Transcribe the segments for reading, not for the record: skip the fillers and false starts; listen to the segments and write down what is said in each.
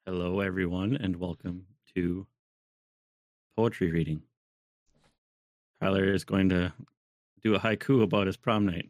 Hello, everyone, and welcome to poetry reading. Tyler is going to do a haiku about his prom night.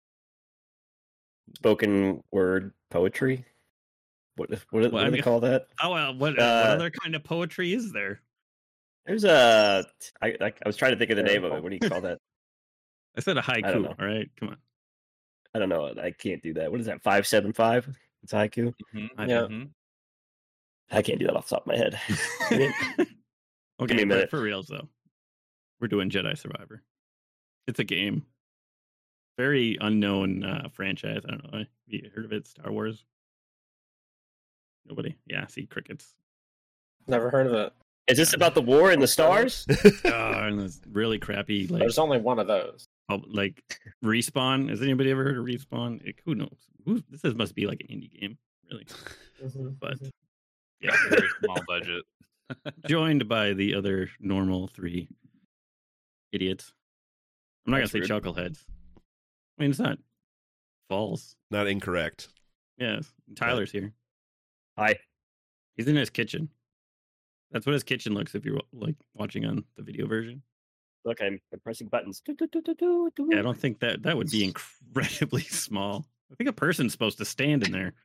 Spoken word poetry. What do they call that? Oh well, what other kind of poetry is there? There's I was trying to think of the name of it. What do you call that? I said a haiku. I don't know. All right, come on. I don't know. I can't do that. What is that? 575? It's haiku. Mm-hmm. I can't do that off the top of my head. Okay, but for reals though, we're doing Jedi Survivor. It's a game. Very unknown franchise. I don't know. Have you heard of it? Star Wars? Nobody? Yeah, see crickets. Never heard of it. Is this about the war in the stars? And this really crappy. Like, there's only one of those. Like Respawn. Has anybody ever heard of Respawn? Who knows? This must be like an indie game, really. But yeah, very small budget. Joined by the other normal three idiots. I'm not gonna say chuckleheads. I mean, it's not false. Not incorrect. Yes, Tyler's here. Hi. He's in his kitchen. That's what his kitchen looks if you're like watching on the video version. Look, I'm pressing buttons. Yeah, I don't think that would be incredibly small. I think a person's supposed to stand in there.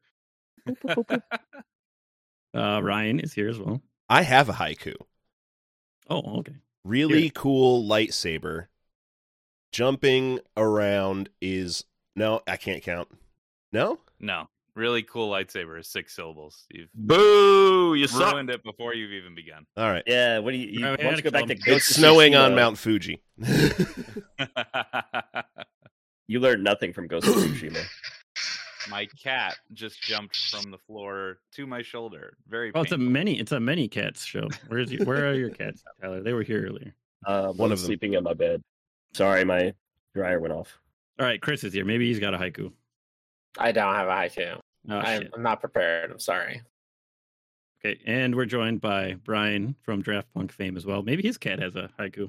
Ryan is here as well. I have a haiku. Oh, okay. Really cool lightsaber. Jumping around is... No, I can't count. No? No. Really cool lightsaber is 6 syllables. You've Boo! You ruined it before you've even begun. All right. Yeah, what do you want to go back to Ghost It's snowing on Mount Fuji. You learned nothing from Ghost of Tsushima. My cat just jumped from the floor to my shoulder. Very painful. It's a many cats show. Where are your cats, Tyler? They were here earlier. One of them sleeping in my bed. Sorry, my dryer went off. All right, Chris is here. Maybe he's got a haiku. I don't have a haiku. Oh, I'm not prepared. I'm sorry. Okay, and we're joined by Brian from Draft Punk fame as well. Maybe his cat has a haiku.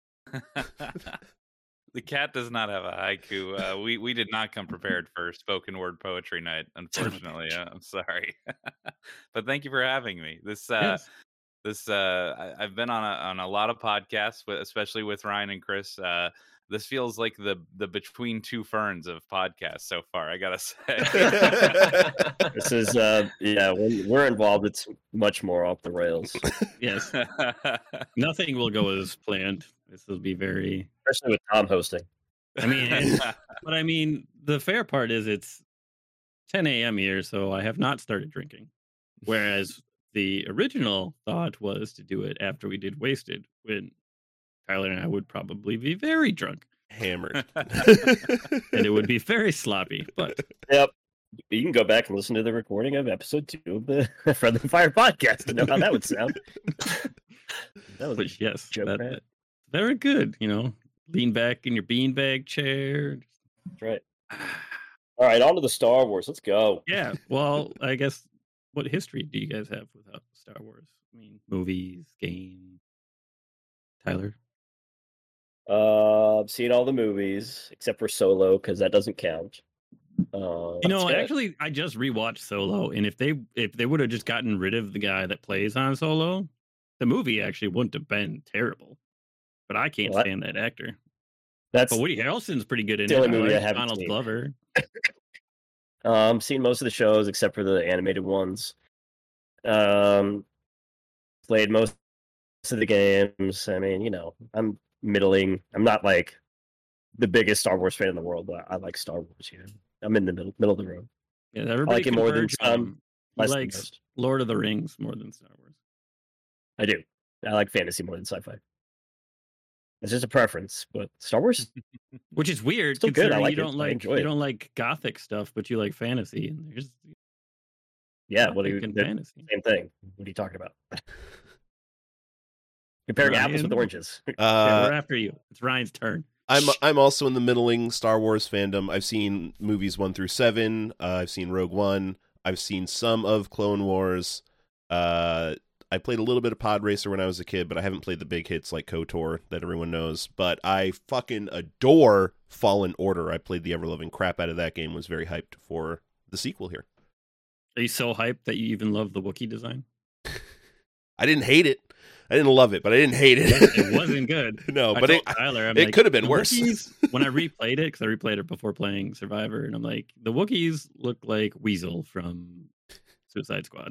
The cat does not have a haiku. We did not come prepared for spoken word poetry night, unfortunately. I'm sorry, but thank you for having me. I've been on a lot of podcasts, especially with Ryan and Chris. This feels like the between two ferns of podcasts so far, I gotta say. This is when we're involved, it's much more off the rails. Yes. Nothing will go as planned. This will be very, especially with Tom hosting. I mean, the fair part is it's 10 a.m. here, so I have not started drinking. Whereas the original thought was to do it after we did Wasted, when Tyler and I would probably be very drunk. Hammered. And it would be very sloppy. But yep. You can go back and listen to the recording of episode 2 of the Friendly Fire podcast to know how that would sound. That was very good. Lean back in your beanbag chair. That's right. All right, on to the Star Wars. Let's go. Yeah. Well, I guess, what history do you guys have without Star Wars? I mean, movies, games. Tyler? I've seen all the movies except for Solo because that doesn't count. Actually, I just rewatched Solo, and if they would have just gotten rid of the guy that plays Han Solo, the movie actually wouldn't have been terrible. But I can't stand that actor. But Woody Harrelson's pretty good in the it. only movie I like haven't Donald seen. Glover. Seen most of the shows except for the animated ones. Played most of the games. I mean, I'm middling. I'm not like the biggest Star Wars fan in the world, but I like Star Wars. I'm in the middle of the road. Yeah, everybody I like it more than some. He likes Lord of the Rings more than Star Wars. I do. I like fantasy more than sci-fi. It's just a preference, but Star Wars, which is weird. Still good. I like you don't like gothic stuff, but you like fantasy. And there's what are you fantasy? Same thing. What are you talking about? Comparing apples with oranges. We're after you. It's Ryan's turn. I'm also in the middling Star Wars fandom. I've seen movies 1 through 7. I've seen Rogue One. I've seen some of Clone Wars. I played a little bit of Pod Racer when I was a kid, but I haven't played the big hits like KOTOR that everyone knows. But I fucking adore Fallen Order. I played the ever-loving crap out of that game. Was very hyped for the sequel here. Are you so hyped that you even love the Wookiee design? I didn't hate it. I didn't love it, but I didn't hate it. It wasn't good. No, I but told Tyler, I'm it like, could have been "The worse." Wookiees," when I replayed it, because I replayed it before playing Survivor, and I'm like, the Wookiees look like Weasel from Suicide Squad.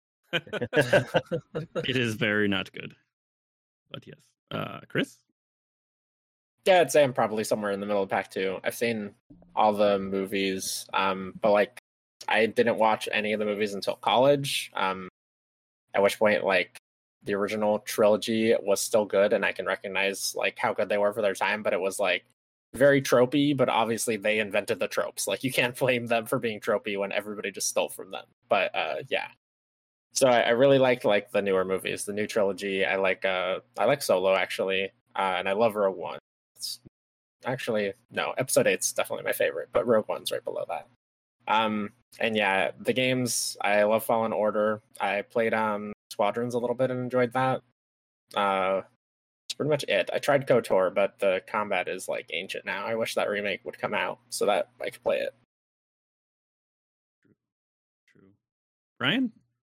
It is very not good. But yes. Chris? Yeah, I'd say I'm probably somewhere in the middle of the pack too. I've seen all the movies, but like I didn't watch any of the movies until college. At which point, like the original trilogy was still good, and I can recognize like how good they were for their time. But it was like very tropey. But obviously, they invented the tropes. Like you can't blame them for being tropey when everybody just stole from them. But yeah. So I really liked like the newer movies, the new trilogy. I like Solo actually, and I love Rogue One. It's actually no, Episode 8's definitely my favorite, but Rogue One's right below that. And yeah, the games, I love Fallen Order. I played Squadrons a little bit and enjoyed that. It's pretty much it. I tried KOTOR, but the combat is like ancient now. I wish that remake would come out so that I could play it. True. Brian?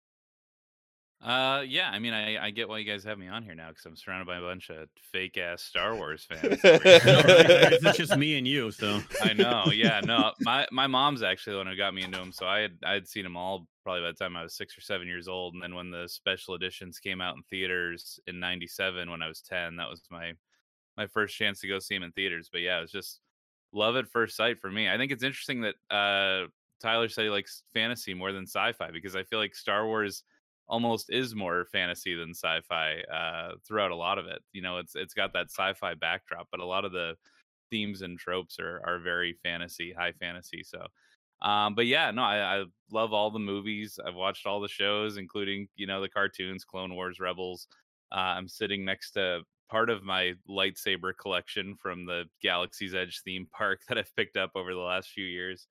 Yeah, I mean, I get why you guys have me on here now because I'm surrounded by a bunch of fake ass Star Wars fans. It's just me and you, so I know. Yeah, no, my mom's actually the one who got me into them. So I had seen them all probably by the time I was 6 or 7 years old, and then when the special editions came out in theaters in '97 when I was 10, that was my first chance to go see them in theaters. But yeah, it was just love at first sight for me. I think it's interesting that Tyler said he likes fantasy more than sci-fi because I feel like Star Wars almost is more fantasy than sci-fi throughout a lot of it. You know, it's got that sci-fi backdrop, but a lot of the themes and tropes are very fantasy, high fantasy. So but yeah, no, I love all the movies. I've watched all the shows, including, you know, the cartoons, Clone Wars, Rebels. I'm sitting next to part of my lightsaber collection from the Galaxy's Edge theme park that I've picked up over the last few years.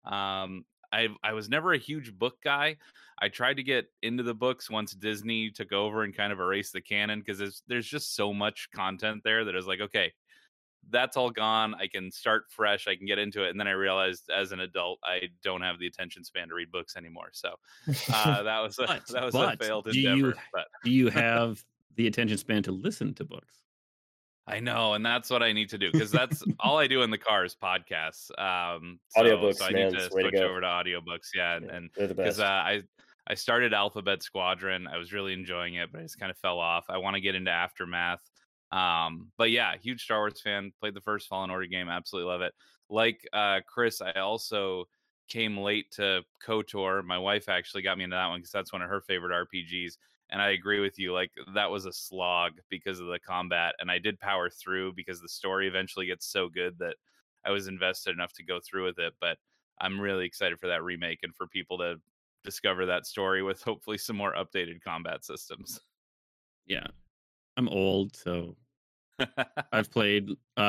I was never a huge book guy. I tried to get into the books once Disney took over and kind of erased the canon because there's just so much content there that I was like, okay, that's all gone. I can start fresh. I can get into it. And then I realized as an adult, I don't have the attention span to read books anymore. So that was a failed endeavor. Do you have the attention span to listen to books? I know, and that's what I need to do because that's all I do in the car is podcasts. Audiobooks, so I man, need to way to switch go. over to audiobooks. Yeah, and They're the because best. I started Alphabet Squadron, I was really enjoying it, but I just kind of fell off. I want to get into Aftermath. But yeah, huge Star Wars fan. Played the first Fallen Order game, absolutely love it. Like Chris, I also came late to KOTOR. My wife actually got me into that one because that's one of her favorite RPGs. And I agree with you. Like that was a slog because of the combat, and I did power through because the story eventually gets so good that I was invested enough to go through with it. But I'm really excited for that remake and for people to discover that story with hopefully some more updated combat systems. Yeah, I'm old, so I've played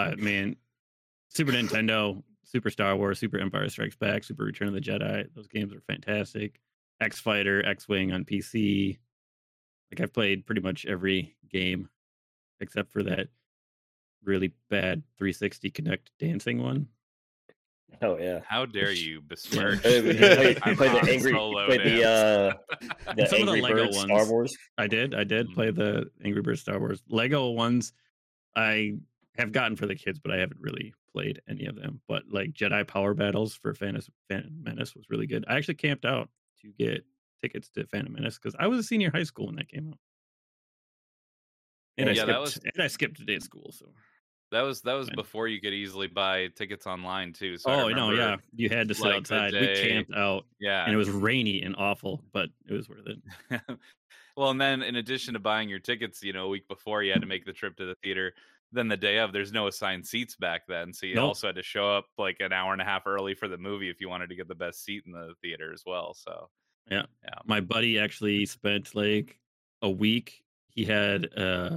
Super Nintendo, Super Star Wars, Super Empire Strikes Back, Super Return of the Jedi. Those games are fantastic. X Fighter, X-Wing on PC. Like I've played pretty much every game except for that really bad 360 Connect dancing one. Oh yeah. How dare you besmirch? You played the Angry, Solo played the Some of the Angry Lego Birds ones. Star Wars. I did play the Angry Birds Star Wars. Lego ones I have gotten for the kids, but I haven't really played any of them. But like Jedi Power Battles for Phantom Menace was really good. I actually camped out to get tickets to Phantom Menace because I was a senior high school when that came out. And I skipped a day of school, so that was before you could easily buy tickets online too. So yeah, you had to sit outside. We camped out, yeah, and it was rainy and awful, but it was worth it. Well, and then in addition to buying your tickets, you know, a week before you had to make the trip to the theater. Then the day of, there's no assigned seats back then, so you also had to show up like an hour and a half early for the movie if you wanted to get the best seat in the theater as well. So yeah. My buddy actually spent like a week. He had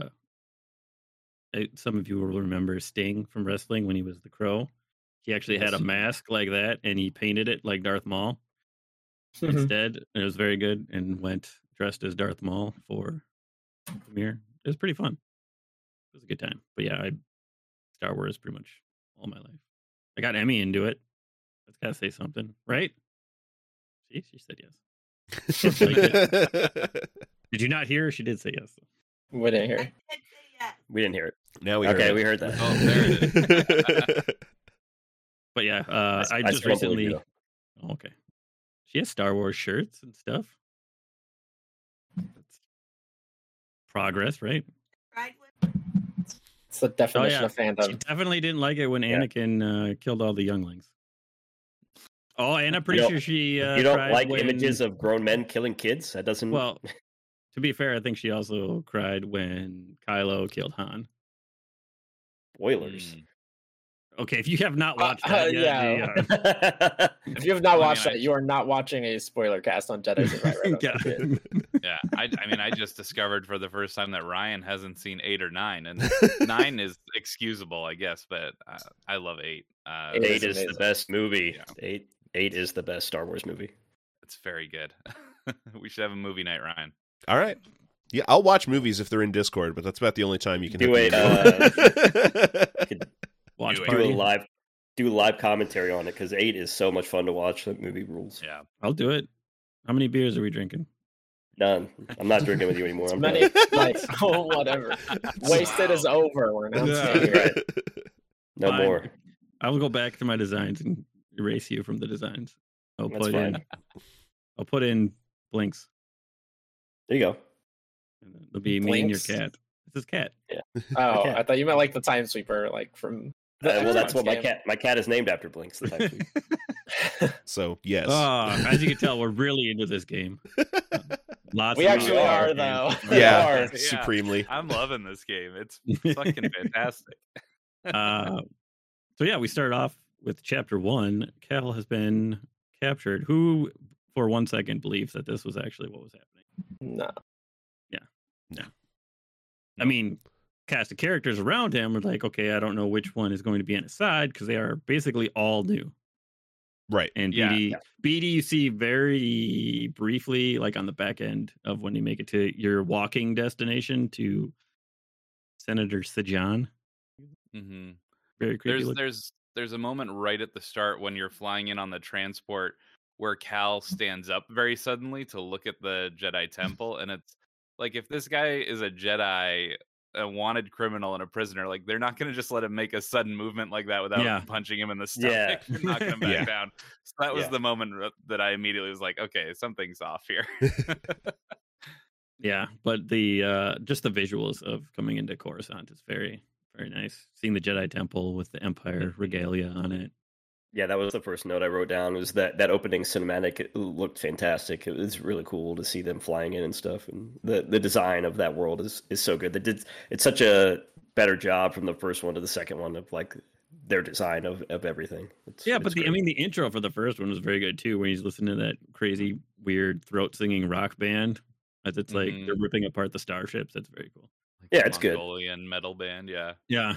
some of you will remember Sting from wrestling when he was the Crow. He actually had a mask like that, and he painted it like Darth Maul instead. And it was very good. And went dressed as Darth Maul for the premiere. It was pretty fun. It was a good time. But yeah, Star Wars pretty much all my life. I got Emmy into it. That's gotta say something, right? She said yes. Did you not hear her? She did say yes. We didn't hear. We didn't hear it. Now we Okay, heard we it. heard that. Oh, there it is. But yeah, I just still believe recently. you, Oh, okay. She has Star Wars shirts and stuff. That's progress, right? It's the definition yeah. of She fandom. definitely didn't like it when Yeah. Anakin killed all the younglings. Oh, and I'm pretty You sure she. You don't cried like when... images of grown men killing kids? That doesn't. Well, to be fair, I think she also cried when Kylo killed Han. Spoilers. Okay, if you have not watched that yet, yeah. If you have not I mean, watched that, you are not watching a spoiler cast on Jedi's Right. yeah. I mean, I just discovered for the first time that Ryan hasn't seen 8 or 9, and 9 is excusable, I guess, but I love 8. 8 is the amazing. best movie. Yeah. 8 is the best Star Wars movie. It's very good. We should have a movie night, Ryan. All right. Yeah, I'll watch movies if they're in Discord, but that's about the only time you can Do hit it. Watch Do it. party. Do live commentary on it because 8 is so much fun to watch. That movie rules. Yeah. I'll do it. How many beers are we drinking? None. I'm not drinking with you anymore. I'm Many done. like whatever. Wasted is over. We're now Yeah. Right. No Fine. more. I will go back to my designs and erase you from the designs. I'll That's put fine. in. I'll put in Blinks. There you go. And it'll be me and your Blinks? cat. It's his cat. Oh, Okay. I thought you meant like the Time Sweeper, like from. Well, that's Xbox what game. my cat is named after. Blinks. The Time So, yes. As you can tell, we're really into this game. Lots. We of actually video are games. though. Yeah. We are. Supremely. I'm loving this game. It's fucking fantastic. So yeah, we started off with chapter 1. Cal has been captured. Who, for 1 second, believes that this was actually what was happening? No. I mean, cast of characters around him are like, okay, I don't know which one is going to be on his side because they are basically all new. Right. And Yeah. BD, you see very briefly, like on the back end of when you make it to your walking destination to Senator Sejan. Mm-hmm. Very creepy. looking. There's a moment right at the start when you're flying in on the transport where Cal stands up very suddenly to look at the Jedi Temple, and it's like if this guy is a Jedi, a wanted criminal and a prisoner, like they're not going to just let him make a sudden movement like that without Yeah. punching him in the stomach and knocking him back Yeah. down. So that was Yeah. the moment that I immediately was like, okay, something's off here. Yeah, but the just the visuals of coming into Coruscant is very, very nice. Seeing the Jedi Temple with the Empire regalia on it. Yeah, that was the first note I wrote down. Was that opening cinematic? It looked fantastic. It was really cool to see them flying in and stuff, and the design of that world is so good. It's such a better job from the first one to the second one of like their design of everything. But the intro for the first one was very good too. When he's listening to that crazy, weird throat singing rock band, as it's like they're ripping apart the starships. That's very cool. Yeah, it's good. Mongolian metal band, yeah. Yeah.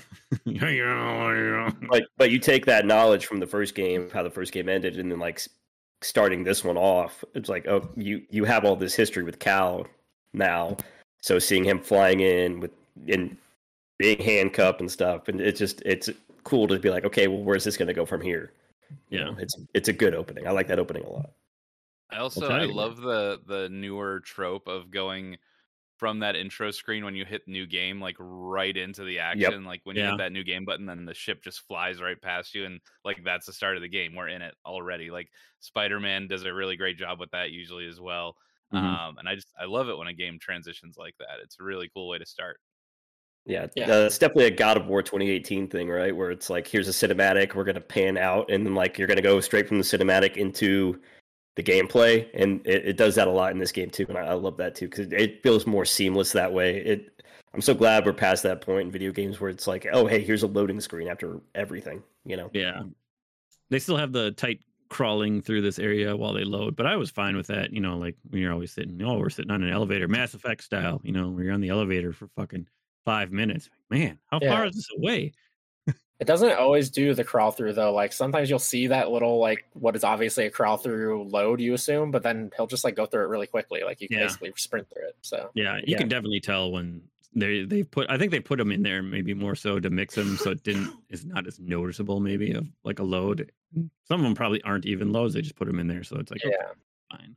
But you take that knowledge from the first game, how the first game ended, and then like starting this one off, it's like, oh, you have all this history with Cal now, so seeing him flying in and being handcuffed and stuff, and it's cool to be like, okay, well, where's this going to go from here? You Yeah. know, it's a good opening. I like that opening a lot. I tell you. love the newer trope of going from that intro screen when you hit new game, like right into the action. Like when you Yeah. hit that new game button, then the ship just flies right past you, and like that's the start of the game. We're in it already. Like Spider-Man does a really great job with that usually as well. Mhm. And I love it when a game transitions like that. It's a really cool way to start. Yeah, Yeah. it's definitely a God of War 2018 thing, right? Where it's like, here's a cinematic, we're going to pan out, and then like you're going to go straight from the cinematic into the gameplay, and it does that a lot in this game too, and I love that too because it feels more seamless that way. I'm so glad we're past that point in video games where it's like, oh, hey, here's a loading screen after everything, you know? Yeah. They still have the tight crawling through this area while they load, but I was fine with that. You know, like when you're always we're sitting on an elevator, Mass Effect style, you know, where you're on the elevator for fucking 5 minutes. Man, how far is this away? It doesn't always do the crawl through though. Like sometimes you'll see that little like what is obviously a crawl through load, you assume, but then he'll just like go through it really quickly. Like you can Yeah. basically sprint through it. So Yeah, you Yeah. can definitely tell when they put. I think they put them in there maybe more so to mix them so it's not as noticeable maybe of like a load. Some of them probably aren't even loads. They just put them in there so it's like, okay, yeah. fine.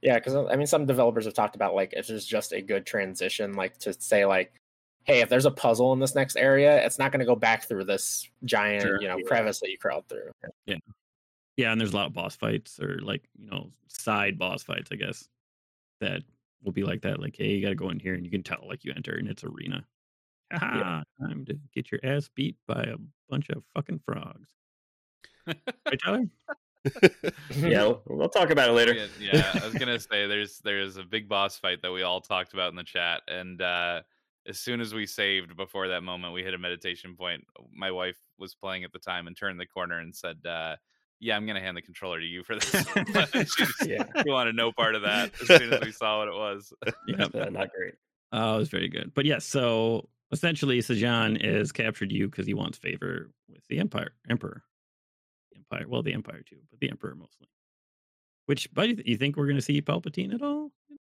Yeah, because I mean, some developers have talked about like if there's just a good transition, like to say like, hey, if there's a puzzle in this next area, it's not going to go back through this giant, Sure, crevice that you crawled through. Yeah, and there's a lot of boss fights or like, side boss fights, I guess, that will be like that. Like, hey, you got to go in here and you can tell like you enter and it's arena. Haha, time to get your ass beat by a bunch of fucking frogs. Right, Tyler? Yeah, we'll talk about it later. Yeah, I was gonna say there's a big boss fight that we all talked about in the chat, and as soon as we saved before that moment, we hit a meditation point. My wife was playing at the time and turned the corner and said, "Yeah, I'm gonna hand the controller to you for this." We wanted no part of that as soon as we saw what it was. Yeah, not great. Oh, it was very good. But yes, so essentially, Sejan has captured you because he wants favor with the Emperor. Well, the Empire too, but the Emperor mostly. Which, buddy, you think we're going to see Palpatine at all?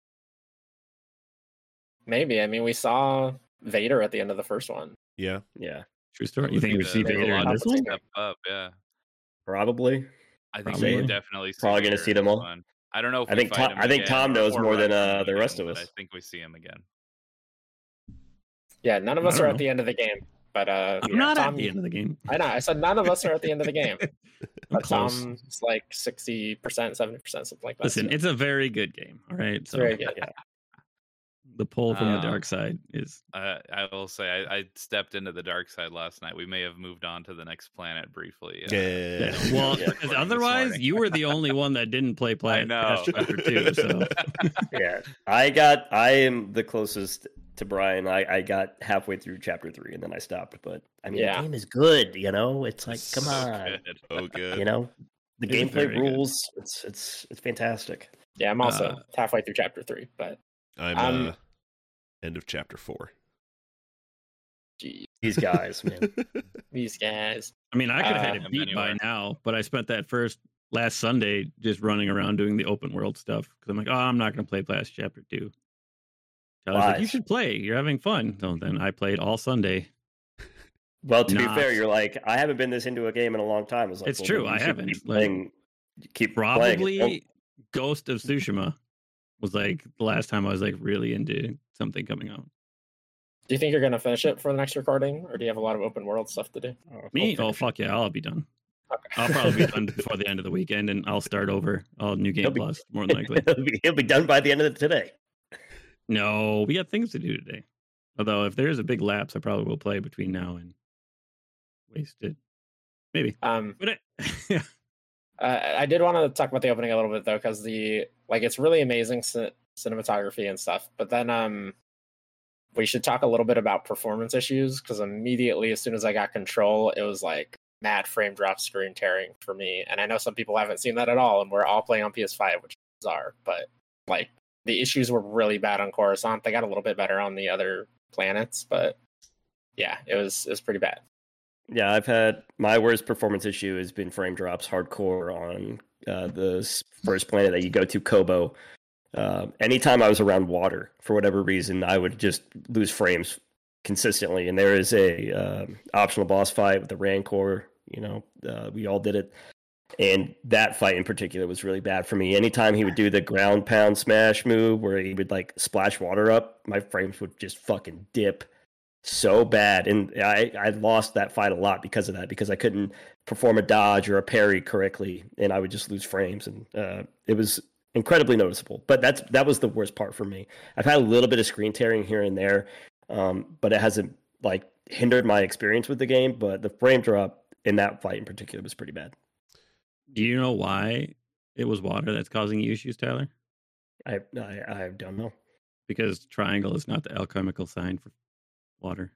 Maybe. I mean, we saw Vader at the end of the first one. Yeah. True story. You think we see Vader in this one? Step up, yeah. Probably. I think we definitely see probably going to see them all. One. I don't know if I think Tom knows more than the rest of us. I think we see him again. Yeah, none of us are at the end of the game. But I'm not Tom, at the end of the game. I know. I said none of us are at the end of the game. But Tom's like 60%, 70%, something like that. Listen, it's a very good game. All right. It's very good. Yeah. The pull from the dark side is. I will say I stepped into the dark side last night. We may have moved on to the next planet briefly. Yeah. Well, otherwise, you were the only one that didn't play past chapter 2. So. Yeah, I am the closest to Brian. I got halfway through chapter 3 and then I stopped. But I mean, the game is good. It's like, come on. Good. Oh, good. The gameplay rules. It's fantastic. Yeah, I'm also halfway through chapter 3, but I'm end of chapter 4. Geez. These guys, man. These guys. I mean, I could have had it beat by now, but I spent that last Sunday just running around doing the open world stuff because I'm like, I'm not going to play past chapter 2. I was like, you should play. You're having fun. So then I played all Sunday. Well, to be fair, you're like, I haven't been this into a game in a long time. It's true. I haven't. Keep probably playing. Ghost of Tsushima was like the last time I was like really into something coming out. Do you think you're going to finish it for the next recording, or do you have a lot of open world stuff to do? Me? Oh, fuck yeah. I'll be done. Okay. I'll probably be done before the end of the weekend, and I'll start over. New Game Plus, more than likely. He'll be done by the end of today. No, we got things to do today. Although, if there is a big lapse, I probably will play between now and Wasted. Maybe. I did want to talk about the opening a little bit though, because it's really amazing cinematography and stuff. But then we should talk a little bit about performance issues, because immediately as soon as I got control, it was like mad frame drop, screen tearing for me. And I know some people haven't seen that at all, and we're all playing on PS5, which is bizarre. But like the issues were really bad on Coruscant. They got a little bit better on the other planets, but yeah, it was pretty bad. Yeah, I've had my worst performance issue has been frame drops hardcore on the first planet that you go to, Kobo. Anytime I was around water, for whatever reason, I would just lose frames consistently. And there is a optional boss fight with the Rancor. We all did it. And that fight in particular was really bad for me. Anytime he would do the ground pound smash move where he would like splash water up, my frames would just fucking dip so bad. And I lost that fight a lot because of that, because I couldn't perform a dodge or a parry correctly, and I would just lose frames. And it was incredibly noticeable. But that was the worst part for me. I've had a little bit of screen tearing here and there, but it hasn't like hindered my experience with the game. But the frame drop in that fight in particular was pretty bad. Do you know why it was water that's causing you issues, Tyler? I don't know. Because triangle is not the alchemical sign for water.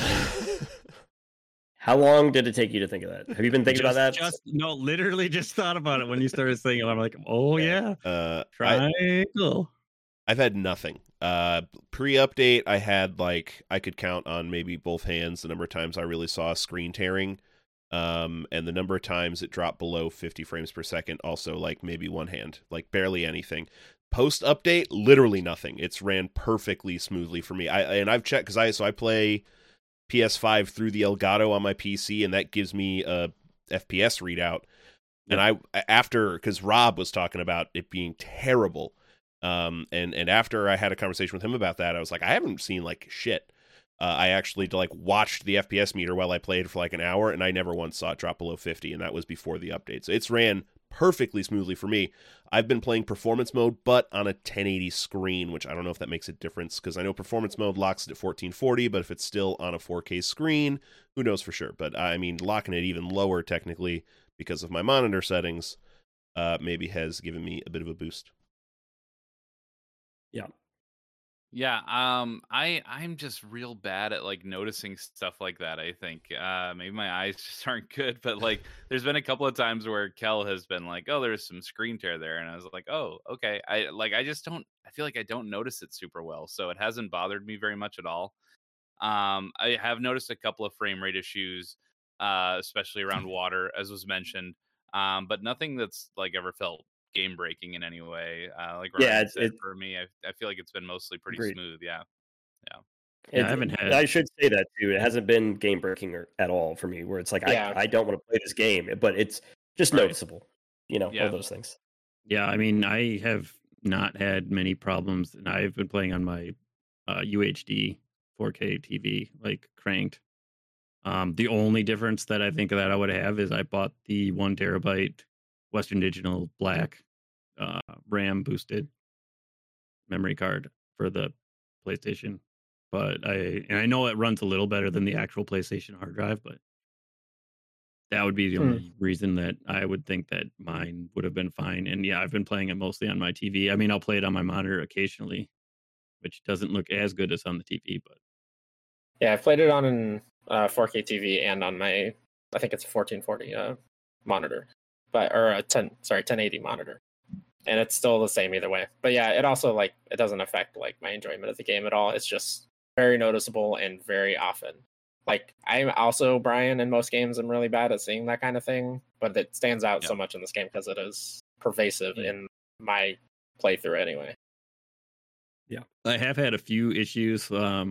How long did it take you to think of that? Have you been thinking about that? Literally just thought about it when you started saying it. I'm like, oh yeah, triangle. I've had nothing. Pre-update, I had I could count on maybe both hands the number of times I really saw screen tearing, and the number of times it dropped below 50 frames per second. Also, maybe one hand, barely anything. Post-update, literally nothing. It's ran perfectly smoothly for me. I've checked because I play PS5 through the Elgato on my PC, and that gives me a FPS readout. And because Rob was talking about it being terrible, And after I had a conversation with him about that, I was like, I haven't seen like shit. I actually watched the FPS meter while I played for like an hour, and I never once saw it drop below 50, and that was before the update. So it's ran perfectly smoothly for me. I've been playing performance mode, but on a 1080 screen, which I don't know if that makes a difference, because I know performance mode locks it at 1440, but if it's still on a 4K screen, who knows for sure. But I mean, locking it even lower technically because of my monitor settings maybe has given me a bit of a boost. Yeah, I'm just real bad at like noticing stuff like that. I think maybe my eyes just aren't good, but like there's been a couple of times where Kel has been like, "Oh, there's some screen tear there," and I was like, "Oh, okay." I just don't. I feel like I don't notice it super well, so it hasn't bothered me very much at all. I have noticed a couple of frame rate issues, especially around water, as was mentioned, but nothing that's like ever felt game breaking in any way. Like Ryan said, for me, I feel like it's been mostly pretty smooth. Yeah. I haven't had. I should say that too. It hasn't been game breaking at all for me. Where it's like I don't want to play this game, but it's just noticeable. All those things. Yeah, I mean, I have not had many problems, and I've been playing on my UHD 4K TV, like cranked. The only difference that I think that I would have is I bought the 1 terabyte Western Digital Black RAM boosted memory card for the PlayStation, but I know it runs a little better than the actual PlayStation hard drive, but that would be the only reason that I would think that mine would have been fine. And yeah, I've been playing it mostly on my TV. I mean, I'll play it on my monitor occasionally, which doesn't look as good as on the TV, but yeah, I've played it on an 4K TV and on my, I think it's a 1440 monitor, or a 1080 monitor, and it's still the same either way. But yeah, it also it doesn't affect like my enjoyment of the game at all. It's just very noticeable and very often. Like I'm also, Brian, in most games I'm really bad at seeing that kind of thing, but it stands out so much in this game because it is pervasive in my playthrough anyway. Yeah, I have had a few issues.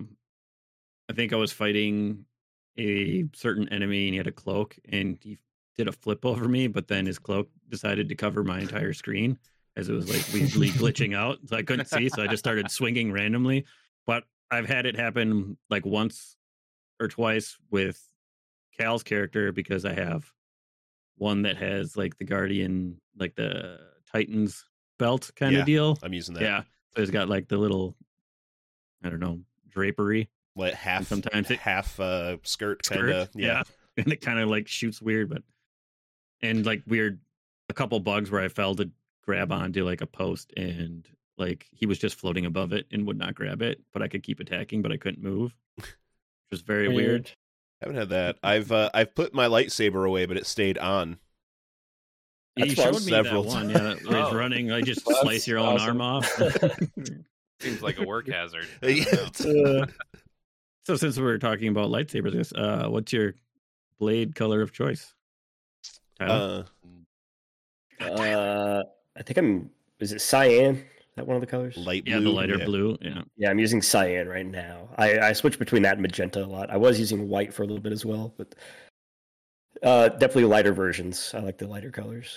I think I was fighting a certain enemy and he had a cloak and he did a flip over me, but then his cloak decided to cover my entire screen as it was like weirdly glitching out. So I couldn't see. So I just started swinging randomly. But I've had it happen like once or twice with Cal's character because I have one that has like the Guardian, like the Titans belt kind of deal. I'm using that. Yeah. So it's got like the little, I don't know, drapery. Like half skirt kind of. Yeah. And it kind of like shoots weird, and like weird, a couple bugs where I fell to grab onto like a post and like he was just floating above it and would not grab it, but I could keep attacking, but I couldn't move. Which was very weird. I haven't had that. I've put my lightsaber away, but it stayed on. You showed me that one, where he's running, like just slice your own arm off. Seems like a work hazard. So since we're talking about lightsabers, what's your blade color of choice, Tyler? I think is it cyan? Is that one of the colors? Light blue. Yeah, the lighter blue. Yeah, I'm using cyan right now. I switch between that and magenta a lot. I was using white for a little bit as well, but definitely lighter versions. I like the lighter colors.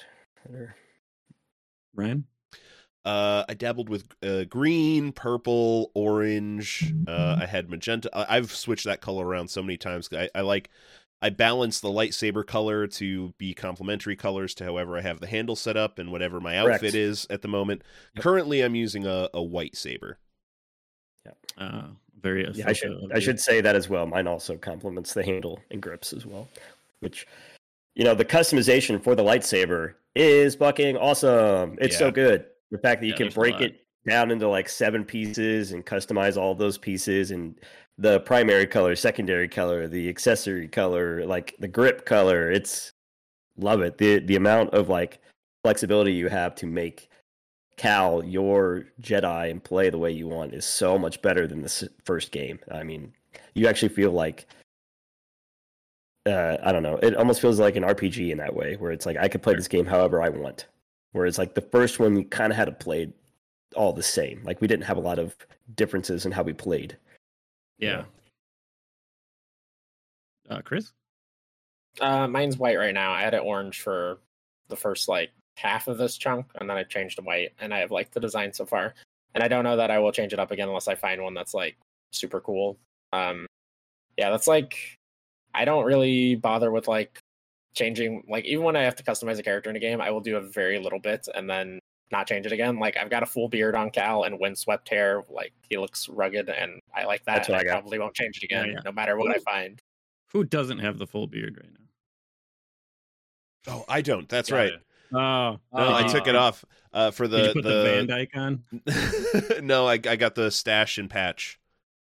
Ryan? I dabbled with green, purple, orange. I had magenta. I've switched that color around so many times. I balance the lightsaber color to be complementary colors to however I have the handle set up and whatever my outfit is at the moment. Yep. Currently, I'm using a white saber. Yeah. Very. Yeah, I should say that as well. Mine also complements the handle and grips as well, which, the customization for the lightsaber is fucking awesome. It's so good. The fact that you can break it down into like 7 pieces and customize all those pieces and the primary color, secondary color, the accessory color, like the grip color. Love it. The amount of like flexibility you have to make Cal your Jedi and play the way you want is so much better than the first game. I mean, you actually feel like I don't know. It almost feels like an RPG in that way, where it's like I could play this game however I want. Whereas like the first one, you kind of had to play all the same. Like we didn't have a lot of differences in how we played. Yeah. Chris? Mine's white right now. I had it orange for the first like half of this chunk, and then I changed to white, and I have liked the design so far. And I don't know that I will change it up again unless I find one that's like super cool. Yeah, that's like, I don't really bother with like changing, like even when I have to customize a character in a game, I will do a very little bit and then not change it again. Like I've got a full beard on Cal and windswept hair, like he looks rugged and I like that. That's what I got. Probably won't change it again, Yeah. no matter what I find. Who doesn't have the full beard right now? Oh, I don't. That's Got right. it. Oh, I took it off for Did you put the Van the. Dyke on? No, I got the stash and patch.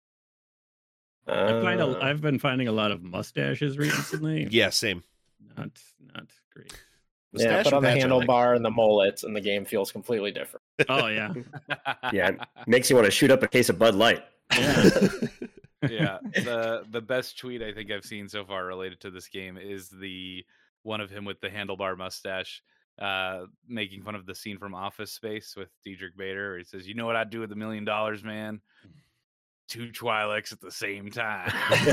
I've been finding a lot of mustaches recently. Yeah, same. Not great. The Yeah, stash put and on the patch I like. handlebar and the mullet, and the game feels completely different. Oh yeah, Yeah, makes you want to shoot up a case of Bud Light. Yeah, the best tweet I think I've seen so far related to this game is the one of him with the handlebar mustache, making fun of the scene from Office Space with Diedrich Bader, where he says, "You know what I'd do with $1 million, man? 2 Twi'leks at the same time."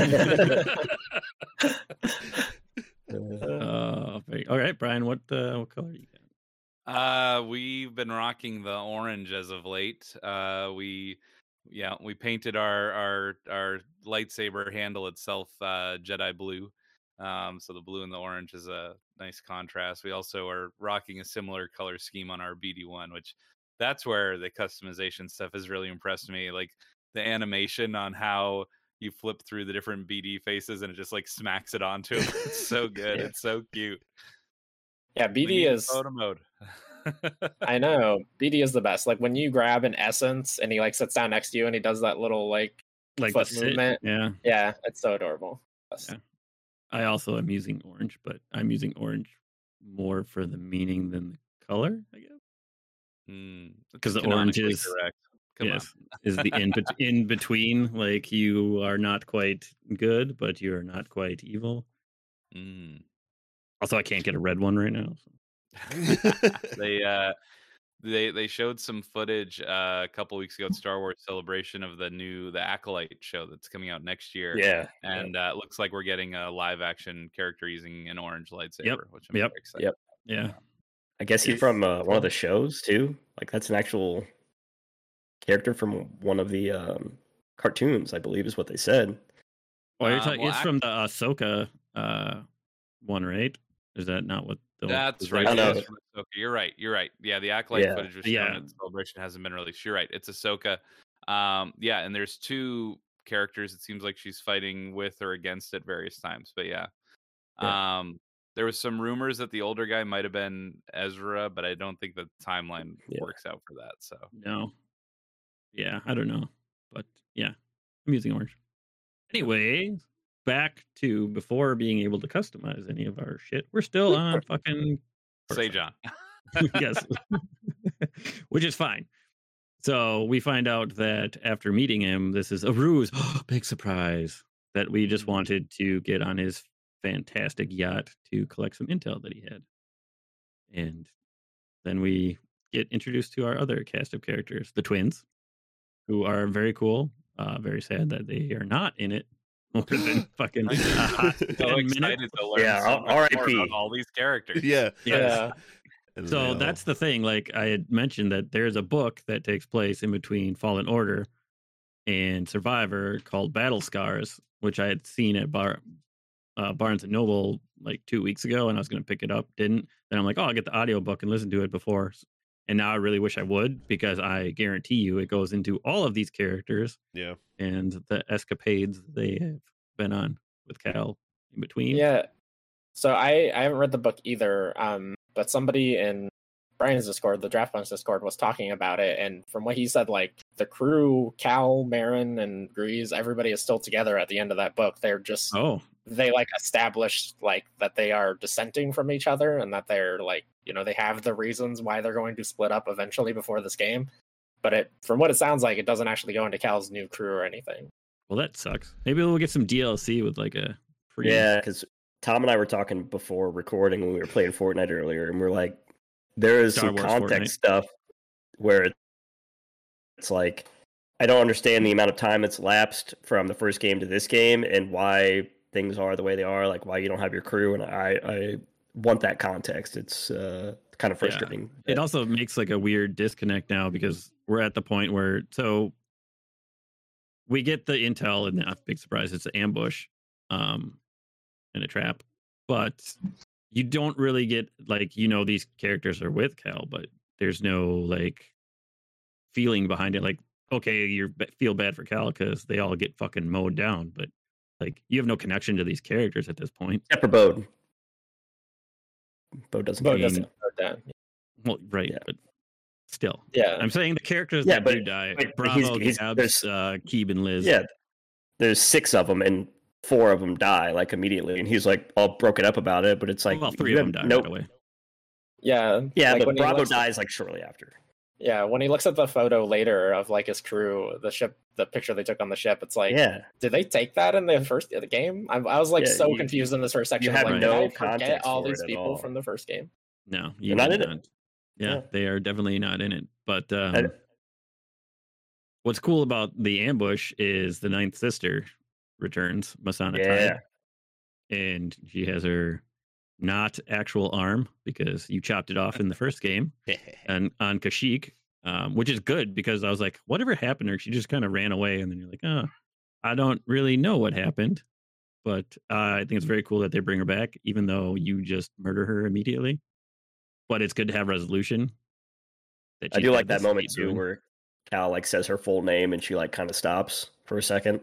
all right, Brian. What color you got? We've been rocking the orange as of late. We painted our lightsaber handle itself Jedi blue. So the blue and the orange is a nice contrast. We also are rocking a similar color scheme on our BD1, which that's where the customization stuff has really impressed me. Like the animation on how you flip through the different BD faces and it just like smacks it onto them. It's so good. Yeah. It's so cute. Yeah, We BD need is. photo mode. I know BD is the best. Like when you grab an essence and he like sits down next to you and he does that little like Like foot the sit? movement. Yeah. Yeah, it's so adorable. Yes. Yeah. I also am using orange, but I'm using orange more for the meaning than the color, I guess. Because the orange Canonically is correct. Come yes, is the in between. Like you are not quite good, but you are not quite evil. on. Also, I can't get a red one right now. They showed some footage a couple weeks ago at Star Wars Celebration of the Acolyte show that's coming out next year. Yeah, And it looks like we're getting a live action character using an orange lightsaber, which I'm Yep. very excited. Yep. Yeah. I guess he's from one of the shows too. Like that's an actual character from one of the cartoons, I believe, is what they said. Oh, you're talking. well, It's from the Ahsoka one, right? Is that not what? That's is right. I know. It is from Ahsoka. You're right. Yeah, the Acolyte Yeah. footage was shown at Celebration, hasn't been released. You're right. It's Ahsoka. Yeah, and there's 2 characters. It seems like she's fighting with or against at various times. But yeah. There was some rumors that the older guy might have been Ezra, but I don't think the timeline works out for that. So No. Yeah, I don't know, but yeah, I'm using orange. Anyway, back to before being able to customize any of our shit. We're still on fucking say, John. yes, which is fine. So we find out that after meeting him, this is a ruse. Big surprise that we just wanted to get on his fantastic yacht to collect some intel that he had. And then we get introduced to our other cast of characters, the twins, who are very cool. Very sad that they are not in it. More than fucking so 10 excited minutes. to learn Yeah, so much more R.I.P. about all these characters. Yeah. Yeah. And So they all- that's the thing. Like I had mentioned that there's a book that takes place in between Fallen Order and Survivor called Battle Scars, which I had seen at Barnes and Noble like 2 weeks ago, and I was going to pick it up. Didn't. Then I'm like, oh, I'll get the audiobook and listen to it before. And now I really wish I would, because I guarantee you it goes into all of these characters Yeah. and the escapades they have been on with Cal in between. Yeah. So I haven't read the book either, but somebody in Brian's Discord, the Draft Bunch Discord, was talking about it, and from what he said, like the crew, Cal, Marin, and Grease, everybody is still together at the end of that book. They're just they like established like that they are dissenting from each other, and that they're like, you know, they have the reasons why they're going to split up eventually before this game. But from what it sounds like, it doesn't actually go into Cal's new crew or anything. Well, that sucks. Maybe we'll get some DLC with like a free. Yeah, because Tom and I were talking before recording when we were playing Fortnite earlier, and we're like, there is Star some Wars context Fortnite. stuff where it's like, I don't understand the amount of time that's lapsed from the first game to this game and why things are the way they are, like why you don't have your crew, and I want that context. It's kind of frustrating. It also makes like a weird disconnect now because we're at the point where we get the intel and the big surprise, it's an ambush and a trap, but you don't really get like, these characters are with Cal, but there's no like feeling behind it. Like, okay, you feel bad for Cal because they all get fucking mowed down, but like you have no connection to these characters at this point. Except for Bode. Bode doesn't Bode doesn't go down. Well, right, but still. Yeah. I'm saying the characters that do die. Bravo, Gabs, Keeb, and Liz. Yeah. There's 6 of them, and 4 of them die like immediately, and he's like all broken up about it. But it's like 3 of them die right away. Yeah, like, but Bravo dies like shortly after. Yeah, when he looks at the photo later of like his crew, the ship, the picture they took on the ship, it's like, did they take that in the game? I was like so confused in this first section. You have like, no did I forget context all for these it at people all. from the first game. No, you're not in it. Yeah, they are definitely not in it. But what's cool about the ambush is the ninth sister returns, Masana Tide, and she has her not actual arm because you chopped it off in the first game and on Kashyyyk, which is good because I was like, whatever happened to her? She just kind of ran away, and then you're like, oh, I don't really know what happened, but I think it's very cool that they bring her back, even though you just murder her immediately. But it's good to have resolution. I do like that moment too, where Cal like says her full name and she like kind of stops for a second,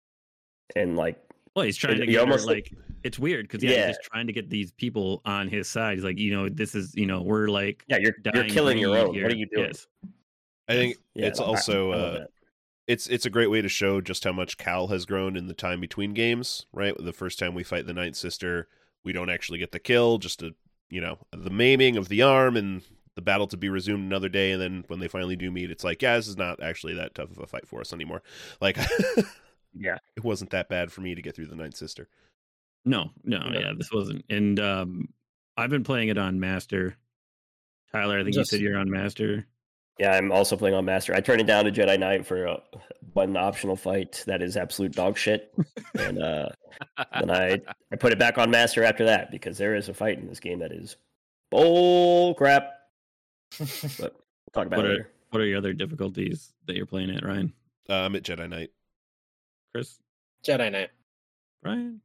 and like, well, he's trying to get her, like, it's weird because he's just trying to get these people on his side. He's like, this is, we're like, you're killing your own. Here. What are you doing? Yes. I think it's also it's a great way to show just how much Cal has grown in the time between games. Right, the first time we fight the Ninth Sister, we don't actually get the kill, just the maiming of the arm and the battle to be resumed another day. And then when they finally do meet, it's like, this is not actually that tough of a fight for us anymore. Like, it wasn't that bad for me to get through the Ninth Sister. No, this wasn't. And I've been playing it on Master. Tyler, I think you said you're on Master. Yeah, I'm also playing on Master. I turned it down to Jedi Knight for one optional fight that is absolute dog shit, and then I put it back on Master after that because there is a fight in this game that is bull crap. But we'll talk about it later. What are your other difficulties that you're playing at, Ryan? I'm at Jedi Knight. Chris? Jedi Knight. Ryan?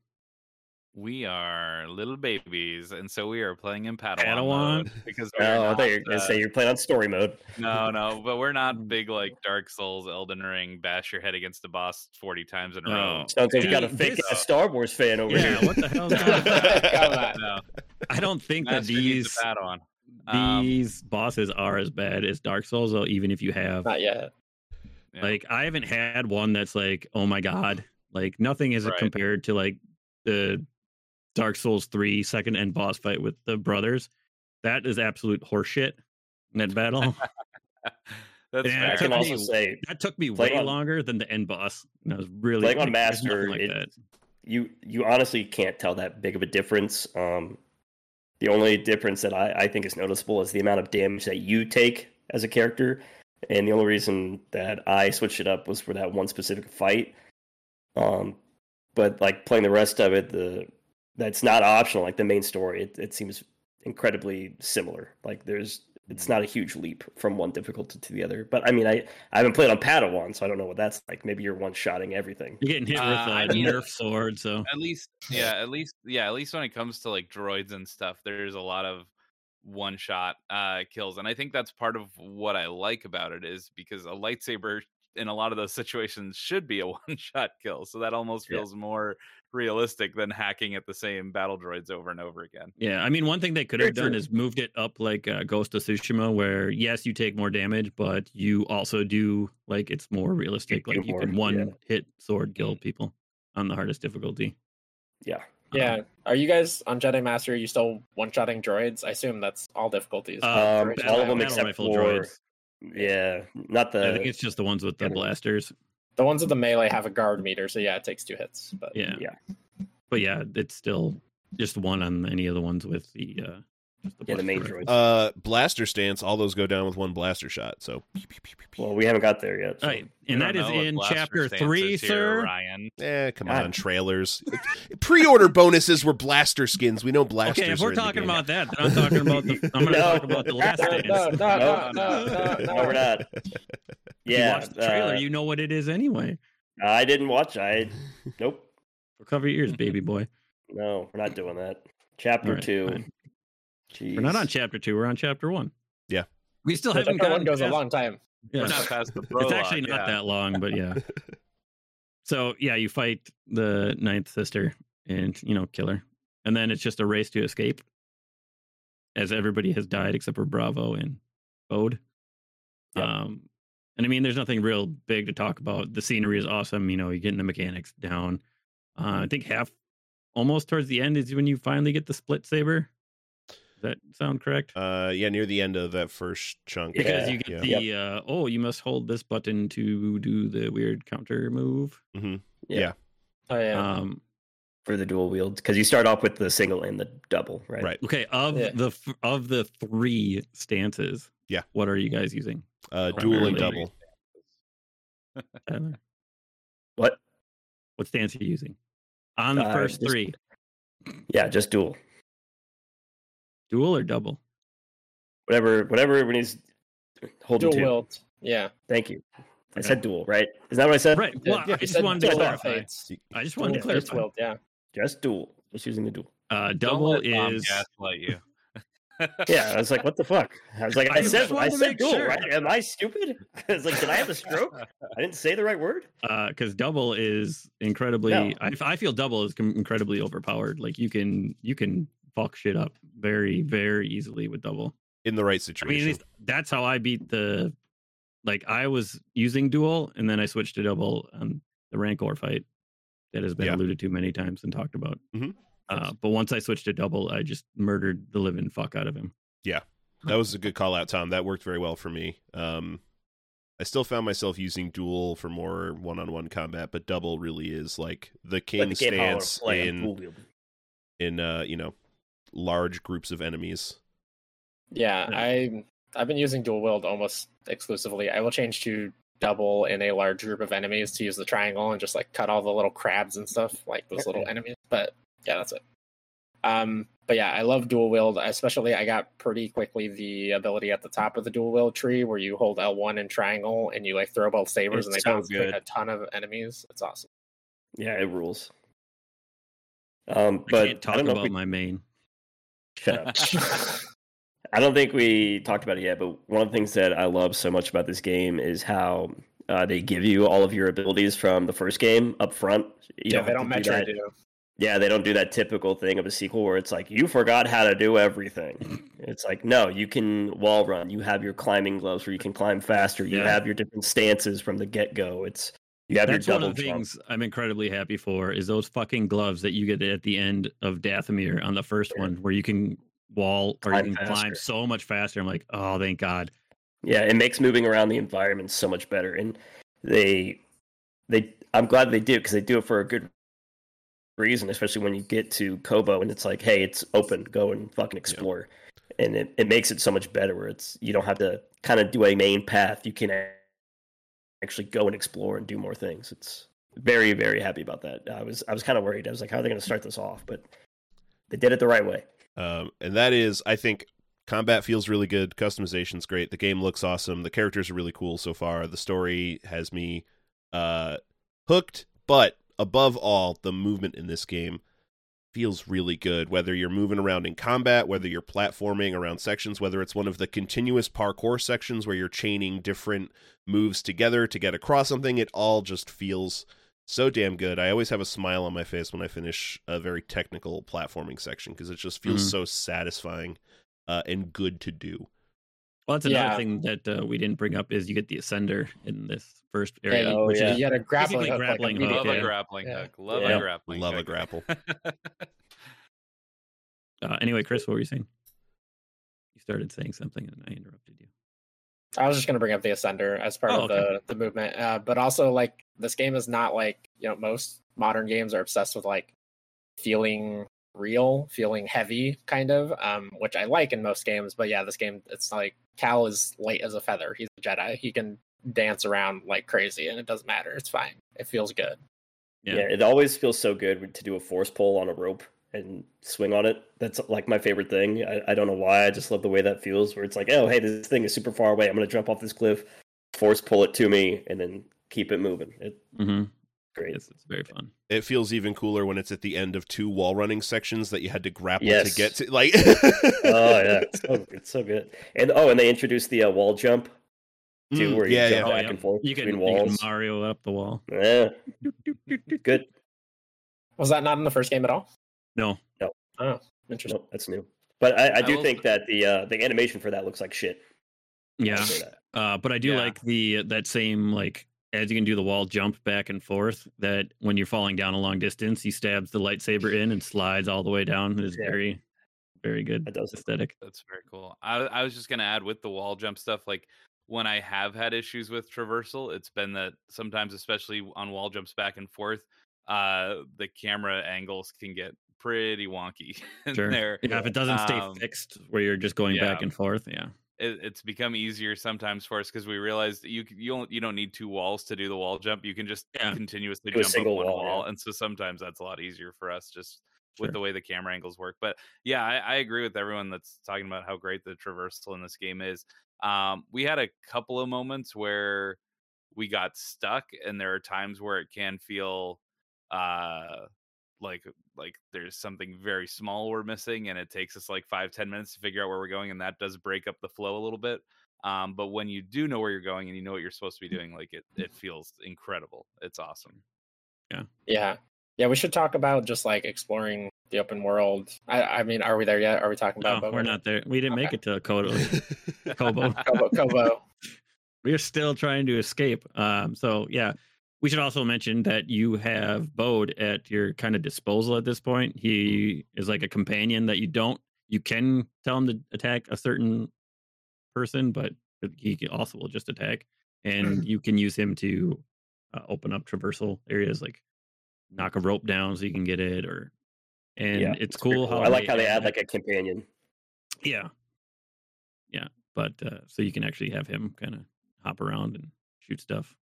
We are little babies, and so we are playing in Padawan mode because I thought you were going to say you're playing on story mode. No, but we're not big like Dark Souls, Elden Ring, bash your head against the boss 40 times in a row. Sounds like you got a fake Star Wars fan over here. Yeah, what the hell is that? No. I don't think Master that these bosses are as bad as Dark Souls, though, even if you have... Not yet. Like, I haven't had one that's like, oh my god. Like, nothing is compared to like the Dark Souls 3 second end boss fight with the brothers. That is absolute horseshit in that battle. I can also say that took me way longer than the end boss. And I was really playing on Master. You honestly can't tell that big of a difference. The only difference that I think is noticeable is the amount of damage that you take as a character, and the only reason that I switched it up was for that one specific fight. But like playing the rest of it, that's not optional. Like the main story, it seems incredibly similar. Like it's not a huge leap from one difficulty to the other. But I mean, I haven't played on Padawan, so I don't know what that's like. Maybe you're one-shotting everything. You're getting hit with a Nerf sword, so at least when it comes to like droids and stuff, there's a lot of one-shot kills, and I think that's part of what I like about it is because a lightsaber in a lot of those situations should be a one-shot kill, so that almost feels more realistic than hacking at the same battle droids over and over again. Yeah, I mean, one thing they could have done is moved it up like Ghost of Tsushima, where yes, you take more damage, but you also do like it's more realistic. Like you can one-hit sword kill people on the hardest difficulty. Yeah. Are you guys on Jedi Master? Are you still one-shotting droids? I assume that's all difficulties. All of them except for droids. Yeah, not the. I think it's just the ones with the blasters. The ones with the melee have a guard meter, so it takes 2 hits. But yeah, but it's still just one on any of the ones with the Yeah, the main droids. Blaster stance, all those go down with one blaster shot. So, Well, we haven't got there yet. So. Right, and that is in chapter 3, sir. Ryan. Come on, trailers. Pre-order bonuses were blaster skins. We know blasters. Okay, if we're are in the talking game. about that, then I'm talking about I'm going to talk about the last dance. No, we're not. If Yeah, you watch the trailer, you know what it is anyway. I didn't watch. Nope. So cover your ears, baby boy. No, we're not doing that. Chapter Alright, 2. fine. Jeez. We're not on chapter 2. We're on chapter 1. Yeah. We still haven't Chapter 1 gotten goes a past- long time. Yeah. We're not past the It's prologue. actually not that long, but yeah. So yeah, you fight the ninth sister and kill her, and then it's just a race to escape, as everybody has died except for Bravo and Bode. Yep. And I mean, there's nothing real big to talk about. The scenery is awesome. You're getting the mechanics down. I think almost towards the end is when you finally get the split saber. Does that sound correct? Yeah, near the end of that first chunk. Because you get yeah. the you must hold this button to do the weird counter move. Mm-hmm. Yeah. Oh yeah. For the dual wield, because you start off with the single and the double, right? Right. Okay, of the 3 stances, Yeah. what are you guys using? Dual and Primarily. double. Tyler, What? what stance are you using on the first just- 3? Yeah, just dual. Dual or double? Whatever when he's holding Dual two. wield. Yeah. Thank you. I Okay. said dual, right? Is that what I said? Right. Well, Yeah, I just wanted to dual clarify. fates. I just wanted to Dual fates clarify. wield, yeah. Just dual. Just using the dual. Don't Double let Tom is gaslight you. Yeah, I was like, what the fuck? I was like, I I just said wanted to make dual, sure. right? Am I stupid? I was like, did I have a stroke? I didn't say the right word? because double is incredibly. No. I feel double is incredibly overpowered. Like you can fuck shit up very very easily with double. In the right I mean, situation. at least that's how I beat the. Like I was using dual, and then I switched to double on the Rancor fight that has been Yeah. alluded to many times and talked about. Mhm. But once I switched to double, I just murdered the living fuck out of him. That was a good call out, Tom. That worked very well for me. I still found myself using dual for more one-on-one combat, but double really is like the king Like the game power stance play on dual in wield. large groups of enemies. Yeah, I've been using dual wield almost exclusively. I will change to double in a large group of enemies to use the triangle and just like cut all the little crabs and stuff, like those little enemies. But yeah, that's it. But yeah, I love dual wield. Especially, I got pretty quickly the ability at the top of the dual wield tree where you hold L1 and triangle and you like throw both sabers and they It's so bounce good. a ton of enemies. It's awesome. Yeah, it rules. I But can't talk I don't know if about we my main. shut up. I don't think we talked about it yet, but one of the things that I love so much about this game is how they give you all of your abilities from the first game up front. You Yeah, they have don't to do Metroid that. do. Yeah, they don't do that typical thing of a sequel where it's like, you forgot how to do everything. It's like, no, you can wall run. You have your climbing gloves where you can climb faster. You Yeah. have your different stances from the get-go. You have That's your one double of the jump. things I'm incredibly happy for is those fucking gloves that you get at the end of Dathomir on the first one, where you can wall or Climb you can climb faster. so much faster. I'm like, oh, thank God. Yeah, it makes moving around the environment so much better. And I'm glad they do because they do it for a good reason, especially when you get to Kobo and it's like, hey, it's open, go and fucking explore. And it makes it so much better where you don't have to kind of do a main path. You can actually go and explore and do more things. It's very, very happy about that. I was kind of worried. I was like, how are they going to start this off? But they did it the right way. And that is, I think, combat feels really good. Customization's great. The game looks awesome. The characters are really cool so far. The story has me hooked, but above all, the movement in this game feels really good. Whether you're moving around in combat, whether you're platforming around sections, whether it's one of the continuous parkour sections where you're chaining different moves together to get across something, it all just feels so damn good. I always have a smile on my face when I finish a very technical platforming section because it just feels so satisfying and good to do. Well, that's another Yeah. thing that we didn't bring up is you get the ascender in this first area, Yeah, which yeah. is You got a grappling basically hook, grappling like hook, Love yeah. a grappling Yeah. hook. Love Yeah. a grappling Love a hook. grapple. anyway, Chris, what were you saying? You started saying something and I interrupted you. I was just going to bring up the Ascender as part Oh, of the movement, but also like this game is not like most modern games are obsessed with like feeling real, feeling heavy, kind of, which I like in most games. But yeah, this game, it's like Cal is light as a feather. He's a Jedi. He can dance around like crazy, and it doesn't matter. It's fine. It feels good. Yeah, it always feels so good to do a force pull on a rope and swing on it. That's like my favorite thing. I don't know why. I just love the way that feels, where it's like, oh, hey, this thing is super far away. I'm going to jump off this cliff, force pull it to me, and then keep it moving. Great. It's very fun. It feels even cooler when it's at the end of 2 wall running sections that you had to grapple to get to. Like, oh yeah, it's so good. And they introduced the wall jump too, where you jump back and forth between walls. You can Mario up the wall. Yeah, good. Was that not in the first game at all? No. Oh, interesting. No, that's new. But I do think that the animation for that looks like shit. Yeah. But I do like that same, like, as you can do the wall jump back and forth, that when you're falling down a long distance, he stabs the lightsaber in and slides all the way down. It's very, very good aesthetic. That's very cool. I was just going to add with the wall jump stuff, like when I have had issues with traversal, it's been that sometimes, especially on wall jumps back and forth, the camera angles can get pretty wonky. Sure. Yeah, if it doesn't stay fixed where you're just going back and forth, it's become easier sometimes for us because we realized that you don't need 2 walls to do the wall jump. You can just continuously jump up one wall, and so sometimes that's a lot easier for us just with the way the camera angles work. But yeah, I agree with everyone that's talking about how great the traversal in this game is. We had a couple of moments where we got stuck, and there are times where it can feel like there's something very small we're missing, and it takes us like 5-10 minutes to figure out where we're going, and that does break up the flow a little bit. But when you do know where you're going and you know what you're supposed to be doing, like it feels incredible. It's awesome. Yeah. We should talk about just like exploring the open world. I mean, are we there yet? Are we talking about? No, we're not there. We didn't make it to Kobo. We're still trying to escape. So yeah. We should also mention that you have Bode at your kind of disposal at this point. He is like a companion that you can tell him to attack a certain person, but he also will just attack. And you can use him to open up traversal areas, like knock a rope down so you can get it. It's cool how I like how they add like a companion. Yeah. But so you can actually have him kind of hop around and shoot stuff.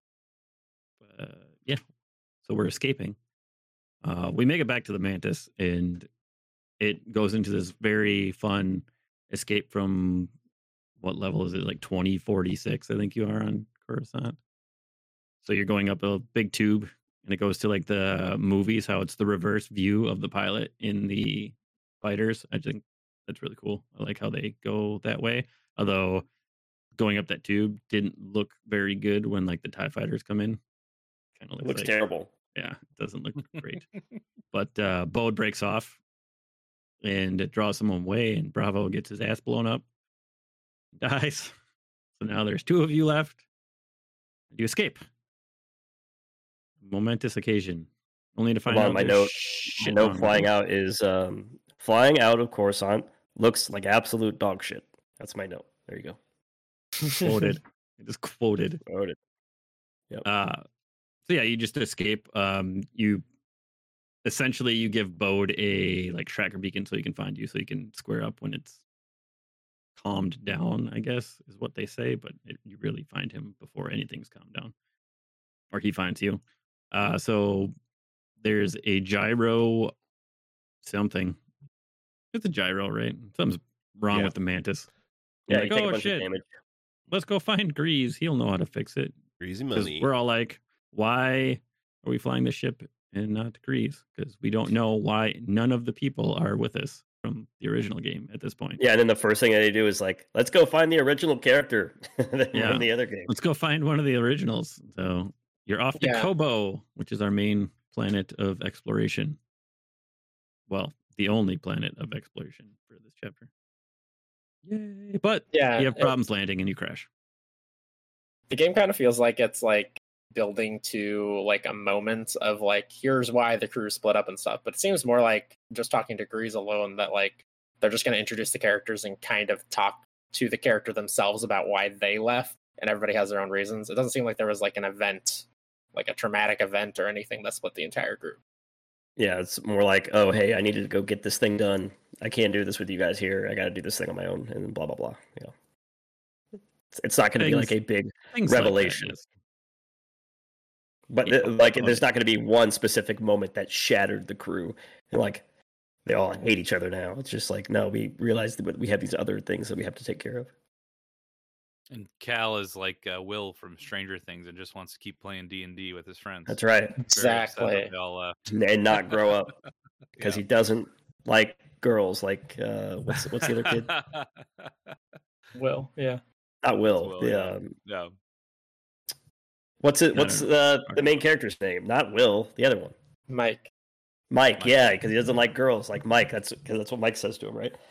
So we're escaping. We make it back to the Mantis, and it goes into this very fun escape from what level is it? Like 2046, I think you are on Coruscant. So you're going up a big tube, and it goes to like the movies, how it's the reverse view of the pilot in the fighters. I think that's really cool. I like how they go that way. Although going up that tube didn't look very good when like the TIE fighters come in. Kind of looks terrible. Yeah, it doesn't look great. But Bode breaks off, and it draws someone away, and Bravo gets his ass blown up, dies. So now there's 2 of you left. You escape. Momentous occasion. Only to find out my note flying out is flying out of Coruscant looks like absolute dog shit. That's my note. There you go. Quoted. It is quoted. Yep. So yeah, you just escape. You give Bode a like tracker beacon so he can find you, so you can square up when it's calmed down, I guess is what they say. But you really find him before anything's calmed down, or he finds you. So there's a gyro something. It's a gyro, right? Something's wrong with the Mantis. Yeah, like, oh shit! Let's go find Grease. He'll know how to fix it. Greasy money. We're all like, why are we flying this ship and not Grease? Because we don't know why none of the people are with us from the original game at this point. Yeah, and then the first thing they do is like, let's go find the original character from the other game. Let's go find one of the originals. So you're off to Kobo, which is our main planet of exploration. Well, the only planet of exploration for this chapter. Yay! But you have problems landing and you crash. The game kind of feels like it's like building to like a moment of like, here's why the crew split up and stuff. But it seems more like just talking to Grease alone that like they're just going to introduce the characters and kind of talk to the character themselves about why they left, and everybody has their own reasons. It doesn't seem like there was like an event, like a traumatic event or anything that split the entire group. Yeah, it's more like, oh, hey, I needed to go get this thing done. I can't do this with you guys here. I got to do this thing on my own, and blah blah blah. You know, it's not going to be like a big revelation. Like that, yes. But there's not going to be one specific moment that shattered the crew. And like, they all hate each other now. It's just like, no, we realize that we have these other things that we have to take care of. And Cal is like Will from Stranger Things and just wants to keep playing D&D with his friends. That's right. Exactly. And not grow up because he doesn't like girls. Like what's the other kid? Will, yeah. Not Will. No. What's the main character's name? Not Will. The other one. Mike. Mike. Yeah, because he doesn't like girls. Like Mike. That's what Mike says to him, right?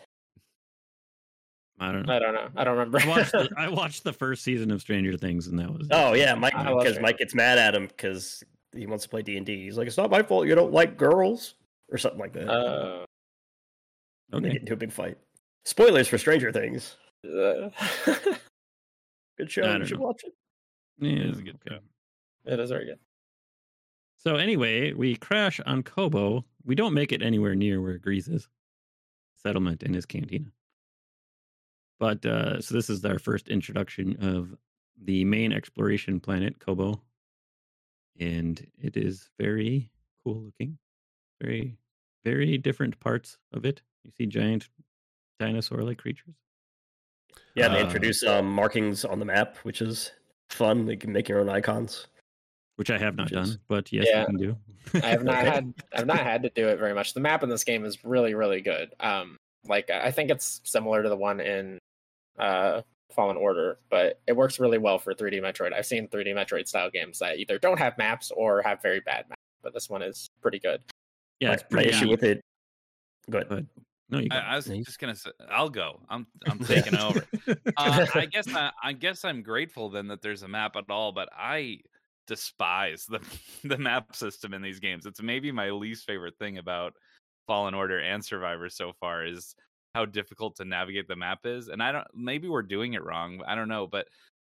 I don't know. I don't remember. I watched the first season of Stranger Things, and that was. Oh yeah, Mike. Because Mike gets mad at him because he wants to play D&D. He's like, "It's not my fault. You don't like girls," or something like that. Okay. They get into a big fight. Spoilers for Stranger Things. Good show. You should watch it. Yeah, it's a good show. It is very good. So anyway, we crash on Kobo. We don't make it anywhere near where Grease is. Settlement in his cantina. But so this is our first introduction of the main exploration planet, Kobo. And it is very cool looking. Very, very different parts of it. You see giant dinosaur-like creatures. Yeah, they introduce markings on the map, which is fun. They can make your own icons. Which I have not done, but yes, you can do. I have not had to do it very much. The map in this game is really, really good. I think it's similar to the one in Fallen Order, but it works really well for 3D Metroid. I've seen 3D Metroid style games that either don't have maps or have very bad maps, but this one is pretty good. Yeah, it's my issue with it. Go ahead. No, you. I was just gonna say, I'll go. I'm taking over. I guess I'm grateful then that there's a map at all, but I despise the map system in these games. It's maybe my least favorite thing about Fallen Order and Survivor so far is how difficult to navigate the map is. And maybe we're doing it wrong. I don't know, but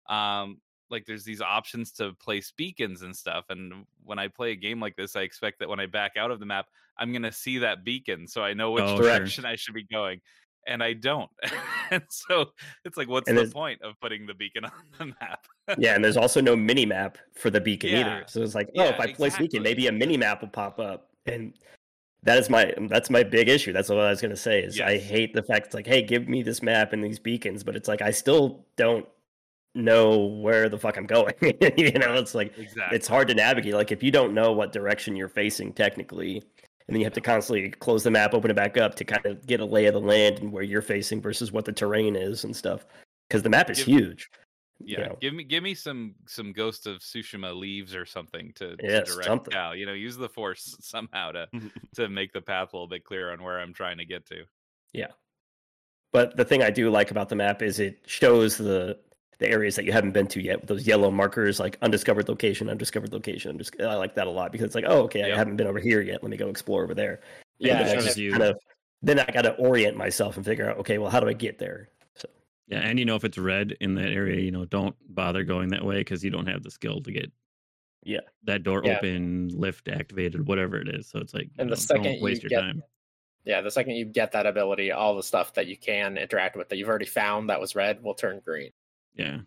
like there's these options to place beacons and stuff. And when I play a game like this, I expect that when I back out of the map, I'm going to see that beacon. So I know which direction I should be going. And I don't. And so it's like, what's the point of putting the beacon on the map? Yeah, and there's also no mini map for the beacon either. So it's like, if I place beacon, maybe a mini map will pop up. And that's my big issue. That's what I was gonna say. Is I hate the fact it's like, hey, give me this map and these beacons, but it's like I still don't know where the fuck I'm going. It's like it's hard to navigate. Like if you don't know what direction you're facing technically, and then you have to constantly close the map, open it back up to kind of get a lay of the land and where you're facing versus what the terrain is and stuff. Because the map is huge. Yeah, give me some Ghost of Tsushima leaves or something to direct Cal. Use the Force somehow to make the path a little bit clearer on where I'm trying to get to. Yeah, but the thing I do like about the map is it shows the areas that you haven't been to yet with those yellow markers, like undiscovered location. I like that a lot because it's like, oh, okay, I haven't been over here yet. Let me go explore over there. Yeah, then I got to orient myself and figure out, okay, well, how do I get there? So. Yeah, and if it's red in that area, don't bother going that way because you don't have the skill to get that door open, lift activated, whatever it is. So it's like, and the second don't waste your time. Yeah, the second you get that ability, all the stuff that you can interact with that you've already found that was red will turn green. Yeah.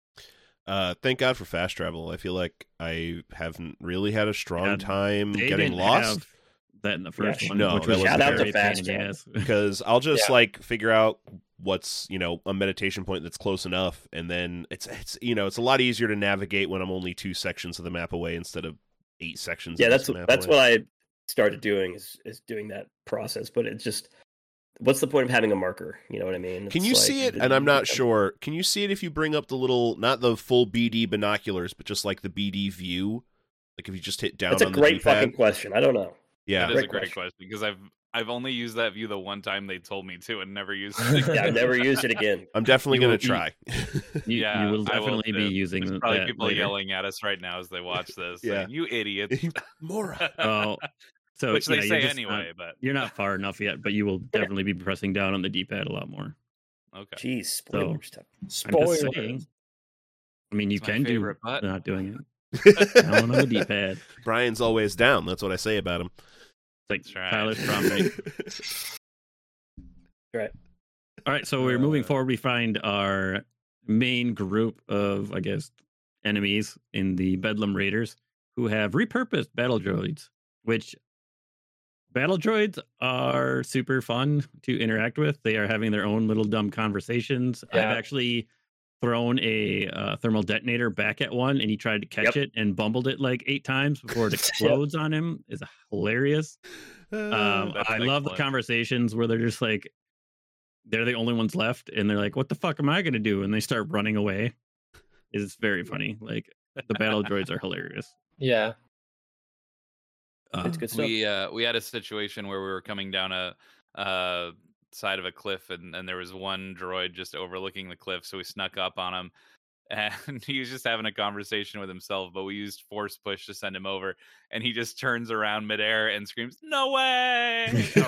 Thank God for fast travel. I feel like I haven't really had a strong time getting lost. That in the first one. No, which was shout out to fast travel because I'll just figure out what's a meditation point that's close enough, and then it's a lot easier to navigate when I'm only 2 sections of the map away instead of 8 sections. Yeah, that's what I started doing is doing that process, but it's just. What's the point of having a marker? You know what I mean? Can you see it? And I'm not sure. Can you see it if you bring up the little, not the full BD binoculars, but just like the BD view? Like if you just hit down on the D-pad? That's a great fucking question. I don't know. Yeah. That is a great question because I've only used that view the one time they told me to and never used it again. Yeah, I've never used it again. I'm definitely going to try. You will definitely be using There's probably that people later. Yelling at us right now as they watch this. Saying, you idiots. Mora. Oh. So, which they say anyway, but you're not far enough yet. But you will definitely be pressing down on the D-pad a lot more. Okay. Jeez, spoilers. Spoilers. I mean, you It's my can do favorite button. not doing it. Down on the D-pad. Brian's always down. That's what I say about him. like That's right. Tyler's prom night. Right. All right, so we're moving forward. We find our main group of, I guess, enemies in the Bedlam Raiders who have repurposed battle droids, which battle droids are super fun to interact with. They are having their own little dumb conversations. Yeah. I've actually thrown a thermal detonator back at one, and he tried to catch it and bumbled it like 8 times before it explodes on him. It's hilarious. I love the conversations where they're just like, they're the only ones left, and they're like, "What the fuck am I gonna do?" And they start running away. It's very funny. Like the battle droids are hilarious. Yeah. It's good stuff. We had a situation where we were coming down a side of a cliff, and there was one droid just overlooking the cliff, so we snuck up on him, and he was just having a conversation with himself, but we used force push to send him over, and he just turns around midair and screams, "No way!"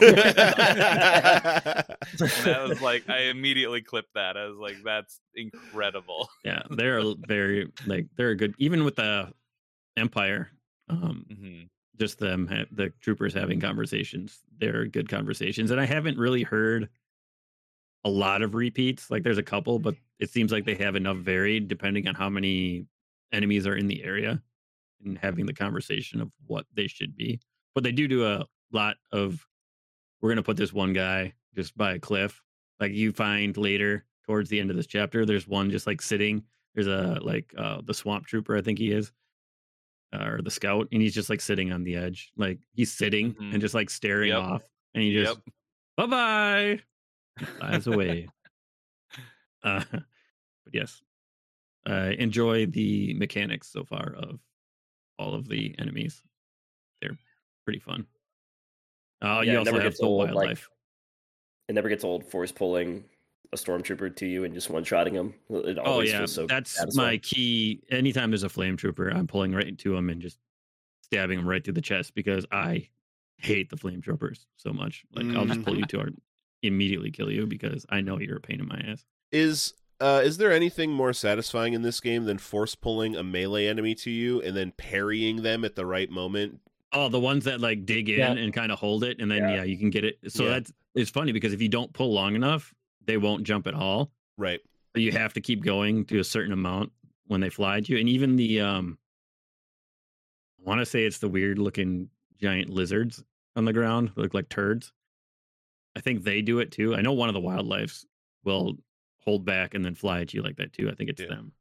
And I was like, I immediately clipped that. I was like, that's incredible. Yeah, they're very they're good. Even with the Empire, just them, the troopers having conversations. They're good conversations, and I haven't really heard a lot of repeats. Like there's a couple, but it seems like they have enough varied depending on how many enemies are in the area and having the conversation of what they should be. But they do a lot of, we're going to put this one guy just by a cliff. Like you find later towards the end of this chapter, there's one just like sitting. There's a the swamp trooper, I think he is, or the scout, and he's just like sitting on the edge. Like he's sitting and just like staring off, and he just bye-bye. Flies away. But yes, enjoy the mechanics so far of all of the enemies. They're pretty fun. You also have the wildlife. It never gets old force pulling a stormtrooper to you and just one-shotting him. It always feels so that's satisfying. my key. Anytime there's a flame trooper, I'm pulling right into him and just stabbing him right through the chest because I hate the flame troopers so much. Like I'll just pull you to immediately kill you because I know you're a pain in my ass. Is there anything more satisfying in this game than force pulling a melee enemy to you and then parrying them at the right moment? Oh, the ones that like dig in and kind of hold it, and then you can get it. So it's funny because if you don't pull long enough, they won't jump at all. Right. So you have to keep going to a certain amount when they fly at you, and even the I want to say it's the weird looking giant lizards on the ground, look like turds. I think they do it too. I know one of the wildlifes will hold back and then fly at you like that too. I think it's them.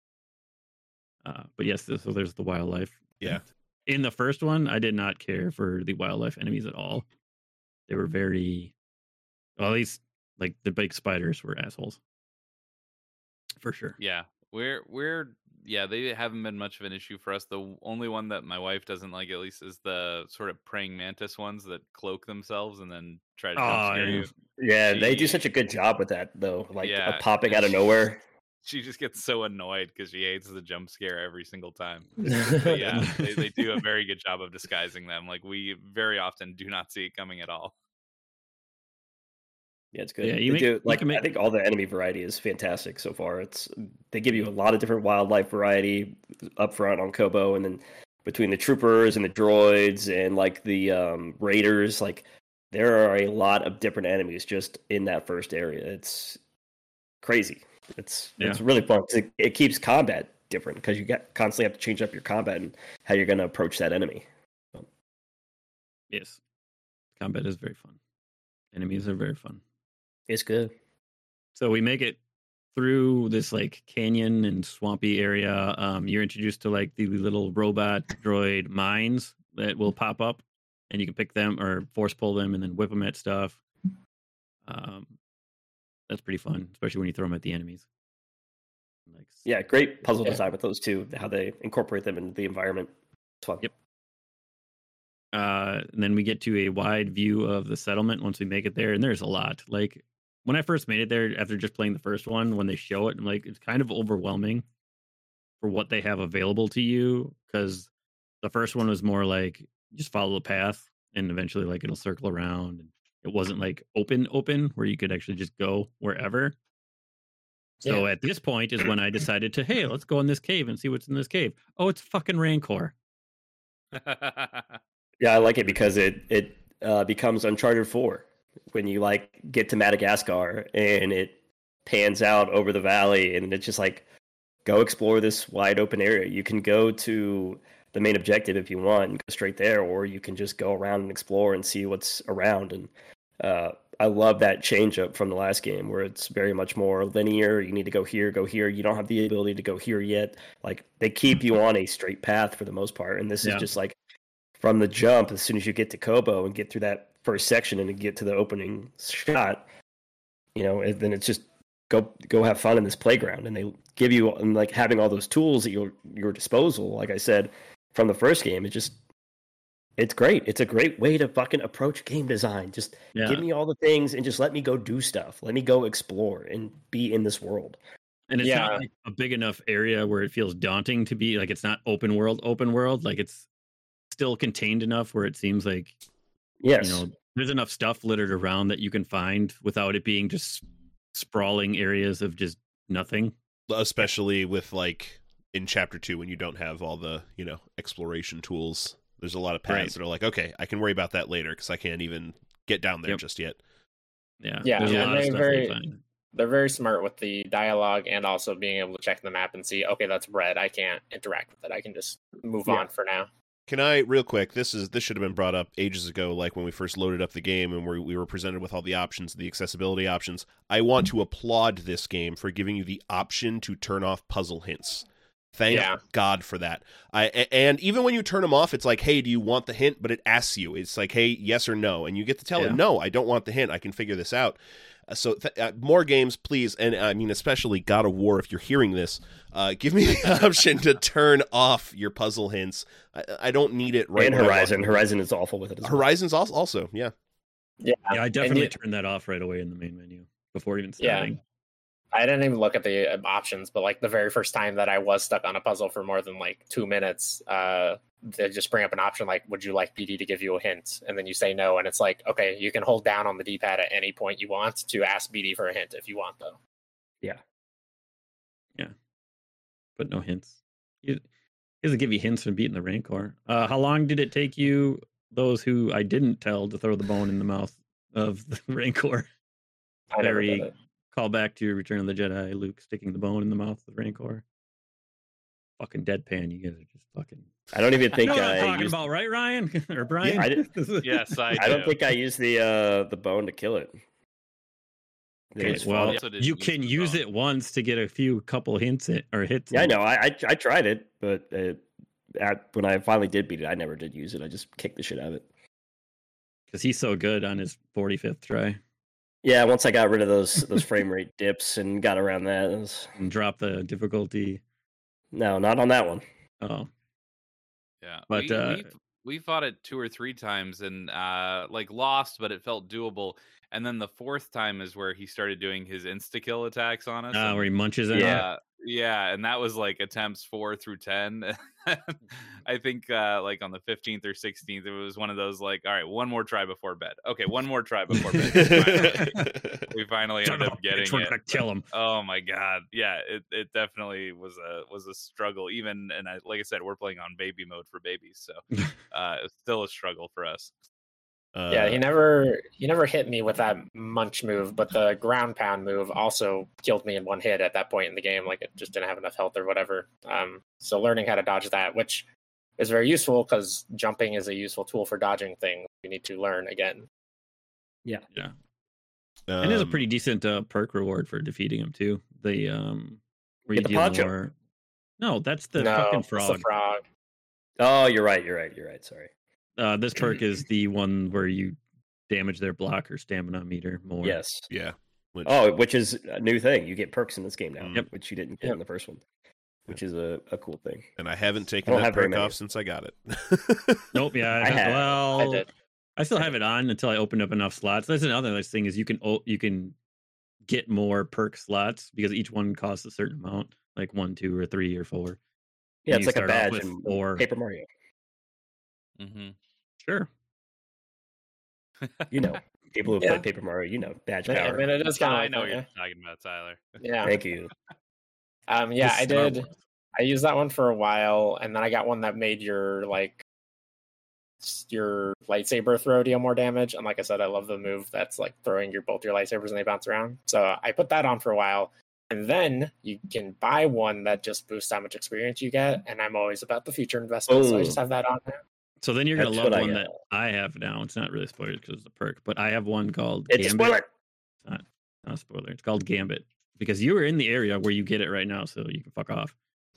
But yes, so there's the wildlife. Yeah. In the first one, I did not care for the wildlife enemies at all. They were very, well, at least like the big spiders were assholes. For sure. Yeah. They haven't been much of an issue for us. The only one that my wife doesn't like, at least, is the sort of praying mantis ones that cloak themselves and then try to jump scare you. Yeah, they do such a good job with that, though. Like popping out of nowhere. She just gets so annoyed because she hates the jump scare every single time. But yeah, they do a very good job of disguising them. Like we very often do not see it coming at all. Yeah, it's good. Yeah, I think all the enemy variety is fantastic so far. They give you a lot of different wildlife variety up front on Koboh, and then between the troopers and the droids and like the raiders, like there are a lot of different enemies just in that first area. It's crazy. It's really fun. It keeps combat different because you constantly have to change up your combat and how you're going to approach that enemy. Yes, combat is very fun. Enemies are very fun. It's good. So we make it through this like canyon and swampy area. You're introduced to like the little robot droid mines that will pop up, and you can pick them or force pull them and then whip them at stuff. That's pretty fun, especially when you throw them at the enemies. Yeah, great puzzle design with those two. How they incorporate them into the environment. It's fun. Yep. And then we get to a wide view of the settlement once we make it there, and there's a lot. Like when I first made it there, after just playing the first one, when they show it, I'm like, it's kind of overwhelming for what they have available to you, because the first one was more like just follow the path, and eventually like it'll circle around. And it wasn't like open where you could actually just go wherever. So at this point is when I decided to, hey, let's go in this cave and see what's in this cave. Oh, it's fucking Rancor. Yeah, I like it because it becomes Uncharted 4 when you like get to Madagascar and it pans out over the valley and it's just like, go explore this wide open area. You can go to the main objective if you want and go straight there, or you can just go around and explore and see what's around. And I love that change up from the last game where it's very much more linear. You need to go here, go here. You don't have the ability to go here yet. Like, they keep you on a straight path for the most part. And this is just like from the jump, as soon as you get to Kobo and get through that first section and get to the opening shot, you know, and then it's just go have fun in this playground. And they give you, and like having all those tools at your disposal, like I said, from the first game, it's great. It's a great way to fucking approach game design. Just give me all the things and just let me go do stuff. Let me go explore and be in this world. And it's not like a big enough area where it feels daunting to be like, it's not open world. Like, it's still contained enough where it seems like, you know, there's enough stuff littered around that you can find without it being just sprawling areas of just nothing. Especially with like in chapter 2 when you don't have all the, you know, exploration tools. There's a lot of paths that are like, okay, I can worry about that later because I can't even get down there just yet. Yeah. There's a lot of stuff they're very smart with the dialogue and also being able to check the map and see, okay, that's red. I can't interact with it. I can just move on for now. Can I, real quick, this should have been brought up ages ago, like when we first loaded up the game and we were presented with all the options, the accessibility options. I want to applaud this game for giving you the option to turn off puzzle hints. Thank God for that. And even when you turn them off, it's like, hey, do you want the hint? But it asks you. It's like, hey, yes or no. And you get to tell it, no, I don't want the hint. I can figure this out. So more games, please. And I mean, especially God of War, if you're hearing this, give me the option to turn off your puzzle hints. I don't need it right now. And Horizon. Horizon is awful with it as well. Horizon's also, yeah. I definitely turned that off right away in the main menu before even starting. I didn't even look at the options, but like the very first time that I was stuck on a puzzle for more than like 2 minutes, they just bring up an option like, would you like BD to give you a hint? And then you say no, and it's like, okay, you can hold down on the D-pad at any point you want to ask BD for a hint if you want, though. Yeah. But no hints. He doesn't give you hints for beating the Rancor. How long did it take you, those who I didn't tell, to throw the bone in the mouth of the Rancor? Very call back to Return of the Jedi, Luke sticking the bone in the mouth of the Rancor. Fucking deadpan, you guys are just fucking... I don't even think I know what I'm talking about, right, Ryan? Or Brian? Yes, I do. I don't think I used the bone to kill it. Okay, well, you can use it once to get a couple hints or hits. Yeah, I know. I tried it, but when I finally did beat it, I never did use it. I just kicked the shit out of it. Because he's so good on his 45th try. Yeah, once I got rid of those frame rate dips and got around that. And drop the difficulty. No, not on that one. Oh. Yeah, but we fought it 2 or 3 times and like lost, but it felt doable. And then the 4th time is where he started doing his insta-kill attacks on us. Where he munches in. Yeah, and that was like attempts 4 through 10. I think like on the 15th or 16th, it was one of those like, all right, one more try before bed. Okay, one more try before bed. We finally ended up getting it. We're gonna kill him. Oh my god, yeah, it definitely was a struggle. Even like I said, we're playing on baby mode for babies, so it's still a struggle for us. He never hit me with that munch move, but the ground pound move also killed me in one hit at that point in the game. Like, it just didn't have enough health or whatever. So learning how to dodge that, which is very useful because jumping is a useful tool for dodging things. You need to learn again. Yeah. And there's a pretty decent perk reward for defeating him too. The where you deal more. No, that's the fucking frog. That's the frog. Oh, you're right. Sorry. This perk is the one where you damage their block or stamina meter more. Yes. Yeah. Which is a new thing. You get perks in this game now, which you didn't get in the first one, which is a cool thing. And I haven't taken that perk off since I got it. Nope. Yeah. I did. I still have it on until I opened up enough slots. That's another nice thing is you can get more perk slots because each one costs a certain amount, like 1, 2, or 3, or 4. Yeah, it's like a badge in Paper Mario. Mm-hmm. Sure. You know, people who play Paper Mario, badge power. I mean, it is kind of. I know what you're talking about, Tyler. Yeah. Thank you. I did. I used that one for a while, and then I got one that made your like your lightsaber throw deal more damage. And like I said, I love the move that's like throwing both your lightsabers and they bounce around. So I put that on for a while. And then you can buy one that just boosts how much experience you get. And I'm always about the future investment, so I just have that on there. So then you're going to love one that I have now. It's not really spoilers because it's a perk, but I have one called Gambit. It's a spoiler. It's not a spoiler. It's called Gambit because you were in the area where you get it right now, so you can fuck off.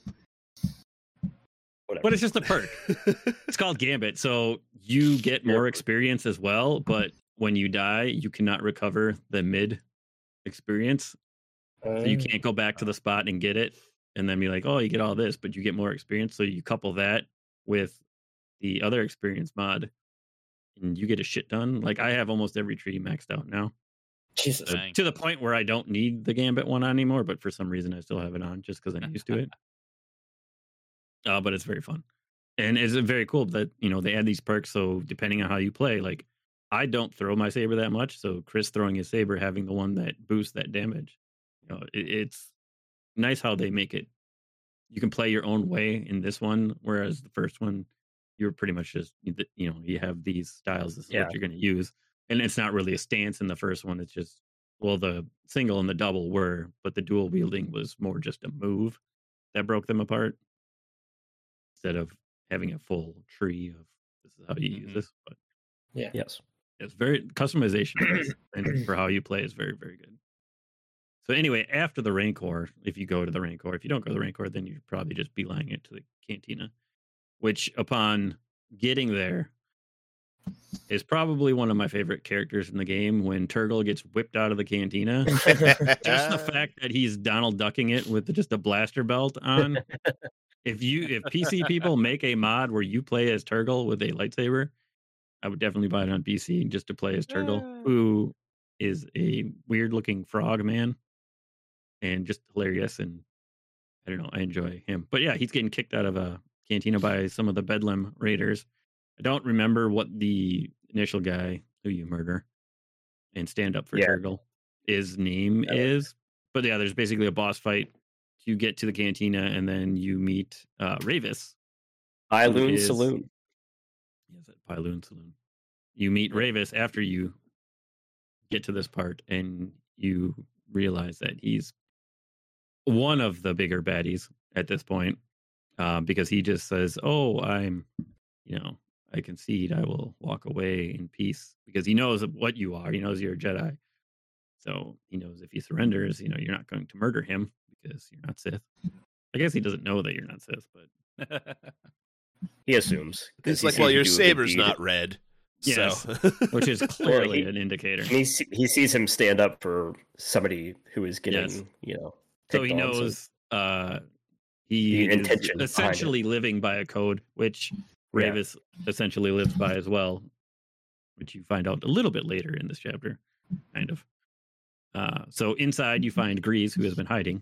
Whatever. But it's just a perk. It's called Gambit. So you get more experience as well, but when you die, you cannot recover the mid experience. So you can't go back to the spot and get it and then be like, oh, you get all this, but you get more experience. So you couple that with the other experience mod and you get a shit done. Like I have almost every tree maxed out now. Jesus. To the point where I don't need the Gambit one anymore, but for some reason I still have it on just because I'm used to it. But it's very fun. And it's very cool that, they add these perks. So depending on how you play, like I don't throw my saber that much. So Chris throwing his saber, having the one that boosts that damage. It's nice how they make it. You can play your own way in this one, whereas the first one, you're pretty much just, you have these styles. This is what you're going to use. And it's not really a stance in the first one. It's just, well, the single and the double were, but the dual wielding was more just a move that broke them apart instead of having a full tree of this is how you use this. But yes, it's very customization and for how you play is very, very good. So anyway, after the Rancor, if you go to the Rancor, if you don't go to the Rancor, then you're probably just beelining it to the Cantina, which upon getting there is probably one of my favorite characters in the game when Turgle gets whipped out of the Cantina. Just the fact that he's Donald Ducking it with just a blaster belt on. If PC people make a mod where you play as Turgle with a lightsaber, I would definitely buy it on PC just to play as Turgle, who is a weird looking frog man. And just hilarious, and I don't know, I enjoy him. But yeah, he's getting kicked out of a Cantina by some of the Bedlam Raiders. I don't remember what the initial guy who you murder and stand up for Turgle, his name is. But yeah, there's basically a boss fight to get to the Cantina, and then you meet Ravis. Pyloon Saloon. Yes, at Pyloon Saloon. You meet Ravis after you get to this part, and you realize that he's one of the bigger baddies at this point, because he just says, oh, I concede, I will walk away in peace, because he knows what you are. He knows you're a Jedi. So he knows if he surrenders, you're not going to murder him because you're not Sith. I guess he doesn't know that you're not Sith, but he assumes. It's like, well, your saber's not red. Yes, so. Which is clearly an indicator. He sees him stand up for somebody who is getting, So he knows he is essentially living by a code, which Ravis essentially lives by as well, which you find out a little bit later in this chapter, kind of. So inside you find Grease, who has been hiding,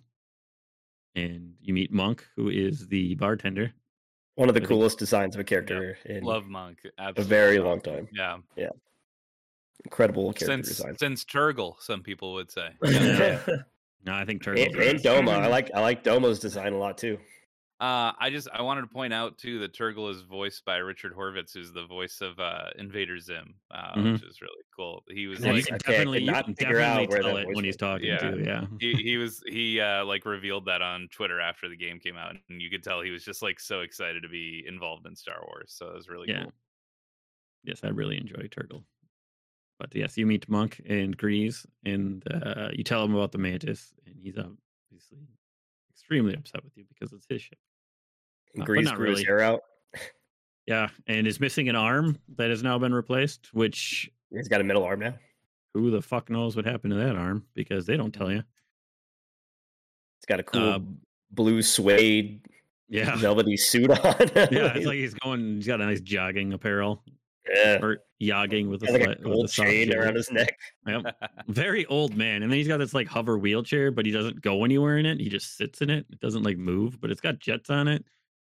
and you meet Monk, who is the bartender. One of the coolest designs of a character in love Monk. Absolutely. A very long time. Yeah. Incredible character design. Since Turgle, some people would say. No, I think Turtle and Doma. I like Doma's design a lot too. I wanted to point out too that Turgle is voiced by Richard Horvitz, who's the voice of Invader Zim, which is really cool. He was you can definitely tell it when he's talking too. Yeah, he revealed that on Twitter after the game came out, and you could tell he was just like so excited to be involved in Star Wars. So it was really cool. Yes, I really enjoy Turtle. But yes, you meet Monk and Grease, and you tell him about the Mantis, and he's obviously extremely upset with you because it's his ship. Grease grew his hair out. Yeah, and is missing an arm that has now been replaced, which... He's got a middle arm now. Who the fuck knows what happened to that arm, because they don't tell you. It's got a cool blue suede velvety suit on. It's like he's got a nice jogging apparel. Yeah. Or jogging with a gold chain around his neck. Yep. Very old man. And then he's got this like hover wheelchair, but he doesn't go anywhere in it. He just sits in it. It doesn't like move, but it's got jets on it.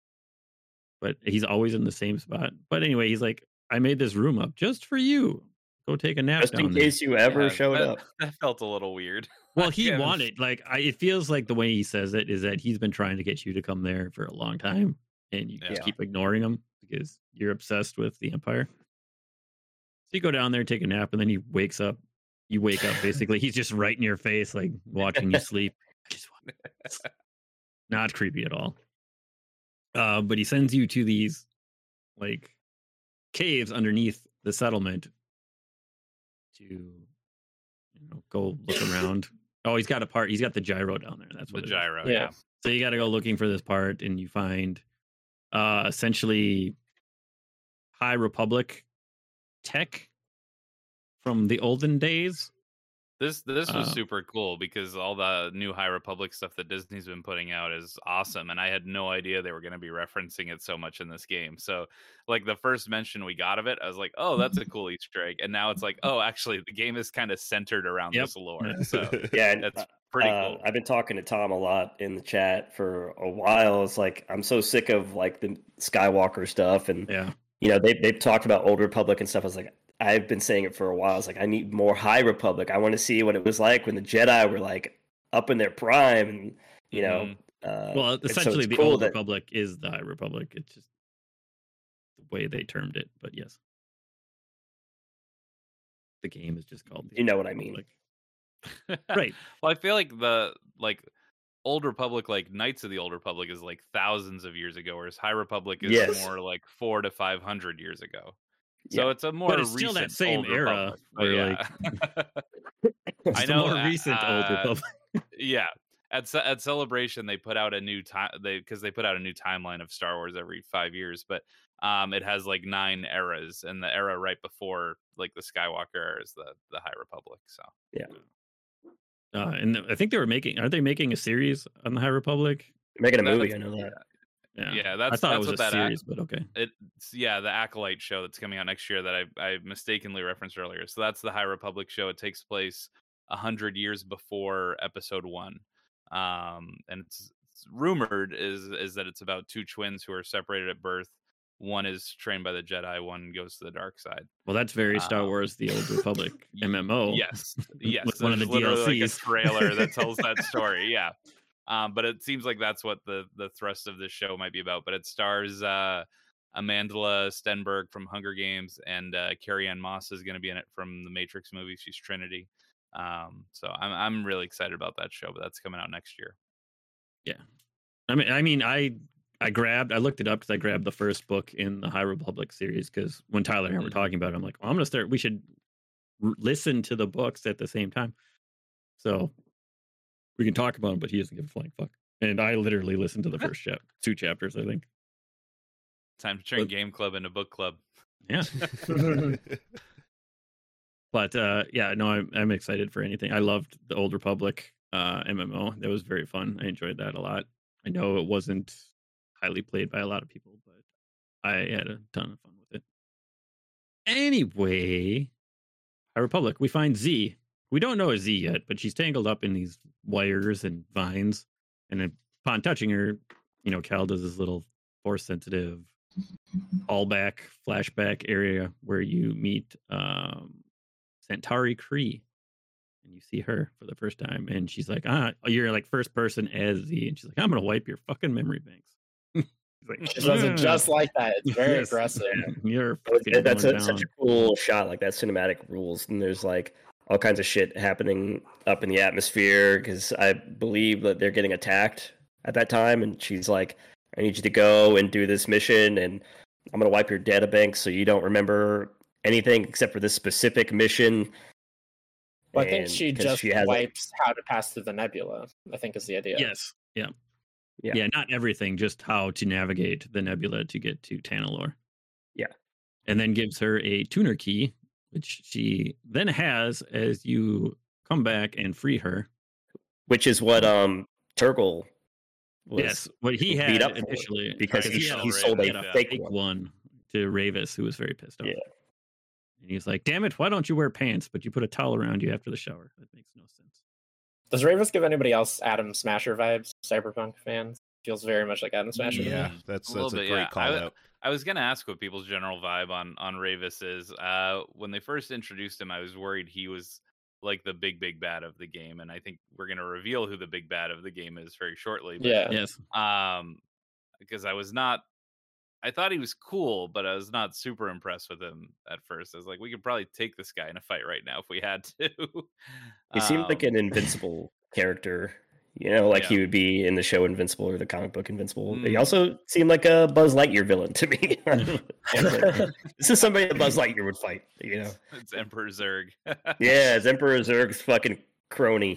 But he's always in the same spot. But anyway, he's like, I made this room up just for you. Go take a nap just in case you ever showed up. That felt a little weird. Well, he wanted, it feels like the way he says it is that he's been trying to get you to come there for a long time. And you just keep ignoring him because you're obsessed with the Empire. So you go down there, take a nap, and then he wakes up. You wake up basically. He's just right in your face, like watching you sleep. Not creepy at all. But he sends you to these like caves underneath the settlement to go look around. Oh, he's got the gyro down there. That's what the gyro. Yeah. So you got to go looking for this part, and you find essentially High Republic tech from the olden days. This was super cool because all the new High Republic stuff that Disney's been putting out is awesome, and I had no idea they were going to be referencing it so much in this game. So, like the first mention we got of it, I was like, "Oh, that's a cool Easter egg." And now it's like, "Oh, actually, the game is kind of centered around this lore." So yeah, that's pretty cool. I've been talking to Tom a lot in the chat for a while. It's like I'm so sick of like the Skywalker stuff, and they've talked about Old Republic and stuff. I was like, I've been saying it for a while. It's like I need more High Republic. I want to see what it was like when the Jedi were like up in their prime, and well, essentially, the Old Republic is the High Republic. It's just the way they termed it, but yes, the game is just called. You know what I mean, right? Well, I feel like the Old Republic, like Knights of the Old Republic, is like thousands of years ago, whereas High Republic is more like 400 to 500 years ago. So it's a more recent still that same Old era. Republic. I know more recent Old Republic. Yeah, at Celebration they put out a new because they put out a new timeline of Star Wars every 5 years, but it has like 9 eras, and the era right before like the Skywalker era is the High Republic. So and I think they were are they making a series on the High Republic? They're making a movie. I know that. Yeah, I thought it was a series, but okay. The Acolyte show that's coming out next year that I mistakenly referenced earlier. So that's the High Republic show. It takes place 100 years before Episode 1, and it's rumored is that it's about 2 twins who are separated at birth. One is trained by the Jedi. One goes to the dark side. Well, that's very Star Wars: The Old Republic MMO. Yes. One of the DLCs. Like a trailer that tells that story. Yeah. But it seems like that's what the thrust of this show might be about. But it stars Amandla Stenberg from Hunger Games, and Carrie-Anne Moss is going to be in it from the Matrix movie. She's Trinity. So I'm really excited about that show, but that's coming out next year. Yeah, I looked it up because I grabbed the first book in the High Republic series because when Tyler and I were talking about it, I'm like, well, I'm going to start. We should listen to the books at the same time. So we can talk about them, but he doesn't give a flying fuck. And I literally listened to the first 2 chapters, I think. Time to turn Game Club into book club. Yeah. But I'm excited for anything. I loved the Old Republic MMO. That was very fun. I enjoyed that a lot. I know it wasn't highly played by a lot of people, but I had a ton of fun with it. Anyway, High Republic, we find Z. We don't know a Z yet, but she's tangled up in these wires and vines. And upon touching her, Cal does this little Force-sensitive flashback area where you meet Centauri Kree. And you see her for the first time. And she's like, you're like first person as Z. And she's like, I'm going to wipe your fucking memory banks. She does it just like that. It's very aggressive. That's such a cool shot. Like that cinematic rules. And there's like all kinds of shit happening up in the atmosphere because I believe that they're getting attacked at that time. And she's like, I need you to go and do this mission, and I'm going to wipe your data bank so you don't remember anything except for this specific mission. Well, I think she just wipes how to pass through the nebula, I think is the idea. Yes. Yeah, not everything, just how to navigate the nebula to get to Tanalorr. Yeah. And then gives her a tuner key, which she then has as you come back and free her. Which is what Turgle was what he had beat up initially. Because he sold a fake one to Ravis, who was very pissed off. Yeah. And he's like, damn it, why don't you wear pants, but you put a towel around you after the shower? That makes no sense. Does Ravis give anybody else Adam Smasher vibes? Cyberpunk fans? Feels very much like Adam Smasher. Yeah, that's a great call out. I was going to ask what people's general vibe on Ravis is. When they first introduced him, I was worried he was like the big bad of the game, and I think we're going to reveal who the big bad of the game is very shortly. But, yes. Because I was not I thought he was cool, but I was not super impressed with him at first. I was like, we could probably take this guy in a fight right now if we had to. He seemed like an invincible character. Like he would be in the show Invincible or the comic book Invincible. He also seemed like a Buzz Lightyear villain to me. This is somebody that Buzz Lightyear would fight. It's Emperor Zurg. Yeah, it's Emperor Zurg's fucking crony.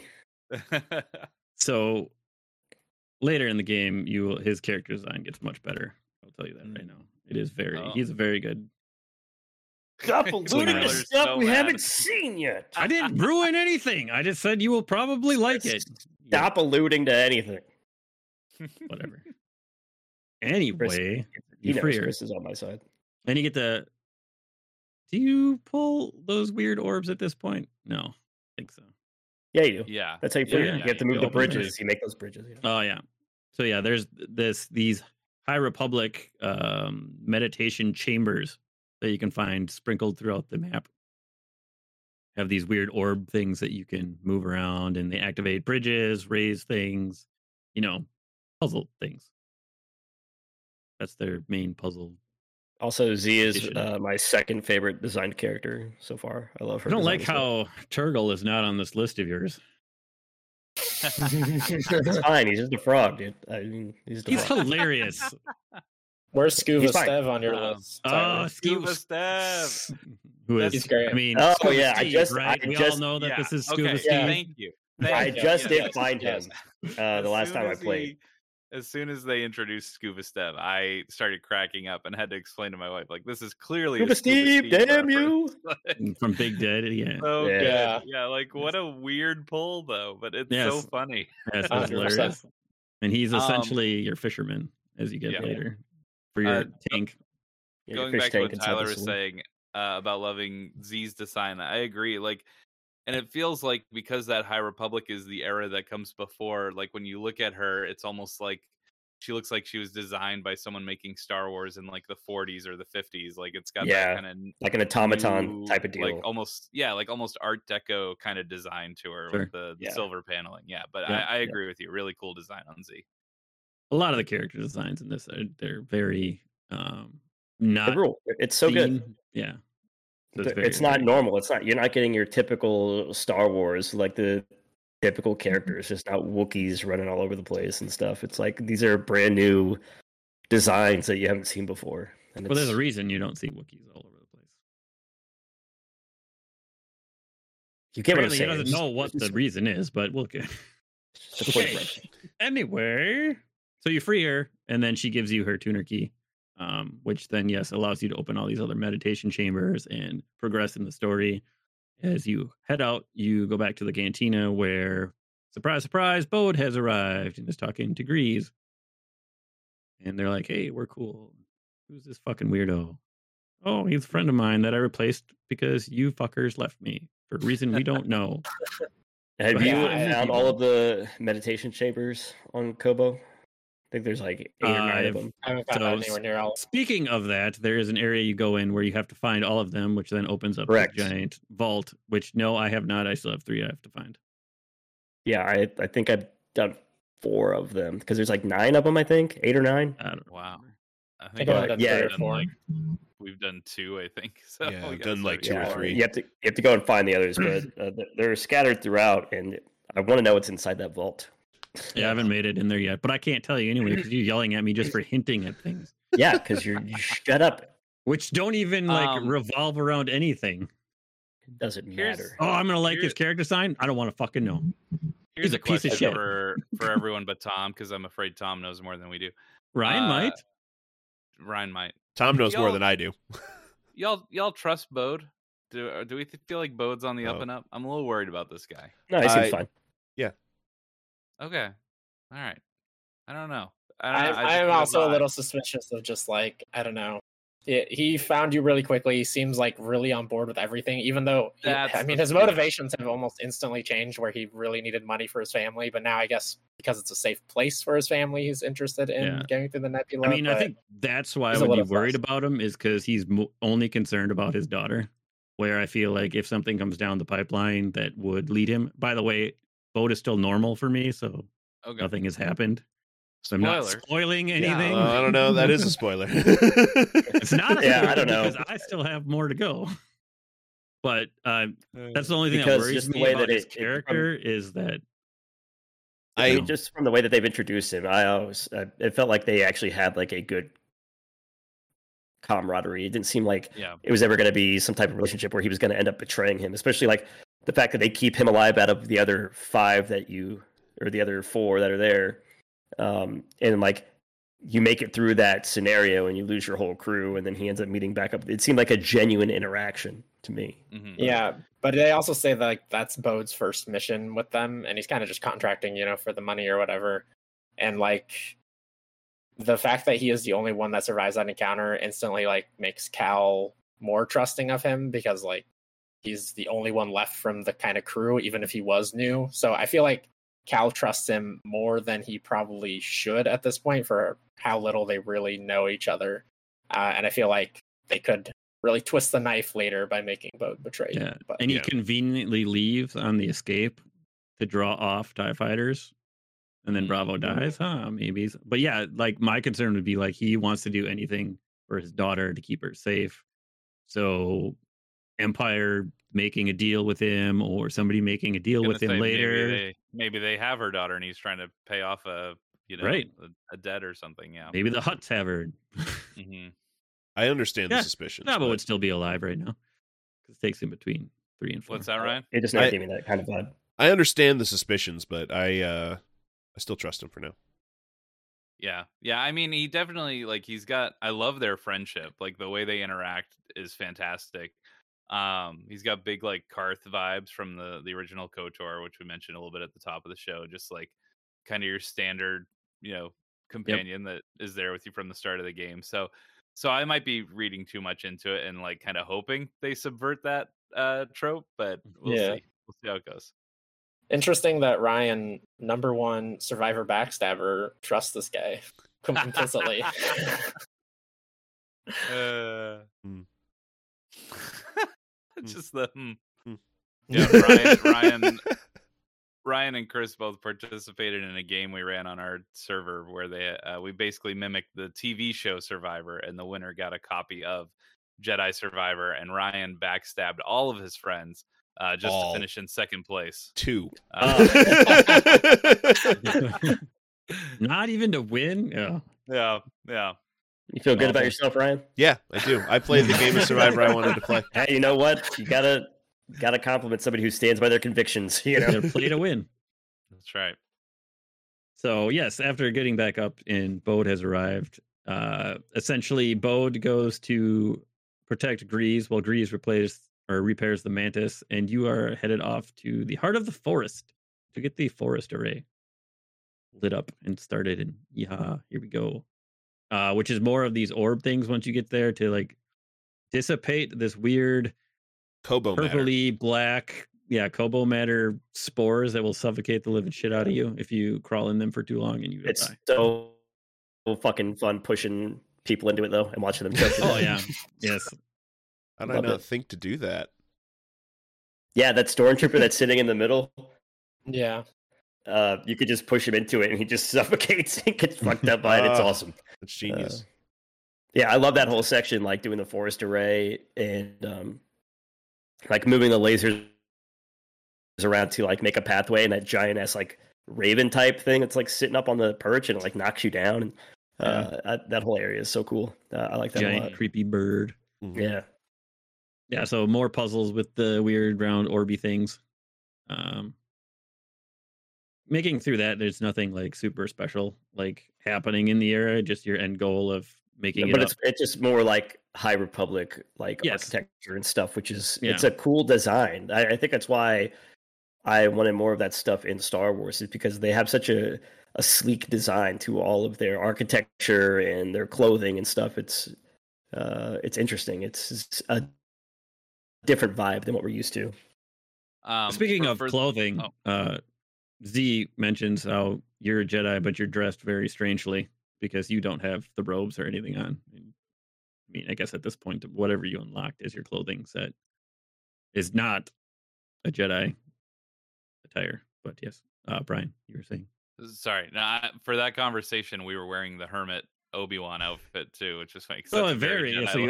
So later in the game, his character design gets much better. I'll tell you that right now. It is he's a very good. Stop alluding to stuff we haven't seen yet. I didn't ruin anything. I just said you will probably like it. Stop alluding to anything. Whatever. Anyway, Chris is on my side. And you get do you pull those weird orbs at this point? No, I think so. Yeah, you do. Yeah. That's how you play. You have to move the bridges. You make those bridges. Oh, yeah. So, yeah, there's these High Republic meditation chambers that you can find sprinkled throughout the map. Have these weird orb things that you can move around, and they activate bridges, raise things, puzzle things. That's their main puzzle. Also, Z is my second favorite designed character so far. I love her. I don't like how Turgle is not on this list of yours. It's fine. He's just a frog, dude. I mean, he's hilarious. Where's Scuba Stev on your list? Oh, Scuba Stev. Who is? He's great. I mean, oh Scuba yeah, Steve, we all know that this is Scuba Steve. Thank you. I just did find him the last time I played. As soon as they introduced Scuba Stev, I started cracking up and had to explain to my wife, like, this is clearly Scuba Steve, damn you! From Big Daddy, yeah. So good. Yeah, like, what a weird pull, though, but it's so funny. Yes, it's hilarious. And he's essentially your fisherman as you get later for your tank. Going back to what Tyler was saying about loving Z's design, I agree. Like, and it feels like because that High Republic is the era that comes before, like when you look at her, it's almost like she looks like she was designed by someone making Star Wars in like the 40s or the 50s. Like it's got that kind of like an automaton type of deal, like almost Art Deco kind of design to her with the silver paneling. Yeah, but I agree with you. Really cool design on Z. A lot of the character designs in this they're very not. It's so good. Yeah. So it's not normal. You're not getting your typical Star Wars, like the typical characters, just not Wookiees running all over the place and stuff. It's like these are brand new designs that you haven't seen before. And there's a reason you don't see Wookiees all over the place. You get what I'm saying. He doesn't know what the reason is, but we'll get. Okay. Anyway, so you free her, and then she gives you her tuner key. Which then, allows you to open all these other meditation chambers and progress in the story. As you head out, you go back to the cantina where, surprise, surprise, Bode has arrived and is talking to Grease. And they're like, hey, we're cool. Who's this fucking weirdo? Oh, he's a friend of mine that I replaced because you fuckers left me for a reason we don't know. Have you found all of the meditation chambers on Kobo? I think there's like 8 or 9 of them. I haven't found anywhere near all. Speaking of that, there is an area you go in where you have to find all of them, which then opens up a giant vault, which no, I have not. I still have 3 I have to find. Yeah, I think I've done 4 of them because there's like 9 of them, I think. 8 or 9. I don't know. Wow. I think I've done 3 or 4. We've done 2, I think. So yeah, I've done like 2 or 3. You have to go and find the others, but they're scattered throughout, and I want to know what's inside that vault. Yeah, I haven't made it in there yet, but I can't tell you anyway because you're yelling at me just for hinting at things. Yeah, because you shut up. Which don't even revolve around anything. It doesn't matter. Oh, I'm gonna like his character sign. I don't want to fucking know. Here's a piece of shit for everyone but Tom, because I'm afraid Tom knows more than we do. Ryan might. Tom knows more than I do. Y'all trust Bode? Do we feel like Bode's on the up and up? I'm a little worried about this guy. No, he seems fine. Yeah. Okay. All right. I don't know. I'm also a little suspicious of just like, I don't know. He found you really quickly. He seems like really on board with everything, even though, his motivations have almost instantly changed where he really needed money for his family. But now I guess because it's a safe place for his family, he's interested in getting through the nebula. I mean, I think that's why I would be worried about him is because he's only concerned about his daughter, where I feel like if something comes down the pipeline that would lead him, by the way, Bode is still normal for me, so nothing has happened. So I'm not Spoiler. spoiling anything. I don't know. That is a spoiler. It's not a spoiler Yeah, I don't know. because I still have more to go. But that's the only thing that Because worries just the me way about that his it- character is that I mean, just from the way that they've introduced him, it felt like they actually had like a good camaraderie. It didn't seem like Yeah. it was ever going to be some type of relationship where he was going to end up betraying him, especially like the fact that they keep him alive out of the other 5 or the other 4 that are there. And like you make it through that scenario and you lose your whole crew and then he ends up meeting back up. It seemed like a genuine interaction to me. Mhm. Yeah, but they also say that like that's Bode's first mission with them, and he's kind of just contracting, for the money or whatever. And like the fact that he is the only one that survives that encounter instantly like makes Cal more trusting of him because like he's the only one left from the kind of crew, even if he was new. So I feel like Cal trusts him more than he probably should at this point for how little they really know each other. And I feel like they could really twist the knife later by making Bode betray him. yeah, But and he conveniently leaves on the escape to draw off TIE fighters, and then Bravo dies. Maybe. But yeah, like my concern would be like he wants to do anything for his daughter to keep her safe. So Empire making a deal with him or somebody making a deal Gonna with him say later. Maybe they have her daughter and he's trying to pay off Right. a debt or something. Yeah. Maybe the Hutts have her. Mhm. I understand Yeah, the suspicions. Bravo but would still be alive right now. Because it takes him between 3 and 4. What's that, Ryan? It just never gave me that kind of vibe. I understand the suspicions, but I still trust him for now. Yeah. Yeah. I mean, he definitely I love their friendship. Like the way they interact is fantastic. He's got big like Karth vibes from the original KOTOR, which we mentioned a little bit at the top of the show. Just like kind of your standard, companion that is there with you from the start of the game. So I might be reading too much into it and like kind of hoping they subvert that trope, but we'll Yeah. see. We'll see how it goes. interesting that Ryan, number 1 survivor backstabber, trusts this guy implicitly. Just the Hmm. Yeah, Ryan and Chris both participated in a game we ran on our server where we basically mimicked the TV show Survivor, and the winner got a copy of Jedi Survivor, and Ryan backstabbed all of his friends just to finish in second place. 2. Not even to win? Yeah. Yeah. You feel good about yourself, Ryan? Yeah, I do. I played the game of Survivor I wanted to play. Hey, you know what? You gotta compliment somebody who stands by their convictions. Gotta play to win. That's right. So yes, after getting back up and Bode has arrived, essentially Bode goes to protect Grease while Grease repairs the Mantis, and you are headed off to the heart of the forest to get the forest array lit up and started. And yeah, here we go. Which is more of these orb things once you get there to like dissipate this weird Kobo matter. purpley black, Kobo matter spores that will suffocate the living shit out of you if you crawl in them for too long and you will It's die. so fucking fun pushing people into it though and watching them go through Oh that. yeah, yes. How did I Love not it. think to do that? Yeah, that stormtrooper that's sitting in the middle. Yeah. You could just push him into it and he just suffocates and gets fucked up by it. It's awesome. It's genius. Yeah, I love that whole section, like doing the forest array and like moving the lasers around to like make a pathway and that giant ass like raven type thing that's like sitting up on the perch and it like knocks you down. And that whole area is so cool. I like that a lot. Giant creepy bird. Mhm. Yeah. Yeah, so more puzzles with the weird round orby things. Making through that, there's nothing like super special like happening in the area. Just your end goal of making But it up. it's just more like High Republic like Yes. architecture and stuff, which is Yeah. it's a cool design. I think that's why I wanted more of that stuff in Star Wars, is because they have such a sleek design to all of their architecture and their clothing and stuff. It's interesting. It's a different vibe than what we're used to. Speaking of clothing, Z mentions how you're a Jedi, but you're dressed very strangely because you don't have the robes or anything on. I mean, I guess at this point, whatever you unlocked is your clothing set is not a Jedi attire. But yes, Brian, you were saying. Sorry, for that conversation, we were wearing the hermit Obi-Wan outfit too, which is like Oh, very.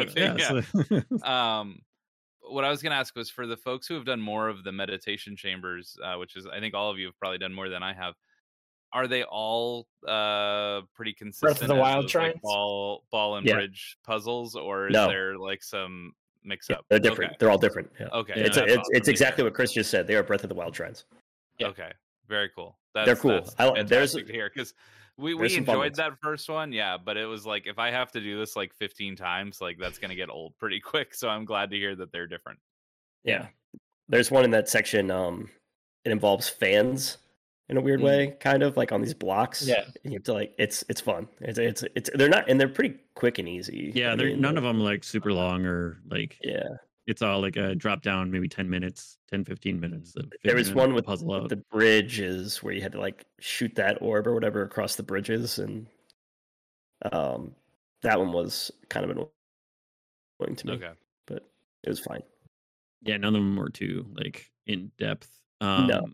What I was going to ask was for the folks who have done more of the meditation chambers, which is I think all of you have probably done more than I have. Are they all pretty consistent? Breath of the Wild shrines? Like ball and bridge puzzles, or is there like some mix up? They're different. Okay. They're all different. Yeah. Okay, it's exactly what Chris just said. They are Breath of the Wild shrines. Yeah. Okay, very cool. They're cool. That's fantastic to hear because we enjoyed that first one, but it was like if I have to do this like 15 times, like that's gonna get old pretty quick. So I'm glad to hear that they're different. Yeah, there's one in that section. It involves fans in a weird way, kind of like on these blocks. Yeah, and you have to like it's fun. It's they're not, and they're pretty quick and easy. Yeah, none of them like super long or like It's all like a drop down, maybe 10 minutes, 10, 15 minutes. There was one with puzzle out. The bridges where you had to like shoot that orb or whatever across the bridges. And that one was kind of annoying to me. Okay. But it was fine. Yeah, none of them were too like in depth. No.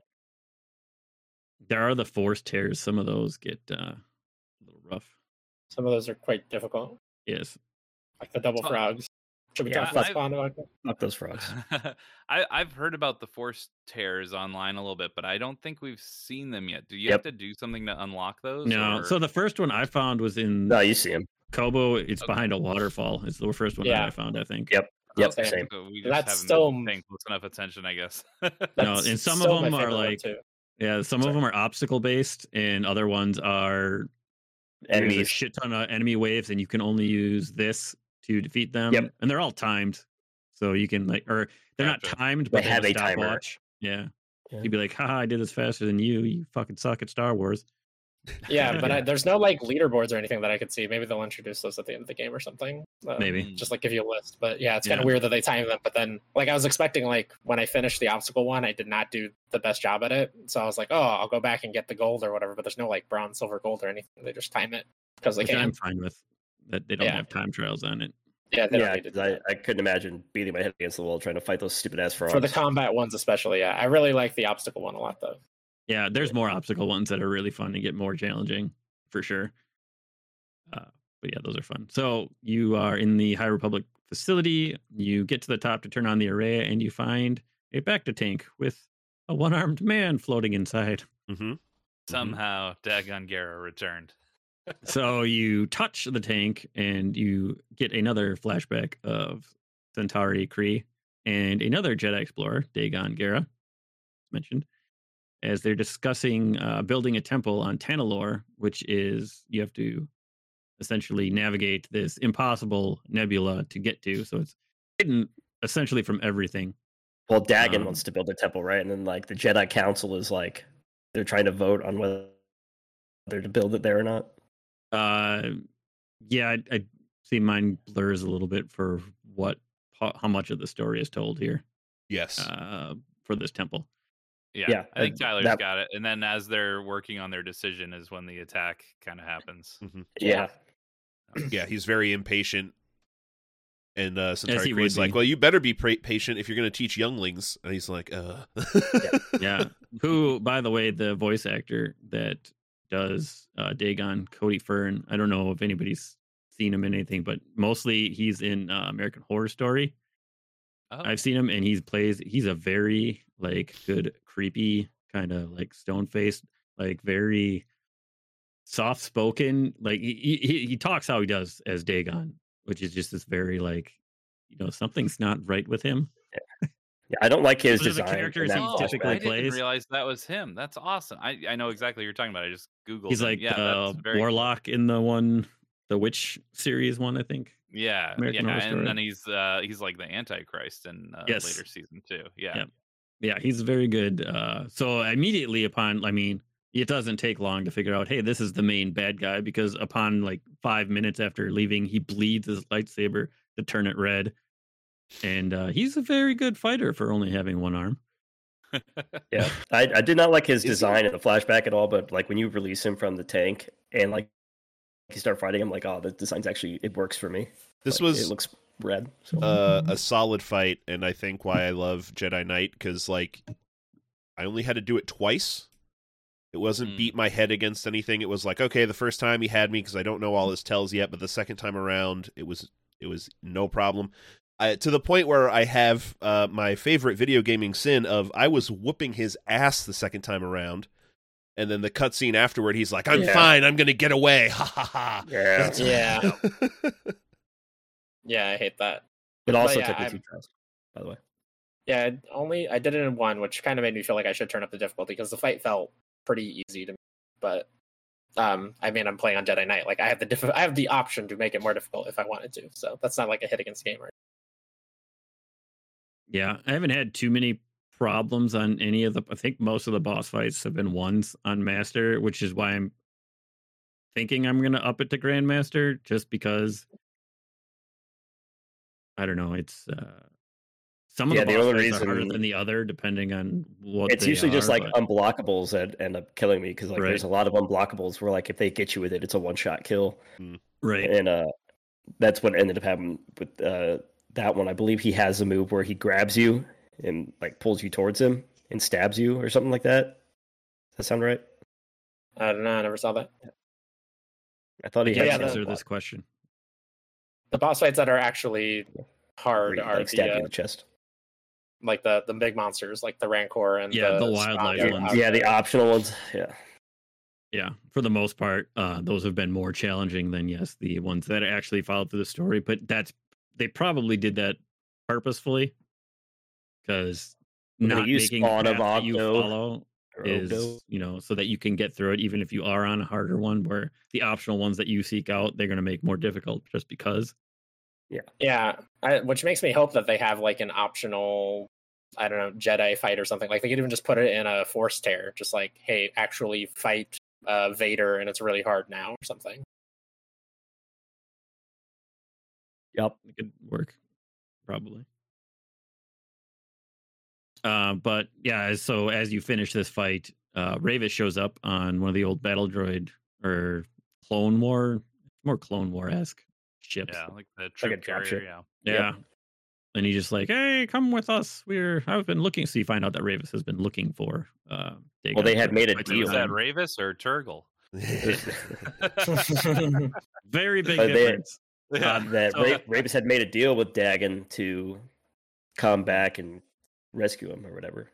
There are the force tears. Some of those get a little rough. Some of those are quite difficult. Yes. Like the double frogs. Should we talk about not those frogs? I've heard about the force tears online a little bit, but I don't think we've seen them yet. Do you have to do something to unlock those? No. Or? So the first one I found was in. No, you see him. Kobo. It's behind a waterfall. It's the first one that I found, I think. Yep. Same. So we just haven't been paying close enough attention, I guess. No, and some of them are like, some of them are obstacle based, and other ones are enemies. There's a shit ton of enemy waves, and you can only use this to defeat them. Yep. And they're all timed, so you can like, or they're not timed, but they have a timer. Yeah. You'd be like, haha, I did this faster than you. You fucking suck at Star Wars. Yeah, but there's no like leaderboards or anything that I could see. Maybe they'll introduce those at the end of the game or something. Maybe just like give you a list. But yeah, it's kind of weird that they time them. But then, like, I was expecting like when I finished the obstacle one, I did not do the best job at it. So I was like, oh, I'll go back and get the gold or whatever. But there's no like bronze, silver, gold or anything. They just time it because they can. I'm fine with that. They don't have time trials on it. Yeah, I couldn't imagine beating my head against the wall trying to fight those stupid ass frogs. For the combat ones, especially. Yeah, I really like the obstacle one a lot, though. Yeah, there's more obstacle ones that are really fun to get more challenging. For sure. But yeah, those are fun. So you are in the High Republic facility. You get to the top to turn on the array, and you find a Bacta tank with a one-armed man floating inside. Mm-hmm. Somehow, Dagon Gera returned. So you touch the tank, and you get another flashback of Centauri Kree and another Jedi Explorer, Dagon Gera, mentioned, as they're discussing building a temple on Tanalorr, which is you have to essentially navigate this impossible nebula to get to. So it's hidden essentially from everything. Well, Dagon wants to build a temple, right? And then like the Jedi Council is like they're trying to vote on whether to build it there or not. Yeah, I see mine blurs a little bit for how much of the story is told here. Yes. For this temple. Yeah, I think Tyler's got it. And then as they're working on their decision is when the attack kind of happens. Mm-hmm. Yeah. Yeah, he's very impatient. And Centauri Kree's like, well, you better be patient if you're going to teach younglings. And he's like, Yeah. Who, by the way, the voice actor that does Dagon, Cody Fern, I don't know if anybody's seen him in anything, but mostly he's in American Horror Story. Oh. I've seen him, and he's a very like good, creepy, kind of like stone-faced, like very soft-spoken. Like he talks how he does as Dagon, which is just this very like, something's not right with him. Yeah, I don't like his design. The characters he typically plays. I didn't realize that was him. That's awesome. I know exactly what you're talking about. I just Googled. He's like Warlock in the Witch series one, I think. Yeah, and then he's like the Antichrist in later season 2. Yeah, he's very good. So immediately upon, it doesn't take long to figure out, hey, this is the main bad guy, because upon like 5 minutes after leaving, he bleeds his lightsaber to turn it red, and he's a very good fighter for only having one arm. Yeah, I did not like his design in the flashback at all, but like when you release him from the tank and like you start fighting him, like, oh, the design's actually, it works for me. It looks red. So. A solid fight, and I think why I love Jedi Knight, because like I only had to do it twice, It wasn't beat my head against anything. It was like, okay, the first time he had me because I don't know all his tells yet, but the second time around, it was no problem. To the point where I have my favorite video gaming sin of I was whooping his ass the second time around, and then the cutscene afterward, he's like, I'm fine, I'm going to get away. Ha ha ha. Yeah. Yeah, I hate that. It also yeah, took me 2 tries, by the way. Yeah, I did it in 1, which kind of made me feel like I should turn up the difficulty because the fight felt pretty easy to me. But I mean, I'm playing on Jedi Knight. Like I have the option to make it more difficult if I wanted to. So that's not like a hit against the game, right? Yeah, I haven't had too many problems on any of the. I think most of the boss fights have been ones on Master, which is why I'm thinking I'm going to up it to Grandmaster, just because. I don't know. It's some of the boss fights are harder than the other, depending on what. It's usually just like unblockables that end up killing me because like there's a lot of unblockables where like if they get you with it, it's a 1-shot kill. Right. And that's what ended up happening with that one. I believe he has a move where he grabs you and like pulls you towards him and stabs you or something like that. Does that sound right? I don't know. I never saw that. I thought he had to answer this question. The boss fights that are actually hard are like stab you in the chest. Like the big monsters, like the Rancor and the wildlife ones. Yeah, the optional ones. Yeah, for the most part, those have been more challenging than the ones that actually followed through the story. But they probably did that purposefully because not making the path that you follow is so that you can get through it, even if you are on a harder one. Where the optional ones that you seek out, they're going to make more difficult just because. Yeah, which makes me hope that they have like an optional, I don't know, Jedi fight or something. Like they could even just put it in a Force tear, just like, hey, actually fight Vader, and it's really hard now or something. Yep, it could work, probably. But yeah, so as you finish this fight, Ravis shows up on one of the old battle droid or Clone War, more Clone War-esque ships. Yeah, like the troop carrier. Yeah. And he's just like, "Hey, come with us. I've been looking." So you find out that Ravis has been looking for. Dagon. Well, they had made a deal. Is that Ravis or Turgle? Very big difference. Ravis had made a deal with Dagon to come back and rescue him or whatever.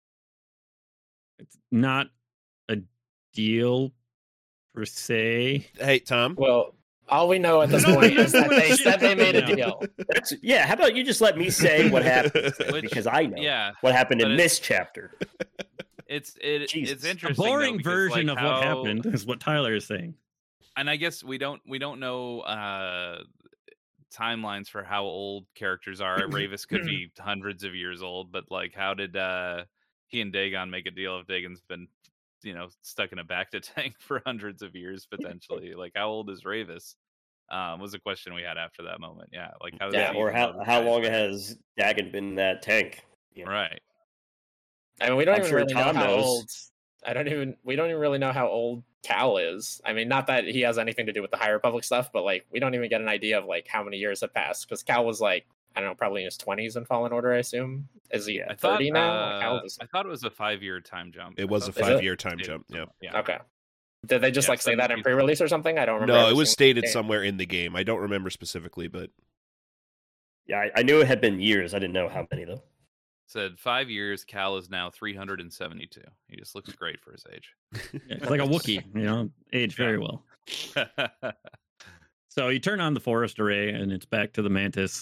It's not a deal per se. Hey, Tom. Well, all we know at this point is that they said they made a deal. How about you just let me say what happened? Because I know what happened in this chapter. It's interesting. A boring version of what happened is what Tyler is saying. And I guess we don't know timelines for how old characters are. Ravis could be hundreds of years old, but like, how did he and Dagon make a deal if Dagon's been stuck in a Bacta tank for hundreds of years potentially? Like, how old is Ravis? Was a question we had after that moment. Yeah, like how long has Dagon been in that tank? Right. I mean, we don't even really know how old. We don't even really know how old Cal is. I mean, not that he has anything to do with the High Republic stuff, but like, we don't even get an idea of like how many years have passed, because Cal was like, I don't know, probably in his 20s in Fallen Order, I assume. Is he 30 now? I thought it was a 5-year time jump. It was a 5-year time jump. Yeah. Okay. Did they just say that in pre-release or something? I don't remember. No, it was stated somewhere in the game. I don't remember specifically, but yeah, I knew it had been years. I didn't know how many though. Said 5 years. Cal is now 372. He just looks great for his age. It's like a Wookiee, aged very well. So you turn on the Forest Array, and it's back to the Mantis.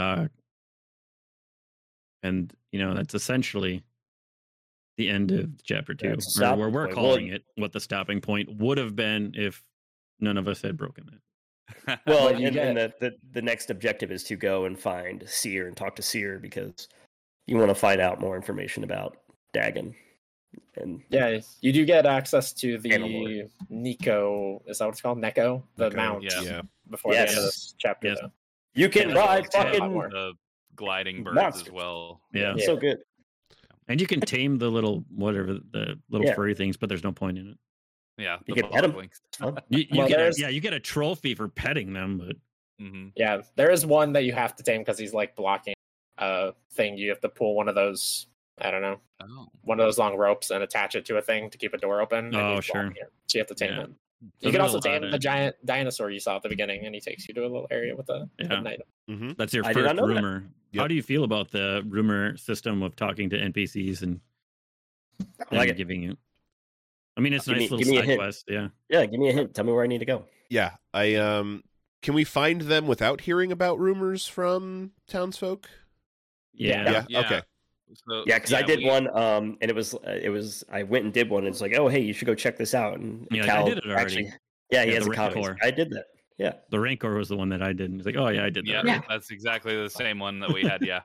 And that's essentially the end of chapter 2, or where we're calling it what the stopping point would have been if none of us had broken it. Well, and the next objective is to go and find Seer and talk to Seer, because you want to find out more information about Dagon. And you do get access to the Nico. Is that what it's called? Neko, the mount. Yeah. Before the end of this chapter. Yes. You can ride fucking the gliding birds monsters as well. Yeah, so good. And you can tame the little furry things, but there's no point in it. Yeah, you can pet them. You get a trophy for petting them, but yeah, there is one that you have to tame because he's like blocking a thing. You have to pull one of those I don't know, Oh, one of those long ropes and attach it to a thing to keep a door open. and Oh, he's sure. walking it. So you have to tame Yeah. him. You So can there's also a lot tame of- the giant dinosaur you saw at the beginning, and he takes you to a little area with a Yeah. hidden item. Mm-hmm. That's your I did not first know that. rumor. How Yep. do you feel about the rumor system of talking to NPCs and I like them it. giving you? I mean, it's a Give nice me- little give me a side hint. quest. Yeah. Yeah, give me a hint. Tell me where I need to go. Yeah, can we find them without hearing about rumors from townsfolk? Yeah. Yeah. Okay. So, Yeah, because I did we- one, and it was I went and did one. And it's like, oh hey, you should go check this out. And Yeah, I Cal did it already. actually, he Yeah, has the a comic. Rancor. I did that. Yeah, The Rancor was the one that I did. And he's like, oh, yeah, I did that. Yeah, already. that's exactly the same one that we had. Yeah.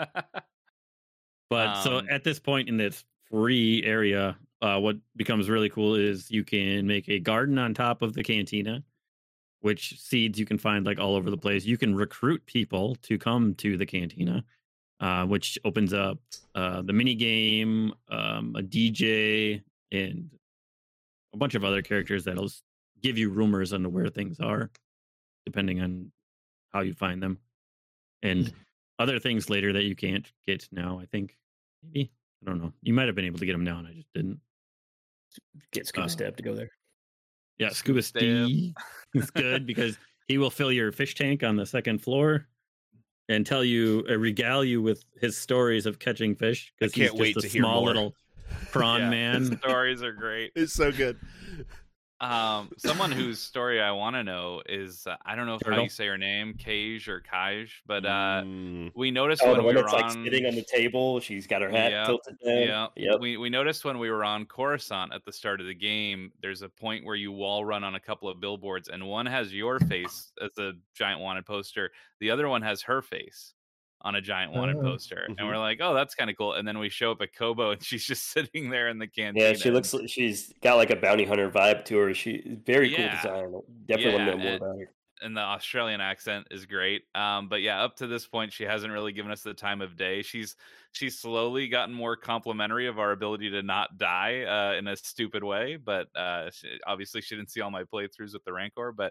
But so Um, at this point in this free area, what becomes really cool is you can make a garden on top of the cantina, which seeds you can find like all over the place. You can recruit people to come to the cantina, which opens up the mini game, a DJ, and a bunch of other characters that'll give you rumors on where things are, depending on how you find them, and other things later that you can't get now. I think maybe I don't know. You might have been able to get them now, and I just didn't. get Scuba Stab to go there. Yeah, Scuba Stab. Steve is good because he will fill your fish tank on the second floor and tell you, regale you with his stories of catching fish. Because I can't he's wait just a to hear small more. little prawn yeah, man. the stories are great. It's so good. Someone whose story I want to know is I don't know how Turtle? you say her name, Kaj or Kaj, but Mm, we noticed Oh, when the we one were that's like on. sitting on the table. She's got her hat Yeah, tilted down. Yeah, Yep. we noticed when we were on Coruscant at the start of the game, there's a point where you wall run on a couple of billboards, and one has your face as a giant wanted poster, the other one has her face on a giant wanted Oh. poster, Mhm. and we're like, oh, that's kind of cool. And then we show up at Kobo, and she's just sitting there in the cantina. Yeah, she looks like she's got like a bounty hunter vibe to her. She very cool Yeah. design. Definitely want to know Yeah, more and- about her. and the Australian accent is great. But yeah, up to this point, she hasn't really given us the time of day. She's slowly gotten more complimentary of our ability to not die in a stupid way. But obviously, she didn't see all my playthroughs with the Rancor. But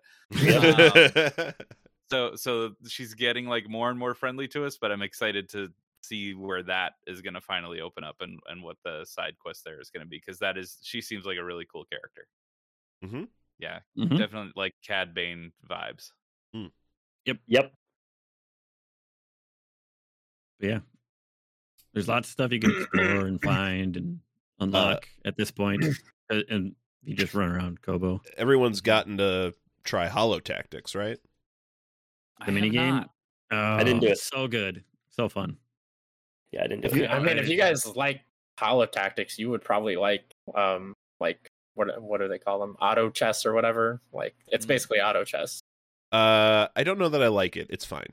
so she's getting like more and more friendly to us. But I'm excited to see where that is going to finally open up and what the side quest there is going to be, because she seems like a really cool character. Mhm. Yeah, Mhm. definitely like Cad Bane vibes. Yep. But yeah, there's lots of stuff you can explore and find and unlock at this point, and you just run around Kobo. Everyone's gotten to try Hollow Tactics, right? The mini game. I didn't do it. So good, so fun. Yeah, I didn't do If you, it. I mean, if you guys like Hollow Tactics, you would probably like what do they call them? Auto chess or whatever. Like it's basically auto chess. I don't know that I like it. It's fine.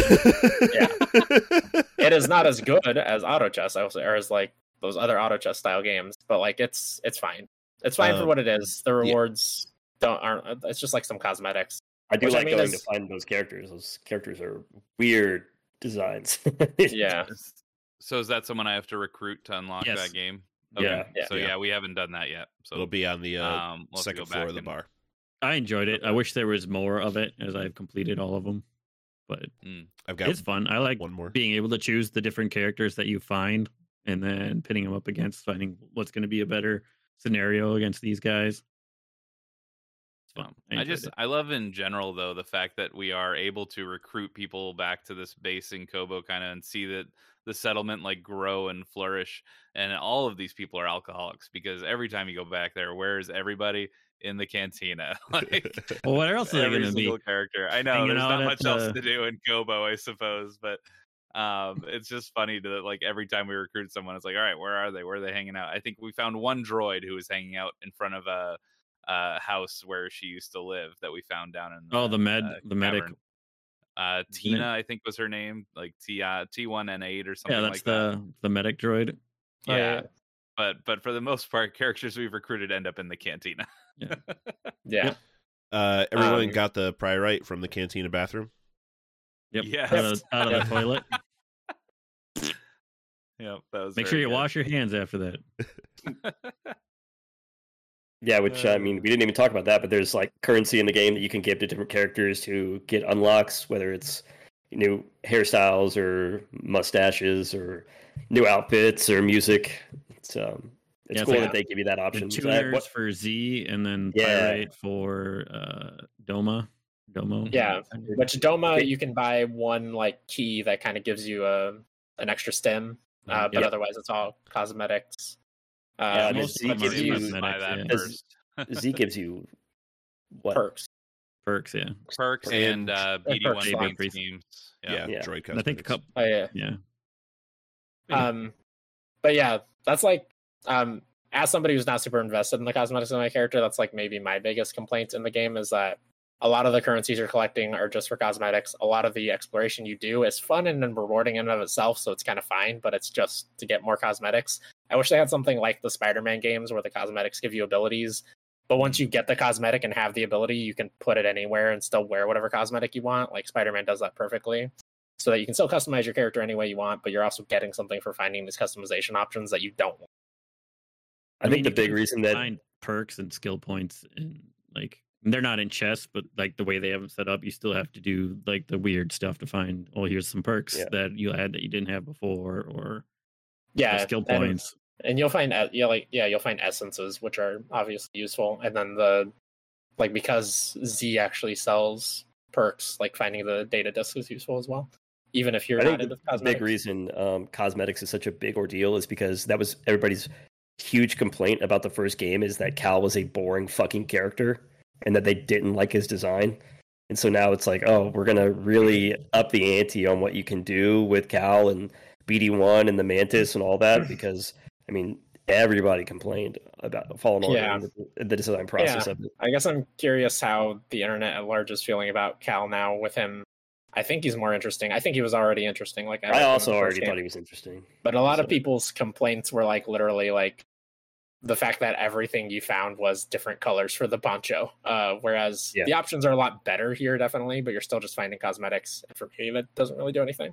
It is not as good as auto chess, I will say, or as like those other auto chess style games, but like it's fine. It's fine for what it is. The rewards aren't. It's just like some cosmetics. I do Which I like mean going is- to find those characters. Those characters are weird designs. Yeah. So is that someone I have to recruit to unlock Yes. that game? Yeah, yeah. So yeah, we haven't done that yet. So It'll be on the we'll have to second go floor back of the and- bar. I enjoyed it. I wish there was more of it, as I've completed all of them. But I've got it's fun. I like one more. being able to choose the different characters that you find and then pitting them up against, finding what's going to be a better scenario against these guys. It's fun. enjoyed it. I love in general though the fact that we are able to recruit people back to this base in Kobo kind of and see that the settlement like grow and flourish, and all of these people are alcoholics, because every time you go back there, where is everybody? In the cantina. Like Well, what else are they every going to be? single character. I know hanging there's out not at much else the- to do in Kobo, I suppose, but it's just funny to like every time we recruit someone, it's like, all right, where are they? Where are they hanging out? I think we found one droid who was hanging out in front of a house where she used to live that we found down in The medic. cavern. Tina, I think was her name, like T1N8 or something Yeah, that's like that. the medic droid. Oh, Yeah. But for the most part, characters we've recruited end up in the cantina. Yeah. Everyone Um, got the priorite from the cantina bathroom. Yep. Yes. Out of the toilet. Yeah, that was Make sure very you good. wash your hands after that. Yeah, which I mean, we didn't even talk about that, but there's like currency in the game that you can give to different characters to get unlocks, whether it's new hairstyles or mustaches or new outfits or music. It's cool that they give you that option. The tuners for Z and then Pyrite for Domo. Yeah, which Doma you can buy one like key that kind of gives you an extra stim, but otherwise it's all cosmetics. Z gives you Z gives you what? Perks, yeah. Perks and BD1 paint schemes. Yeah. Droid cosmetics. I think a couple. Yeah. But yeah, that's like as somebody who's not super invested in the cosmetics of my character, that's like maybe my biggest complaint in the game is that a lot of the currencies you're collecting are just for cosmetics. A lot of the exploration you do is fun and rewarding in and of itself, so it's kind of fine, but it's just to get more cosmetics. I wish they had something like the Spider-Man games where the cosmetics give you abilities, but once you get the cosmetic and have the ability, you can put it anywhere and still wear whatever cosmetic you want. Like Spider-Man does that perfectly, so that you can still customize your character any way you want, but you're also getting something for finding these customization options that you don't want. I think the big reason that find perks and skill points and like they're not in chess, but like the way they have them set up, you still have to do like the weird stuff to find. Oh, here's some perks that you had that you didn't have before, or skill points. And you'll find you'll find essences, which are obviously useful. And then because Z actually sells perks, like finding the data disc is useful as well. Even if you're not into cosmetics. The big reason cosmetics is such a big ordeal is because that was everybody's huge complaint about the first game, is that Cal was a boring fucking character and that they didn't like his design. And so now it's like, oh, we're going to really up the ante on what you can do with Cal and BD1 and the Mantis and all that, because, I mean, everybody complained about Fallen Order and the design process of it. I guess I'm curious how the internet at large is feeling about Cal now with him. I think he's more interesting. I think he was already interesting. Like I also already thought he was interesting. But a lot of people's complaints were like literally like the fact that everything you found was different colors for the poncho. Whereas the options are a lot better here, definitely, but you're still just finding cosmetics. And for me, that doesn't really do anything.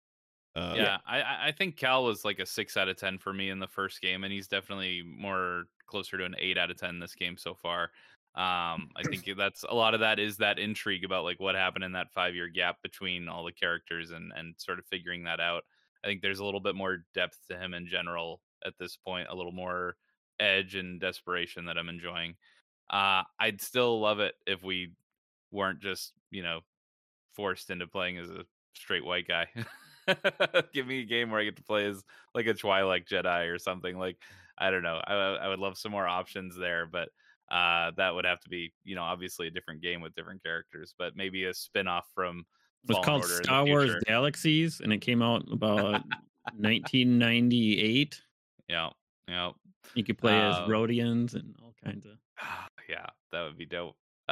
I think Cal was like a 6 out of 10 for me in the first game, and he's definitely more closer to an 8 out of 10 this game so far. I think that's a lot of that is that intrigue about like what happened in that 5-year gap between all the characters and sort of figuring that out. I think there's a little bit more depth to him in general at this point, a little more edge and desperation that I'm enjoying. I'd still love it if we weren't just, forced into playing as a straight white guy. Give me a game where I get to play as like a Twi'lek Jedi or something. Like, I don't know. I would love some more options there, but that would have to be, obviously a different game with different characters, but maybe a spin-off from It was called Star Wars Galaxies, and it came out about 1998. Yeah. You could play as Rhodians and all kinds of. Yeah, that would be dope.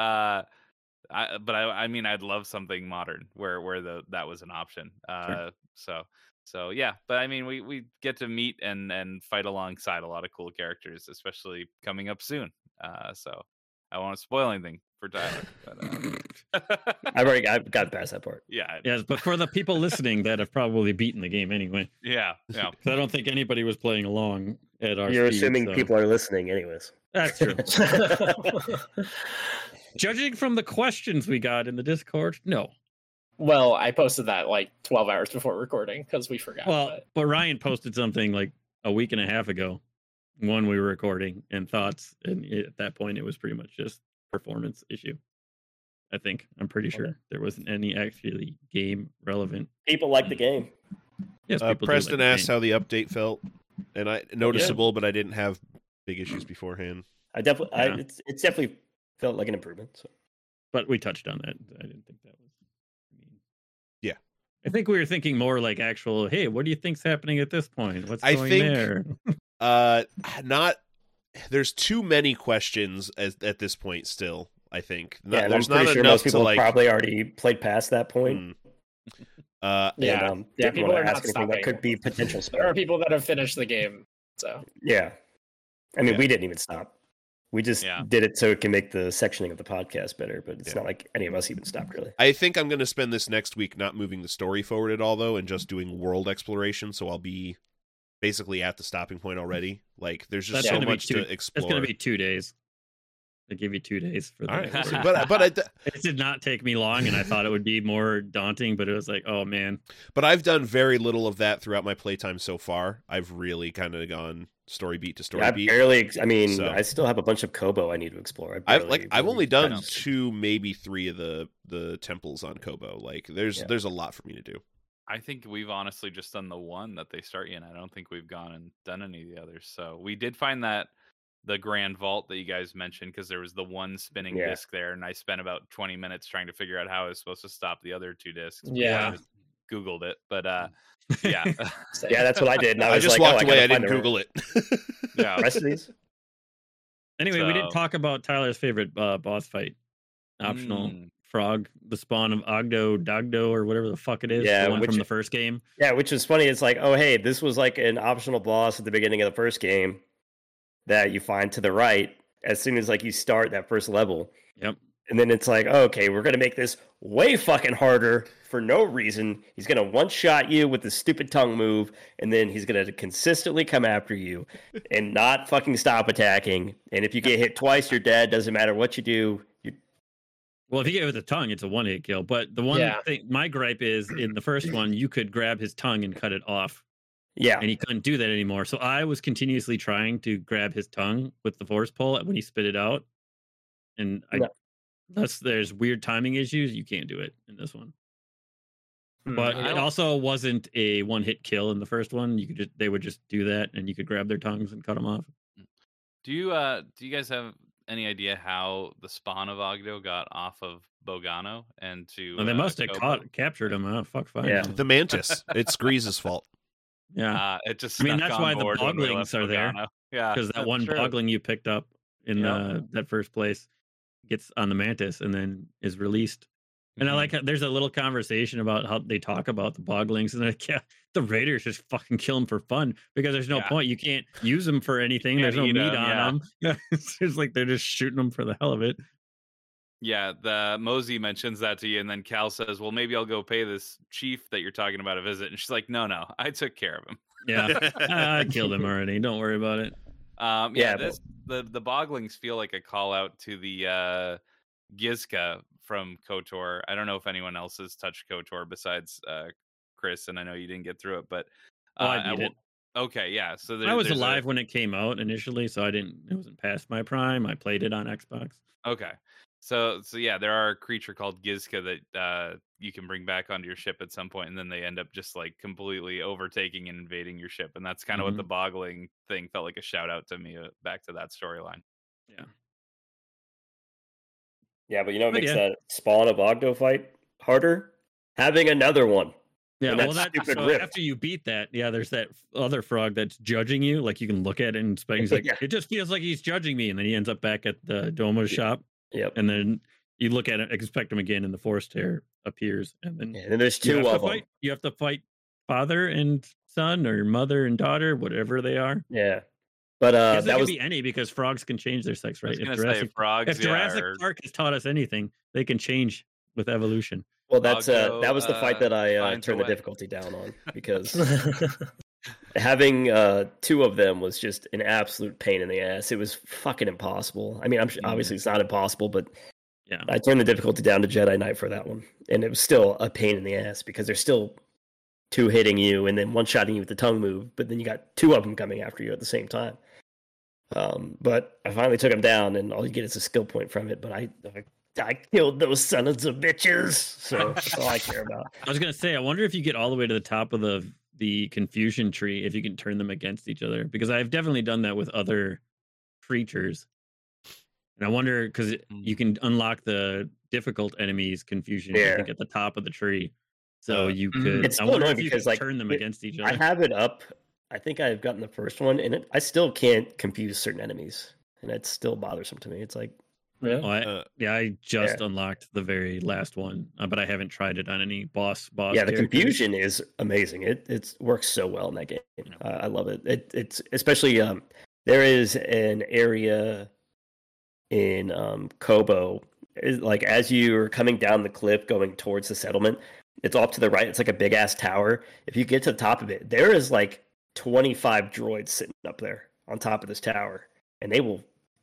I mean, I'd love something modern where that was an option. Sure. So yeah, but I mean, we get to meet and fight alongside a lot of cool characters, especially coming up soon. So I won't spoil anything for Tyler. But, I've got past that part. Yeah. Yes, but for the people listening that have probably beaten the game anyway. Yeah. I don't think anybody was playing along at our You're speed, assuming people are listening anyways. That's true. Judging from the questions we got in the Discord, no. Well, I posted that like 12 hours before recording because we forgot. Well, but Ryan posted something like a week and a half ago when we were recording and thoughts. And at that point, it was pretty much just performance issue. I think. I'm pretty sure there wasn't any actually game relevant. People like the game. Yes, Preston asked how the update felt. And noticeable, but I didn't have big issues beforehand. It's definitely felt like an improvement. So. But we touched on that. I didn't think that was. Yeah. I think we were thinking more like actual, hey, what do you think's happening at this point? What's going there? There's too many questions at this point still, I think. There's not enough most people have probably already played past that point. People are not stopping. What could be potential. There are people that have finished the game. So yeah. I mean, we didn't even stop. We just did it so it can make the sectioning of the podcast better, but it's not like any of us even stopped, really. I think I'm going to spend this next week not moving the story forward at all, though, and just doing world exploration, so I'll be basically at the stopping point already. Like, there's just so much to explore. It's going to be 2 days. They give you 2 days for All the right, but it did not take me long, and I thought it would be more daunting, but it was like, oh man. I've done very little of that throughout my playtime so far. I've really kind of gone story beat to story beat. I still have a bunch of Kobo I need to explore. I've only done 2, maybe 3 of the temples on Kobo. Like there's a lot for me to do. I think we've honestly just done the one that they start you in. I don't think we've gone and done any of the others. So we did find the Grand Vault that you guys mentioned, because there was the one spinning disc there, and I spent about 20 minutes trying to figure out how I was supposed to stop the other 2 discs. Yeah. I just Googled it, but yeah. Yeah, that's what I did. And I just walked away. I didn't Google it. Yeah. Rest of these? Anyway, we didn't talk about Tyler's favorite boss fight. Optional frog, the spawn of Dogdo, or whatever the fuck it is. Yeah, the one from the first game. Yeah, which is funny. It's like, oh, hey, this was like an optional boss at the beginning of the first game that you find to the right as soon as like you start that first level. Yep. And then it's like, oh, okay, we're going to make this way fucking harder for no reason. He's going to one-shot you with the stupid tongue move, and then he's going to consistently come after you and not fucking stop attacking. And if you get hit twice, you're dead. Doesn't matter what you do. Well, if you get it with the tongue, it's a one-hit kill. But the one thing, my gripe is, in the first one, you could grab his tongue and cut it off. Yeah. And he couldn't do that anymore. So I was continuously trying to grab his tongue with the force pull when he spit it out. And unless there's weird timing issues, you can't do it in this one. But it also wasn't a one-hit kill in the first one. They would just do that, and you could grab their tongues and cut them off. Do you guys have any idea how the spawn of Ogdo got off of Bogano and to? Well, they must have captured him. Oh, fuck, fine. Yeah, the Mantis. It's Grease's fault. Yeah, it just. I mean, that's why the Boglings are there. Yeah, because that one Bogling you picked up in that first place gets on the Mantis and then is released. And I like how there's a little conversation about how they talk about the Boglings, and they're like, yeah, the Raiders just fucking kill them for fun because there's no point. You can't use them for anything. There's no meat on them. It's just like they're just shooting them for the hell of it. Yeah, the Mosey mentions that to you, and then Cal says, well, maybe I'll go pay this chief that you're talking about a visit. And she's like, no, I took care of him. Yeah, I killed him already. Don't worry about it. The Boglings feel like a call out to the Gizka from KOTOR. I don't know if anyone else has touched KOTOR besides Chris, and I know you didn't get through it, but I beat it. Okay, yeah. So I was alive when it came out initially, so it wasn't past my prime. I played it on Xbox. Okay. So yeah, there are a creature called Gizka that you can bring back onto your ship at some point, and then they end up just like completely overtaking and invading your ship, and that's kind of what the Bogling thing felt like a shout out to me back to that storyline. Yeah. Yeah, but you know what makes that spawn of Ogdo fight harder? Having another one. Yeah, well, after you beat that, there's that other frog that's judging you. Like, you can look at it and he's like, it just feels like he's judging me. And then he ends up back at the Doma's shop. Yep. And then you look at it, expect him again, and the Force Tear appears. And then there's 2 of them. You have to fight father and son, or mother and daughter, whatever they are. Yeah. But that could be any, because frogs can change their sex, right? If Jurassic Park has taught us anything, they can change with evolution. Well, that was the fight that I turned the difficulty down on, because having 2 of them was just an absolute pain in the ass. It was fucking impossible. I mean, obviously it's not impossible, but I turned the difficulty down to Jedi Knight for that one, and it was still a pain in the ass because there's still 2 hitting you and then one-shotting you with the tongue move, but then you got 2 of them coming after you at the same time. But I finally took him down, and all you get is a skill point from it. But I killed those sons of bitches, so that's all I care about. I was gonna say, I wonder if you get all the way to the top of the confusion tree, if you can turn them against each other, because I've definitely done that with other creatures. And I wonder, because you can unlock the difficult enemies confusion, I think, at the top of the tree. So you could. It's still annoying because turn them against each other. I have it up. I think I've gotten the first one, and I still can't confuse certain enemies, and it's still bothersome to me. It's like, I just unlocked the very last one, but I haven't tried it on any boss. Yeah, the confusion is amazing. It works so well in that game. I love it. It's especially there is an area in Kobo, like as you're coming down the cliff going towards the settlement. It's off to the right. It's like a big ass tower. If you get to the top of it, there is like 25 droids sitting up there on top of this tower, and they will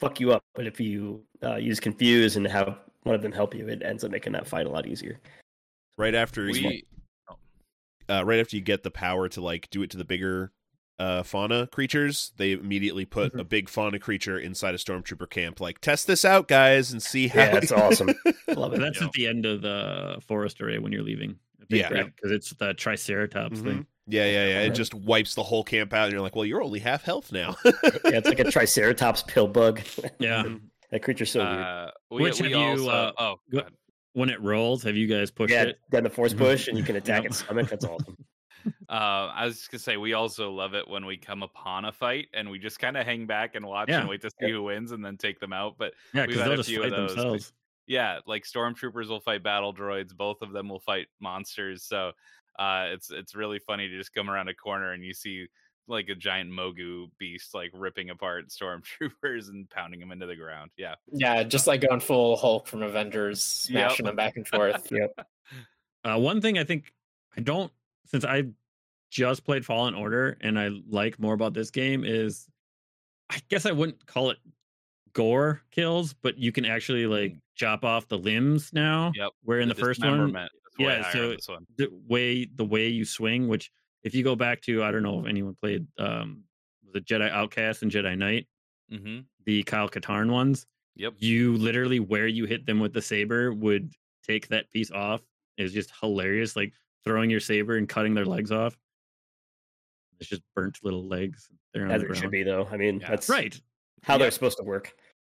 fuck you up. But if you use Confuse and have one of them help you, it ends up making that fight a lot easier. Right after right after you get the power to like do it to the bigger fauna creatures, they immediately put a big fauna creature inside a stormtrooper camp. Like, test this out, guys, and see how. Yeah, that's awesome. Love it. That's at the end of the forest array when you're leaving. Yeah, because it's the Triceratops thing. Yeah. It just wipes the whole camp out, and you're like, well, you're only half health now. Yeah, it's like a Triceratops pill bug. Yeah, that creature's so weird. Which have you? When it rolls, have you guys pushed it? Then the force push, and you can attack its stomach. That's awesome. I was gonna say we also love it when we come upon a fight and we just kind of hang back and watch and wait to see who wins and then take them out. But because they'll just fight themselves. Yeah, like stormtroopers will fight battle droids. Both of them will fight monsters. So it's really funny to just come around a corner and you see like a giant Mogu beast like ripping apart stormtroopers and pounding them into the ground. Yeah, just like going full Hulk from Avengers, smashing them back and forth. One thing I think since I just played Fallen Order and I like more about this game is, I guess I wouldn't call it gore kills, but you can actually like chop off the limbs now. Yep. Where in the first one, so the way you swing, which if you go back to, I don't know if anyone played was it Jedi Outcast and Jedi Knight, the Kyle Katarn ones. Yep. You literally where you hit them with the saber would take that piece off. Is just hilarious, like throwing your saber and cutting their legs off. It's just burnt little legs. They're as it should be, though. I mean, that's right. How they're supposed to work.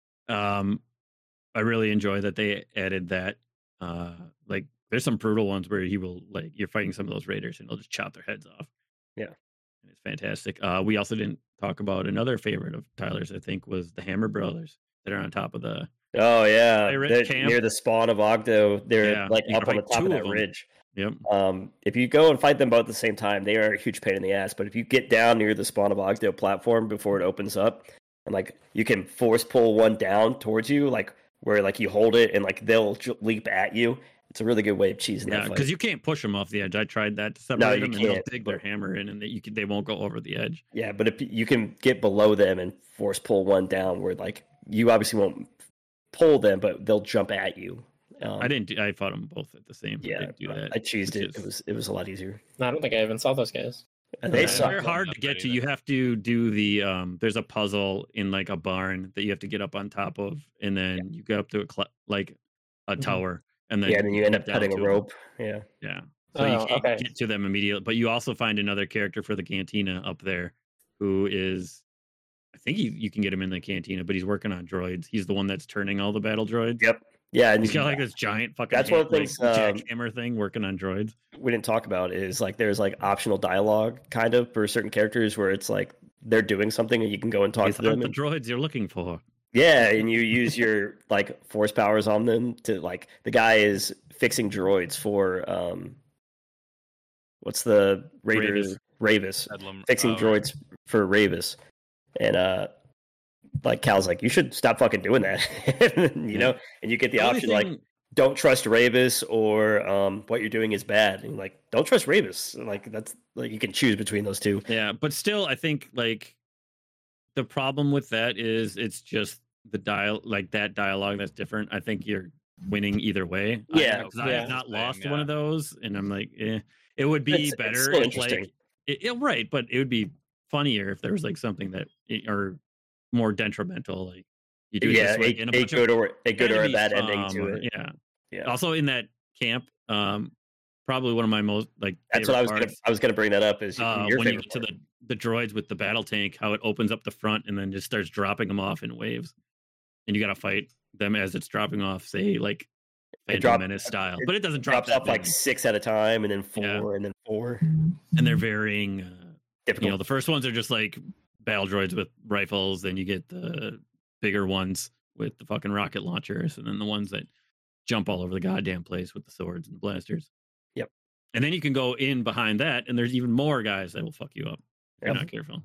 I really enjoy that they added that. Like, there's some brutal ones where he will, like, you're fighting some of those raiders and he'll just chop their heads off. Yeah, and it's fantastic. We also didn't talk about another favorite of Tyler's. I think was the Hammer Brothers that are on top of the. Oh yeah, near the spawn of Ogdo. They're like up on the top of that ridge. Yep. If you go and fight them both at the same time, they are a huge pain in the ass. But if you get down near the spawn of Ogdo platform before it opens up, and like you can force pull one down towards you, like where like you hold it and like they'll leap at you. It's a really good way of cheesing that fight. Because you can't push them off the edge. I tried that to separate them, and they'll dig their hammer in, and they won't go over the edge. Yeah, but if you can get below them and force pull one down, where like you obviously won't pull them, but they'll jump at you. I fought them both at the same. Yeah, I cheesed it. It was a lot easier. No, I don't think I even saw those guys. They suck. They're hard to get to. You have to do the there's a puzzle in like a barn that you have to get up on top of, and then you get up to a tower, and then then you end up cutting a rope. Yeah. So you can't get to them immediately, but you also find another character for the cantina up there, who is, I think you can get him in the cantina, but he's working on droids. He's the one that's turning all the battle droids. Yep. Yeah, and he's got like this giant fucking. That's one of the things. Jackhammer thing working on droids. We didn't talk about is like there's like optional dialogue kind of for certain characters where it's like they're doing something and you can go and talk to them. The droids you're looking for. Yeah, and you use your like force powers on them to like the guy is fixing droids for what's the Raiders Ravis fixing droids for Ravis, and like Cal's like, you should stop fucking doing that, you know. And you get the option like, don't trust Ravis, or what you're doing is bad. And like, don't trust Ravis. Like that's like you can choose between those two. Yeah, but still, I think like the problem with that is it's just the that dialogue that's different. I think you're winning either way. Yeah, because I have not lost one of those, and I'm like, it would be better if like, right, but it would be funnier if there was like something that or more detrimental, like you do this way, a good or a bad ending to it. Yeah. Also in that camp, probably one of my most like. That's what I was gonna bring that up is when you get to the droids with the battle tank, how it opens up the front and then just starts dropping them off in waves, and you got to fight them as it's dropping off. Say like Phantom Menace style, but it doesn't drop off like 6 at a time, and then 4, and then 4, and they're varying. Difficult. You know, the first ones are just like battle droids with rifles, then you get the bigger ones with the fucking rocket launchers, and then the ones that jump all over the goddamn place with the swords and the blasters. Yep. And then you can go in behind that, and there's even more guys that will fuck you up if you're not careful.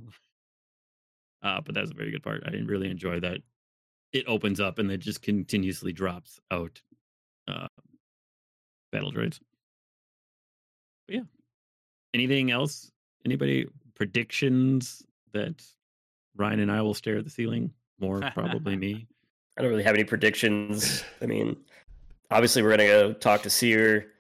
But that's a very good part. I really enjoy that. It opens up and it just continuously drops out battle droids. But yeah. Anything else? Anybody predictions that Ryan and I will stare at the ceiling more probably me. I don't really have any predictions. I mean, obviously we're gonna go talk to Seer,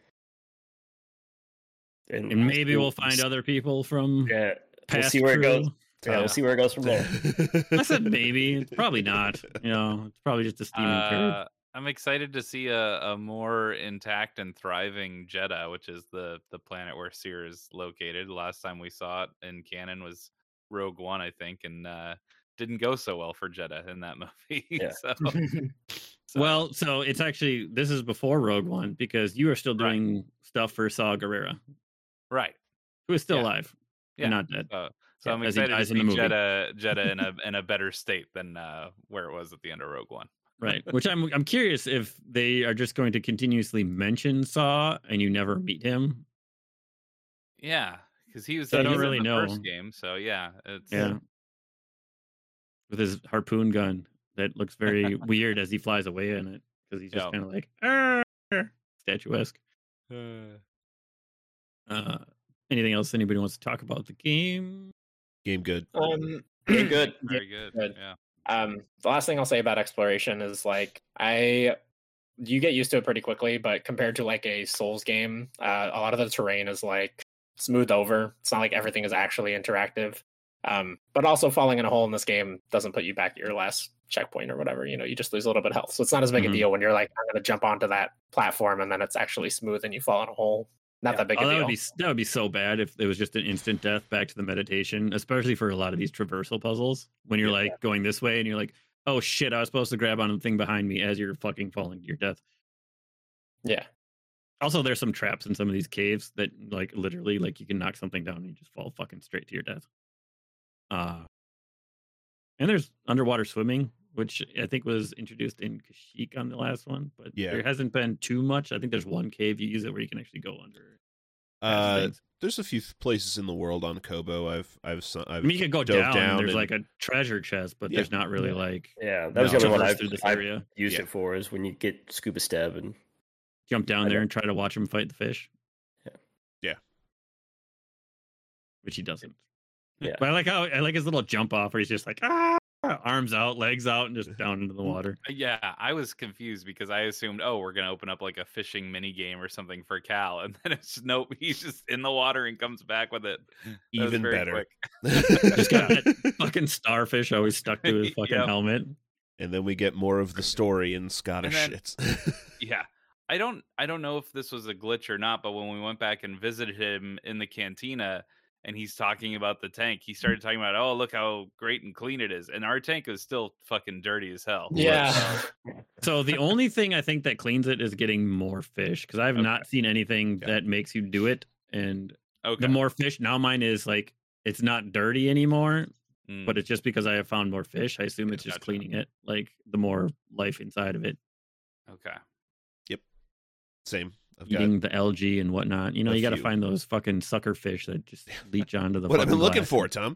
And maybe we'll find other people from Yeah, we'll past see where it crew. goes. Yeah, we'll see where it goes from there. I said maybe. It's probably not. It's probably just a steaming turd. I'm excited to see a more intact and thriving Jeddah, which is the planet where Seer is located. The last time we saw it in canon was Rogue One, I think, and didn't go so well for Jeddah in that movie. Yeah. Well, so it's actually, this is before Rogue One because you are still doing stuff for Saw Gerrera, right, who is still alive and Yeah. not dead. So I'm as he excited to dies in the see movie. Jeddah in a better state than where it was at the end of Rogue One. Right. Which I'm curious if they are just going to continuously mention Saw and you never meet him. Yeah, because he was. So I he don't was in really the know. first game. So yeah, it's With his harpoon gun that looks very weird as he flies away in it because he's just kind of like statuesque. Anything else anybody wants to talk about the game? Game good. Game good. very good. Yeah. The last thing I'll say about exploration is like you get used to it pretty quickly, but compared to like a Souls game, a lot of the terrain is like smoothed over. It's not like everything is actually interactive. But also falling in a hole in this game doesn't put you back at your last checkpoint or whatever. You just lose a little bit of health. So it's not as big a deal when you're like, I'm going to jump onto that platform and then it's actually smooth and you fall in a hole. Not that big a deal. That would be so bad if it was just an instant death back to the meditation, especially for a lot of these traversal puzzles. When you're like going this way and you're like, oh shit, I was supposed to grab on the thing behind me as you're fucking falling to your death. Yeah. Also, there's some traps in some of these caves that like literally like you can knock something down and you just fall fucking straight to your death. And there's underwater swimming, which I think was introduced in Kashyyyk on the last one, but there hasn't been too much. I think there's one cave you use it where you can actually go under. There's a few places in the world on Kobo. I mean, you could go down. There's like a treasure chest, but there's not really like that was the only one I've area. used it for is when you get scuba stab and jump down there and try to watch him fight the fish. Yeah. Which he doesn't. Yeah. But I like his little jump off where he's just like arms out, legs out, and just down into the water. Yeah, I was confused because I assumed, we're gonna open up like a fishing mini game or something for Cal, and then it's just nope, he's just in the water and comes back with it. Even better. Just got that fucking starfish always stuck to his fucking helmet. And then we get more of the story in Scottish shits. Yeah. I don't know if this was a glitch or not, but when we went back and visited him in the cantina and he's talking about the tank, he started talking about, oh, look how great and clean it is. And our tank is still fucking dirty as hell. Yeah. So the only thing I think that cleans it is getting more fish, because I have not seen anything that makes you do it. And the more fish, now mine is like, it's not dirty anymore, but it's just because I have found more fish. I assume it's just cleaning it, like the more life inside of it. Okay. Yep. Same. Eating the algae and whatnot. You got to find those fucking sucker fish that just leech onto the what I've been looking for, Tom.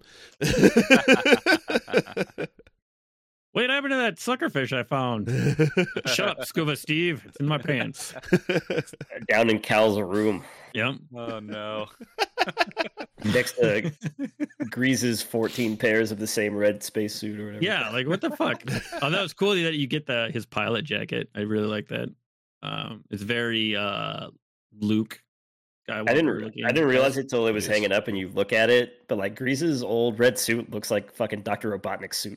What happened to that sucker fish I found? Shut up, Scuba Steve. It's in my pants. Down in Cal's room. Yep. Oh, no. Next to Grease's 14 pairs of the same red spacesuit or whatever. Yeah, like what the fuck? Oh, that was cool that you get his pilot jacket. I really like that. It's very Luke Skywalker. I didn't realize it till it was hanging up and you look at it, but like Grease's old red suit looks like fucking Dr. Robotnik's suit.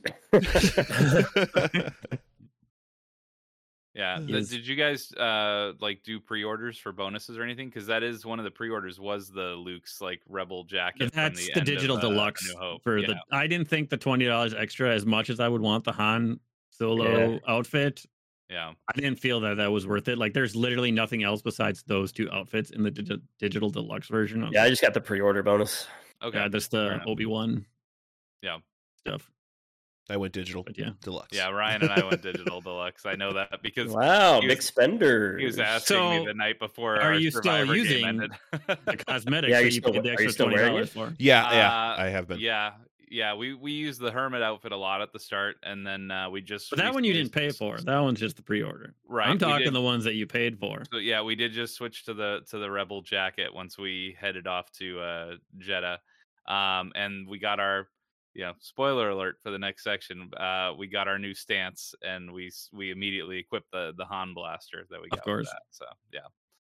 Yeah. Did you guys like do pre-orders for bonuses or anything? Because that is one of the pre-orders was the Luke's like Rebel jacket. That's the digital deluxe for the. I didn't think the $20 extra as much as I would want the Han Solo outfit. Yeah, I didn't feel that was worth it. Like, there's literally nothing else besides those two outfits in the digital deluxe version. I just got the pre-order bonus. Okay, yeah, that's the Obi-Wan. Yeah, stuff. I went digital, deluxe. Yeah, Ryan and I went digital deluxe. I know that because big spender. He was asking me the night before. Are you still using the cosmetics that you paid the extra $20 for? Yeah, I have been. Yeah, we used the hermit outfit a lot at the start, and then we just. But that one you didn't pay for. That one's just the pre-order. Right. I'm talking the ones that you paid for. So yeah, we did just switch to the Rebel jacket once we headed off to Jeddah, and we got our spoiler alert for the next section. We got our new stance, and we immediately equipped the Han blaster that we got. Of course. With that. So yeah.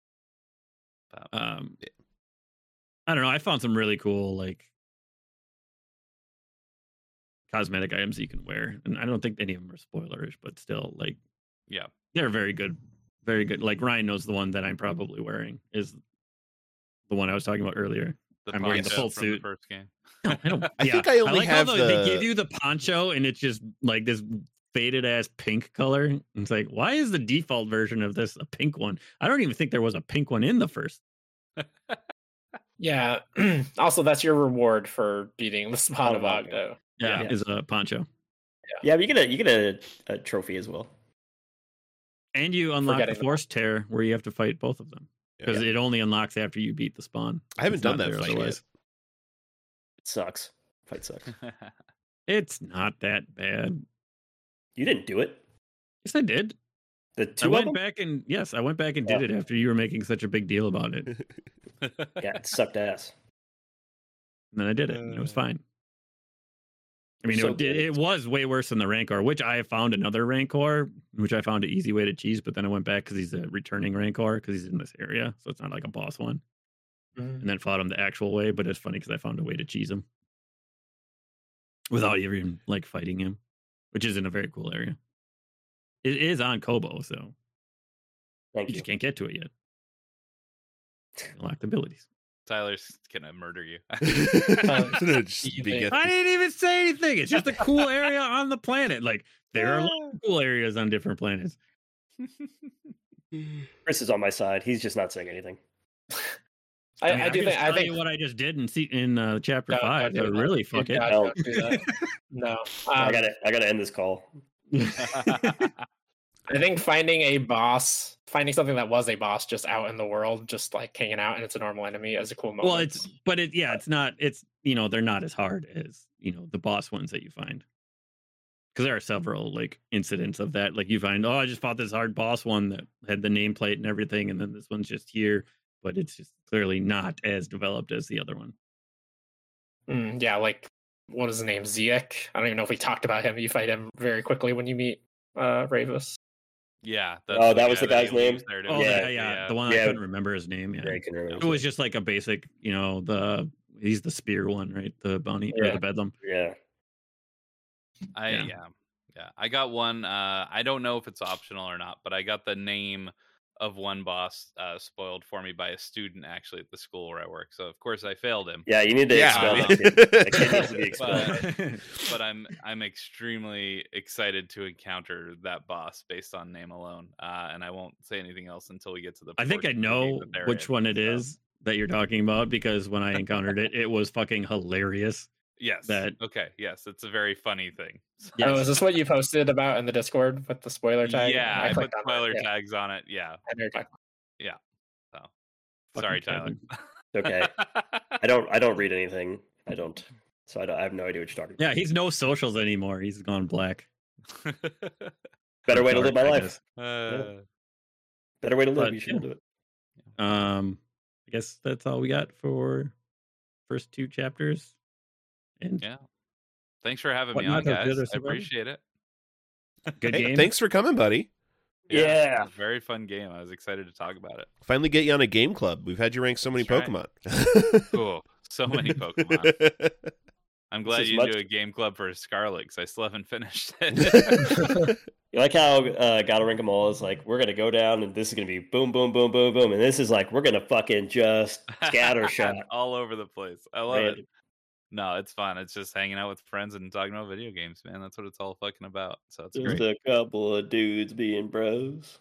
I don't know. I found some really cool like cosmetic items you can wear, and I don't think any of them are spoilerish, but still, like, yeah, they're very good, very good. Like Ryan knows the one that I'm probably wearing is the one I was talking about earlier. I'm wearing the full suit. The first game. No, I don't. I think I only like have they give you the poncho, and it's just like this faded ass pink color. And it's like, why is the default version of this a pink one? I don't even think there was a pink one in the first. Yeah. Also, that's your reward for beating the spawn of Ogdo. Yeah, is a poncho. Yeah, but you get a trophy as well. And you unlock the Force Tear, where you have to fight both of them. Because it only unlocks after you beat the spawn. I haven't done that fight yet. It sucks. Fight sucks. It's not that bad. You didn't do it. Yes, I did. The two I went of them? back and did it after you were making such a big deal about it. Yeah, it sucked ass. And then I did it, and it was fine. I mean, So it was way worse than the Rancor, which I found another Rancor, which I found an easy way to cheese, but then I went back because he's a returning Rancor because he's in this area, so it's not like a boss one. And then fought him the actual way, but it's funny because I found a way to cheese him without even like fighting him, which is in a very cool area. It is on Kobo, so Thank you. just can't get to it yet. Unlocked abilities. Tyler's gonna murder you. I didn't even say anything. It's just a cool area on the planet. Like there are a lot of cool areas on different planets. Chris is on my side. He's just not saying anything. I think what I just did in chapter 5. So really, fuck it. Don't do that. No, I gotta end this call. I think finding something that was a boss just out in the world, just like hanging out, and it's a normal enemy, is a cool moment. Well, it's not. It's they're not as hard as the boss ones that you find. Because there are several like incidents of that. Like you find, I just fought this hard boss one that had the nameplate and everything, and then this one's just here, but it's just clearly not as developed as the other one. Yeah, like what is his name? Ziek. I don't even know if we talked about him. You fight him very quickly when you meet Ravus. Yeah. That was the guy's name. Yeah. The one I couldn't remember his name. Yeah, I can remember. It was just like a basic, he's the spear one, right? The bounty or the bedlam. Yeah. I got one. I don't know if it's optional or not, but I got the name of one boss spoiled for me by a student actually at the school where I work. So of course I failed him. Yeah, you need to expel that kid. That kid needs to be expelled. But I'm extremely excited to encounter that boss based on name alone. And I won't say anything else until we get to the. I think I know which one it is that you're talking about, because when I encountered it, it was fucking hilarious. Yes. Okay. Yes, it's a very funny thing. Yes. Oh, is this what you posted about in the Discord with the spoiler tag? Yeah, I put spoiler tags on it. Yeah. Yeah. So sorry, Tyler. Okay. I don't read anything. I don't. So I have no idea what you're talking about. Yeah, he's no socials anymore. He's gone black. Better way to live my life. Yeah. Better way to live. You should do it. I guess that's all we got for first 2 chapters. And yeah, thanks for having me on, guys. I appreciate it. Good game. Thanks for coming, buddy. Yeah. It was a very fun game. I was excited to talk about it. Finally get you on a game club. We've had you rank so many Pokemon. Cool. So many Pokemon. I'm glad you do a game club for Scarlet, because I still haven't finished it. You like how Gotta Rank 'Em All is like, we're going to go down and this is going to be boom, boom, boom, boom, boom. And this is like, we're going to fucking just scattershot. All over the place. I love it. No, it's fun. It's just hanging out with friends and talking about video games, man. That's what it's all fucking about. So it's just great. A couple of dudes being bros.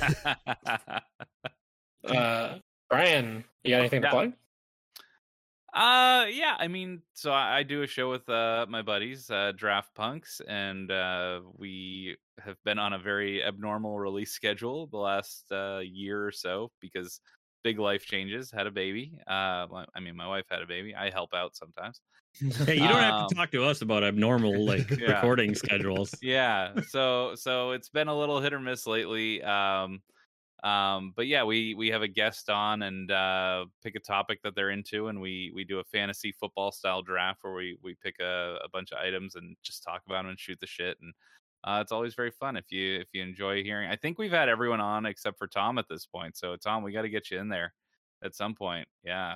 Brian, you got anything to plug? Yeah. I mean, so I do a show with my buddies, Draft Punks, and we have been on a very abnormal release schedule the last year or so because big life changes. Had a baby. I mean, my wife had a baby. I help out sometimes. Hey, you don't have to talk to us about abnormal recording schedules. Yeah. So it's been a little hit or miss lately. But yeah, we have a guest on and pick a topic that they're into, and we do a fantasy football style draft where we pick a bunch of items and just talk about them and shoot the shit. And it's always very fun if you enjoy hearing. I think we've had everyone on except for Tom at this point. So Tom, we got to get you in there at some point. Yeah.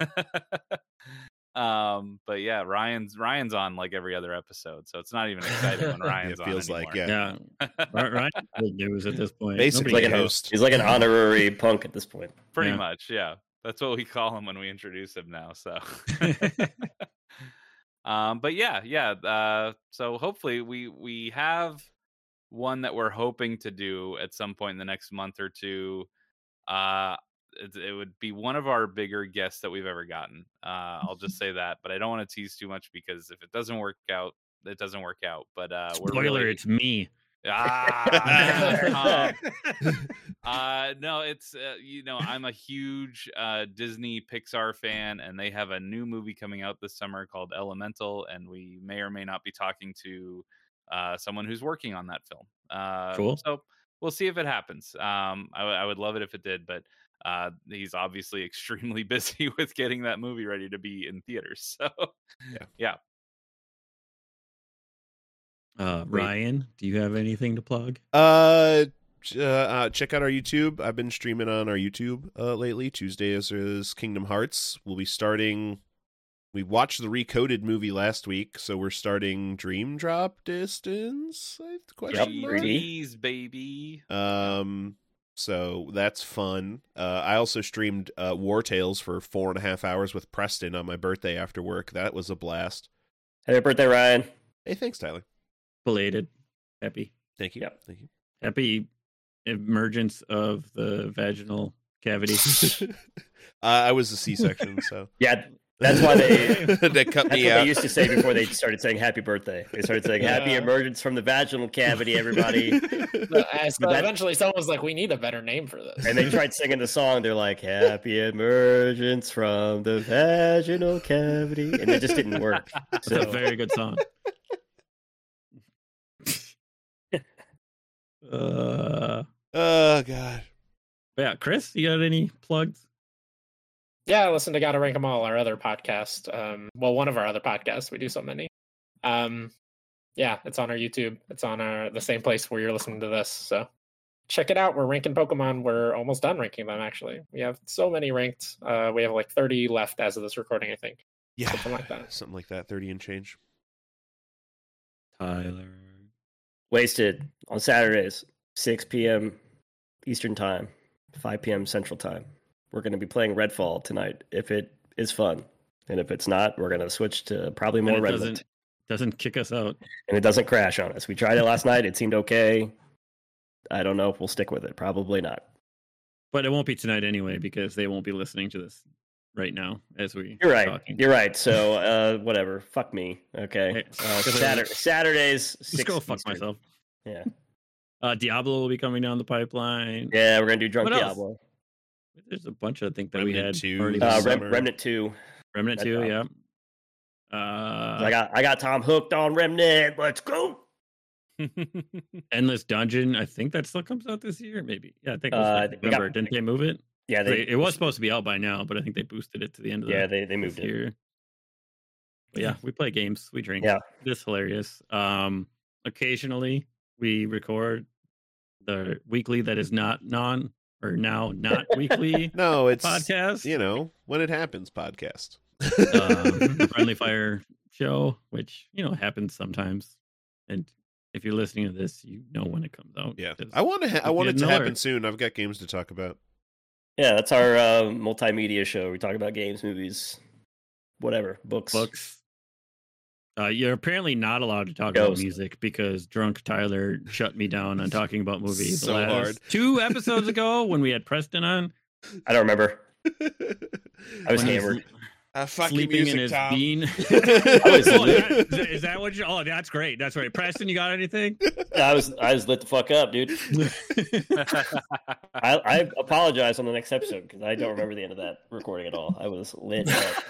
But yeah, Ryan's on like every other episode, so it's not even exciting when Ryan's it feels on like Yeah. Ryan old news at this point. Basically, Nobody like a cares. host. He's like an honorary punk at this point. pretty Yeah. much. Yeah, that's what we call him when we introduce him now. So, but yeah. So hopefully we have one that we're hoping to do at some point in the next month or two. It would be one of our bigger guests that we've ever gotten. I'll just say that, but I don't want to tease too much because if it doesn't work out, it doesn't work out. But we're Spoiler, really... it's me. No, it's I'm a huge Disney Pixar fan, and they have a new movie coming out this summer called Elemental, and we may or may not be talking to someone who's working on that film. Cool. So we'll see if it happens. I would love it if it did, but he's obviously extremely busy with getting that movie ready to be in theaters. So yeah. Ryan, do you have anything to plug? Check out our YouTube. I've been streaming on our YouTube lately. Tuesdays is Kingdom Hearts. We'll be starting. We watched the Recoded movie last week, so we're starting Dream Drop Distance. Please, baby. So that's fun. I also streamed War Tales for 4.5 hours with Preston on my birthday after work. That was a blast. Happy birthday, Ryan. Hey, thanks, Tyler. Belated. Happy. Thank you. Yep. Thank you. Happy emergence of the vaginal cavity. I was a C-section, so Yeah, that's why they they cut that's me what out. they used to say before they started saying happy birthday. They started saying happy emergence from the vaginal cavity, everybody. So eventually someone was like, we need a better name for this. And they tried singing the song. They're like, happy emergence from the vaginal cavity. And it just didn't work. It's So, a very good song. Oh God. But yeah, Chris, you got any plugs? Yeah, listen to Gotta Rank 'Em All, our other podcast. Well, one of our other podcasts. We do so many. Yeah, it's on our YouTube. It's on the same place where you're listening to this. So check it out. We're ranking Pokemon. We're almost done ranking them, actually. We have so many ranked. We have like 30 left as of this recording, I think. Yeah, Something like that. Something like that. 30 and change. Tyler. Wasted on Saturdays, 6 p.m. Eastern Time, 5 p.m. Central Time. We're going to be playing Redfall tonight if it is fun. And if it's not, we're going to switch to probably more And it Redwood. doesn't kick us out. And it doesn't crash on us. We tried it last night. It seemed okay. I don't know if we'll stick with it. Probably not. But it won't be tonight anyway because they won't be listening to this right now as we You're right. talking. You're right. So whatever. Fuck me. Okay. Hey, Saturdays. Just 6 go fuck Eastern. myself. Yeah. Diablo will be coming down the pipeline. Yeah, we're gonna do Drunk What else? Diablo. There's a bunch of things that we Remnant had 2 already. this been- summer. Remnant 2. Remnant That 2, yeah. dropped. I got Tom hooked on Remnant. Let's go. Endless Dungeon. I think that still comes out this year. Maybe. Yeah, I think it was I like think we November. got- Didn't they move it? Yeah, it was supposed to be out by now, but I think they boosted it to the end of Yeah, the they moved this it. year. But yeah, we play games, we drink. Yeah. It's hilarious. Occasionally we record the weekly that is not not weekly No, it's podcast. you know, when it happens podcast. The Friendly Fire show, which happens sometimes. And if you're listening to this, you know when it comes out. Yeah, 'cause I want it get to an happen alert. soon. I've got games to talk about. Yeah, that's our multimedia show. We talk about games, movies, whatever, books. You're apparently not allowed to talk about Ghost. music because drunk Tyler shut me down on talking about movies. So hard. 2 episodes ago when we had Preston on, I don't remember. I was when he hammered. sleeping in his bean. was Oh, lit. is that what you? Oh, that's great. That's right. Preston, you got anything? I was lit the fuck up, dude. I apologize on the next episode because I don't remember the end of that recording at all. I was lit up.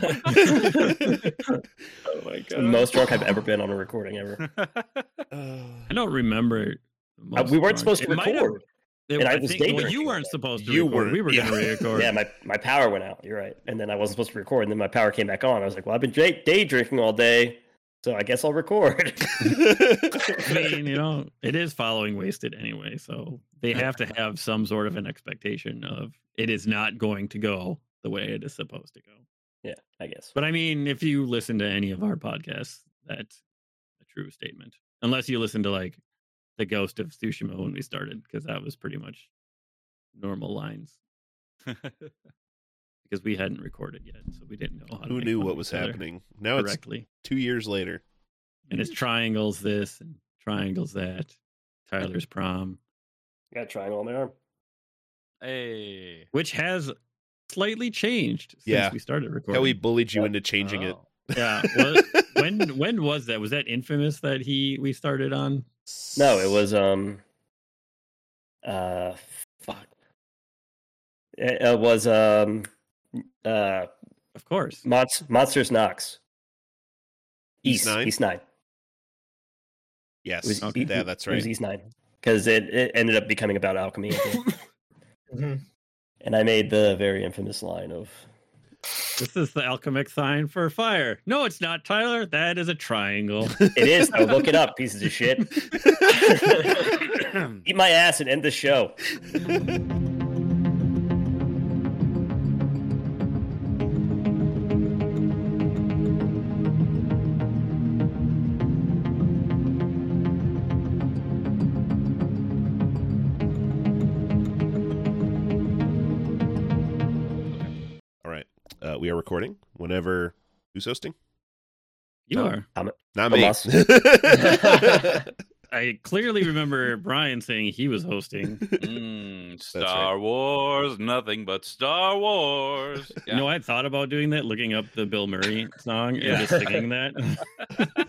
Oh my The most drunk I've ever been on a recording ever. I don't remember. the most We weren't drunk. supposed to It might have- record. And I was day well, you drinking weren't all supposed to You record. weren't, We were yeah. going to record. Yeah, my power went out. You're right. And then I wasn't supposed to record. And then my power came back on. I was like, well, I've been day drinking all day, so I guess I'll record. I mean, it is following Wasted anyway, so they have to have some sort of an expectation of it is not going to go the way it is supposed to go. Yeah, I guess. But I mean, if you listen to any of our podcasts, that's a true statement. Unless you listen to like the Ghost of Tsushima when we started, because that was pretty much normal lines. Because we hadn't recorded yet, so we didn't know how to Who make knew fun what of was each other happening? Now correctly. it's 2 years later. And it's triangles this and triangles that. Tyler's prom, Got a triangle on my arm. Hey. which has slightly changed since Yeah. we started recording. How we bullied you into changing it. Oh. Yeah. When was that? Was that Infamous that we started on? No, it was fuck. It was Of course. Monsters Knox. East 9? East 9. Yes. It was, Okay. Yeah, that's It was right. East 9. Because it ended up becoming about alchemy. I think. And I made the very infamous line of, This is the alchemic sign for fire. No, it's not, Tyler. That is a triangle. it is, though. Look it up, pieces of shit. Eat my ass and end the show. All right. We are recording whenever. Who's hosting? You Oh. are. Not me. Us. I clearly remember Brian saying he was hosting. Star Wars, nothing but Star Wars. You know, I thought about doing that, looking up the Bill Murray song and Yeah. just singing that.